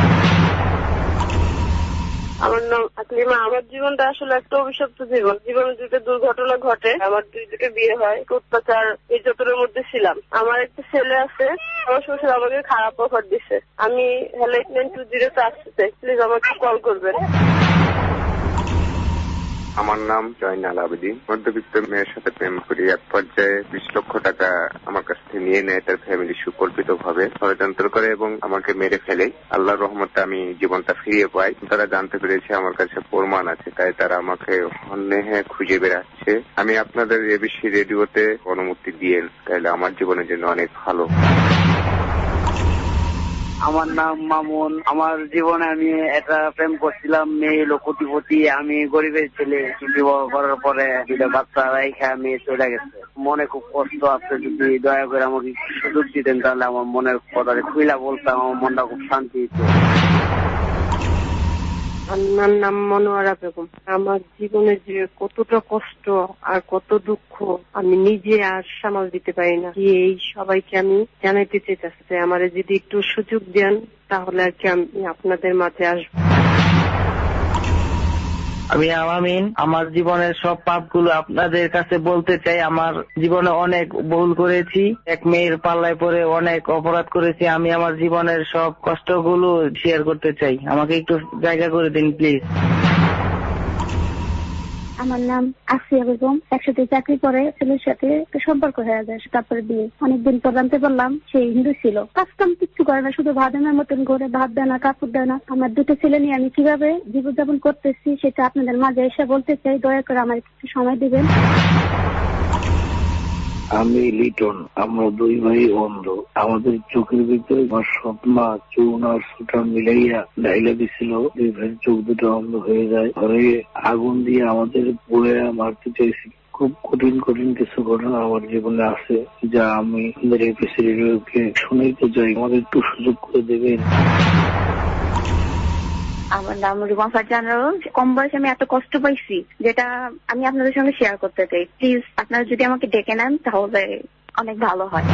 [SPEAKER 12] আমার নাম আকলিমা। আমার জীবনটা আসলে একটা অভিশপ্ত জীবন। জীবনে দুটো দুর্ঘটনা ঘটে, আমার দুটো বিয়ে হয়, অত্যাচার নির্যাতনের মধ্যে ছিলাম। আমার একটা ছেলে আছে, আমার শ্বশুর আমাকে খারাপ অফার দিছে। আমি হ্যালো 8920 আসতে চাই, প্লিজ আমাকে কল করবেন।
[SPEAKER 10] আমার নাম জয়নাল আবেদিন। মধ্যবিত্ত মেয়ের সাথে প্রেম করি, এক পর্যায়ে 20 লক্ষ টাকা আমার কাছ থেকে নিয়ে নেয় তার ফ্যামিলি সুকল্পিত ভাবে, ষড়যন্ত্র করে এবং আমাকে মেরে ফেলে। আল্লাহর রহমতে আমি জীবনটা ফিরিয়ে পাই। তারা জানতে পেরেছে আমার কাছে প্রমাণ আছে, তাই তারা আমাকে সন্দেহে খুঁজে বেড়াচ্ছে। আমি আপনাদের এবিসি রেডিওতে অনুমতি দিয়ে তাহলে আমার জীবনের জন্য অনেক ভালো।
[SPEAKER 8] আমার নাম মামুন। আমার জীবনে আমি একটা প্রেম করছিলাম, মেয়ে লক্ষপতি। আমি গরিবের ছেলে, বিবাহ করার পরে দুটা বাচ্চা রেখে আমি চলে গেছে। মনে খুব কষ্ট। আপনি যদি দয়া করে আমাকে সুযোগ দিতেন তাহলে আমার মনের কথা খুইলা বলতাম, আমার মনটা খুব শান্তি হতো।
[SPEAKER 12] আমার নাম মনোয়ারা বেগম। আমার জীবনে যে কতটা কষ্ট আর কত দুঃখ আমি নিজে আর সামাল দিতে পারি না। এই সবাইকে আমি জানাইতে চাইতেছি, আমার যদি একটু সুযোগ দেন তাহলে আর কি আমি আপনাদের মাঝে আসবো।
[SPEAKER 8] আমি আমিন। আমার জীবনের সব পাপগুলো আপনাদের কাছে বলতে চাই। আমার জীবনে অনেক ভুল করেছি, এক মেয়ের পাল্লায় পরে অনেক অপরাধ করেছি। আমি আমার জীবনের সব কষ্টগুলো শেয়ার করতে চাই, আমাকে একটু জায়গা করে দিন প্লিজ।
[SPEAKER 13] আমার নাম আসিয়া বেগম। একসাথে চাকরি করে ছেলের সাথে সম্পর্ক হয়ে যায়, তারপরে বিয়ে। অনেকদিন পর জানতে পারলাম সে হিন্দু ছিল। কাজকাম কিচ্ছু করে না, শুধু ভাতের মতন করে, ভাত দেয় না, কাপড় দেয় না। আমার দুটো ছেলে নিয়ে আমি কিভাবে জীবনযাপন করতেছি সেটা আপনাদের মাঝে এসে বলতে চাই। দয়া করে আমার একটু সময় দিবেন।
[SPEAKER 11] আমি লিটন। আমরা দুই ভাই অন্ধ। আমাদের চোখের ভিতরে আমার সৎমা চুন আর সুটা মিলাইয়া ডাইলা দিছিল, দুই ভাইয়ের চোখ দুটো অন্ধ হয়ে যায়। ঘরে আগুন দিয়ে আমাদের পুড়ে মারতে চাইছি। খুব কঠিন কঠিন কিছু ঘটনা আমার জীবনে আছে, যা আমি এবিসি রেডিওকে শুনাইতে চাই। আমাদের একটু সুযোগ করে দেবেন।
[SPEAKER 13] আমার নাম রুমা ফারজানা। কম বয়সে আমি এত কষ্ট পাইছি যেটা আমি আপনাদের সঙ্গে শেয়ার করতে চাই। প্লিজ আপনারা যদি আমাকে ডেকে নেন তাহলে অনেক ভালো হয়।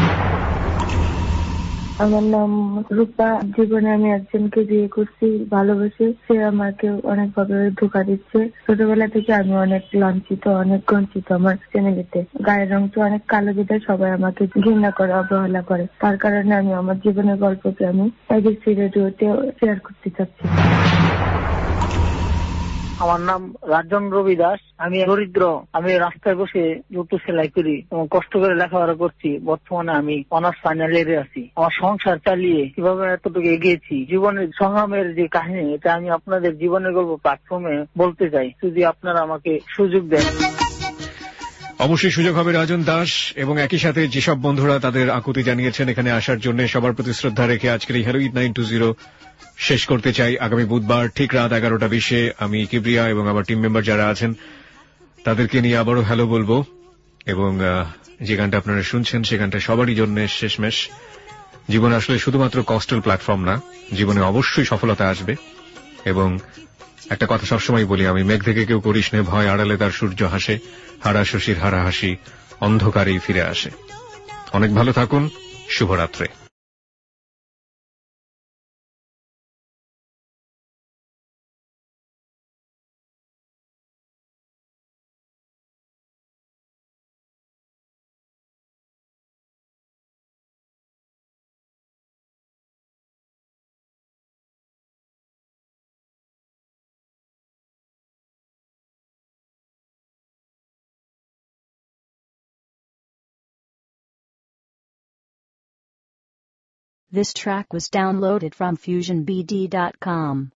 [SPEAKER 14] আমার নাম রূপা। জীবনে আমি একজনকে বিয়ে করছি ভালোবেসে, সে আমাকে অনেকভাবে ধোঁকা দিচ্ছে। ছোটবেলা থেকে আমি অনেক লাঞ্ছিত, অনেক বঞ্চিত আমার ফ্যামিলিতে। গায়ের রং তো অনেক কালো বিধায় সবাই আমাকে ঘৃণা করে, অবহেলা করে। তার কারণে আমি আমার জীবনের গল্পকে আমি এবিসি রেডিওতে শেয়ার করতে চাচ্ছি।
[SPEAKER 8] আমার নাম রাজন রবি দাস। আমি দরিদ্র। আমি রাস্তায় বসে জুতো সেলাই করি এবং কষ্ট করে লেখাপড়া করছি। বর্তমানে আমি অনার্স ফাইনাল ইয়ারে আছি। আমার সংসার চালিয়ে কিভাবে এতটুকু এগিয়েছি, জীবনের সংগ্রামের যে কাহিনী, এটা আমি আপনাদের জীবনের গল্প প্ল্যাটফর্মে বলতে চাই, যদি আপনারা আমাকে সুযোগ দেন।
[SPEAKER 3] অবশ্যই সুযোগ হবে রাজন দাস। এবং একই সাথে যেসব বন্ধুরা তাদের আকুতি জানিয়েছেন এখানে আসার জন্য, সবার প্রতি শ্রদ্ধা রেখে আজকের এই হ্যালো 8920 শেষ করতে চাই। আগামী বুধবার ঠিক রাত 11:20 আমি কিবরিয়া এবং আমার টিম মেম্বার যারা আছেন তাদেরকে নিয়ে আবারও হ্যালো বলবো। এবং যে গানটা আপনারা শুনছেন সে গানটা সবারই জন্য শেষমেশ। জীবনে আসলে শুধুমাত্র কষ্টের প্ল্যাটফর্ম না, জীবনে অবশ্যই সফলতা আসবে। এবং একটা কথা সবসময় বলি আমি, মেঘ থেকে কেউ করিস নে ভয়, আড়ালে তার সূর্য হাসে, হারা শশীর হারা হাসি অন্ধকারেই ফিরে আসে। অনেক ভালো থাকুন, শুভরাত্রি।
[SPEAKER 1] This track was downloaded from FusionBD.com.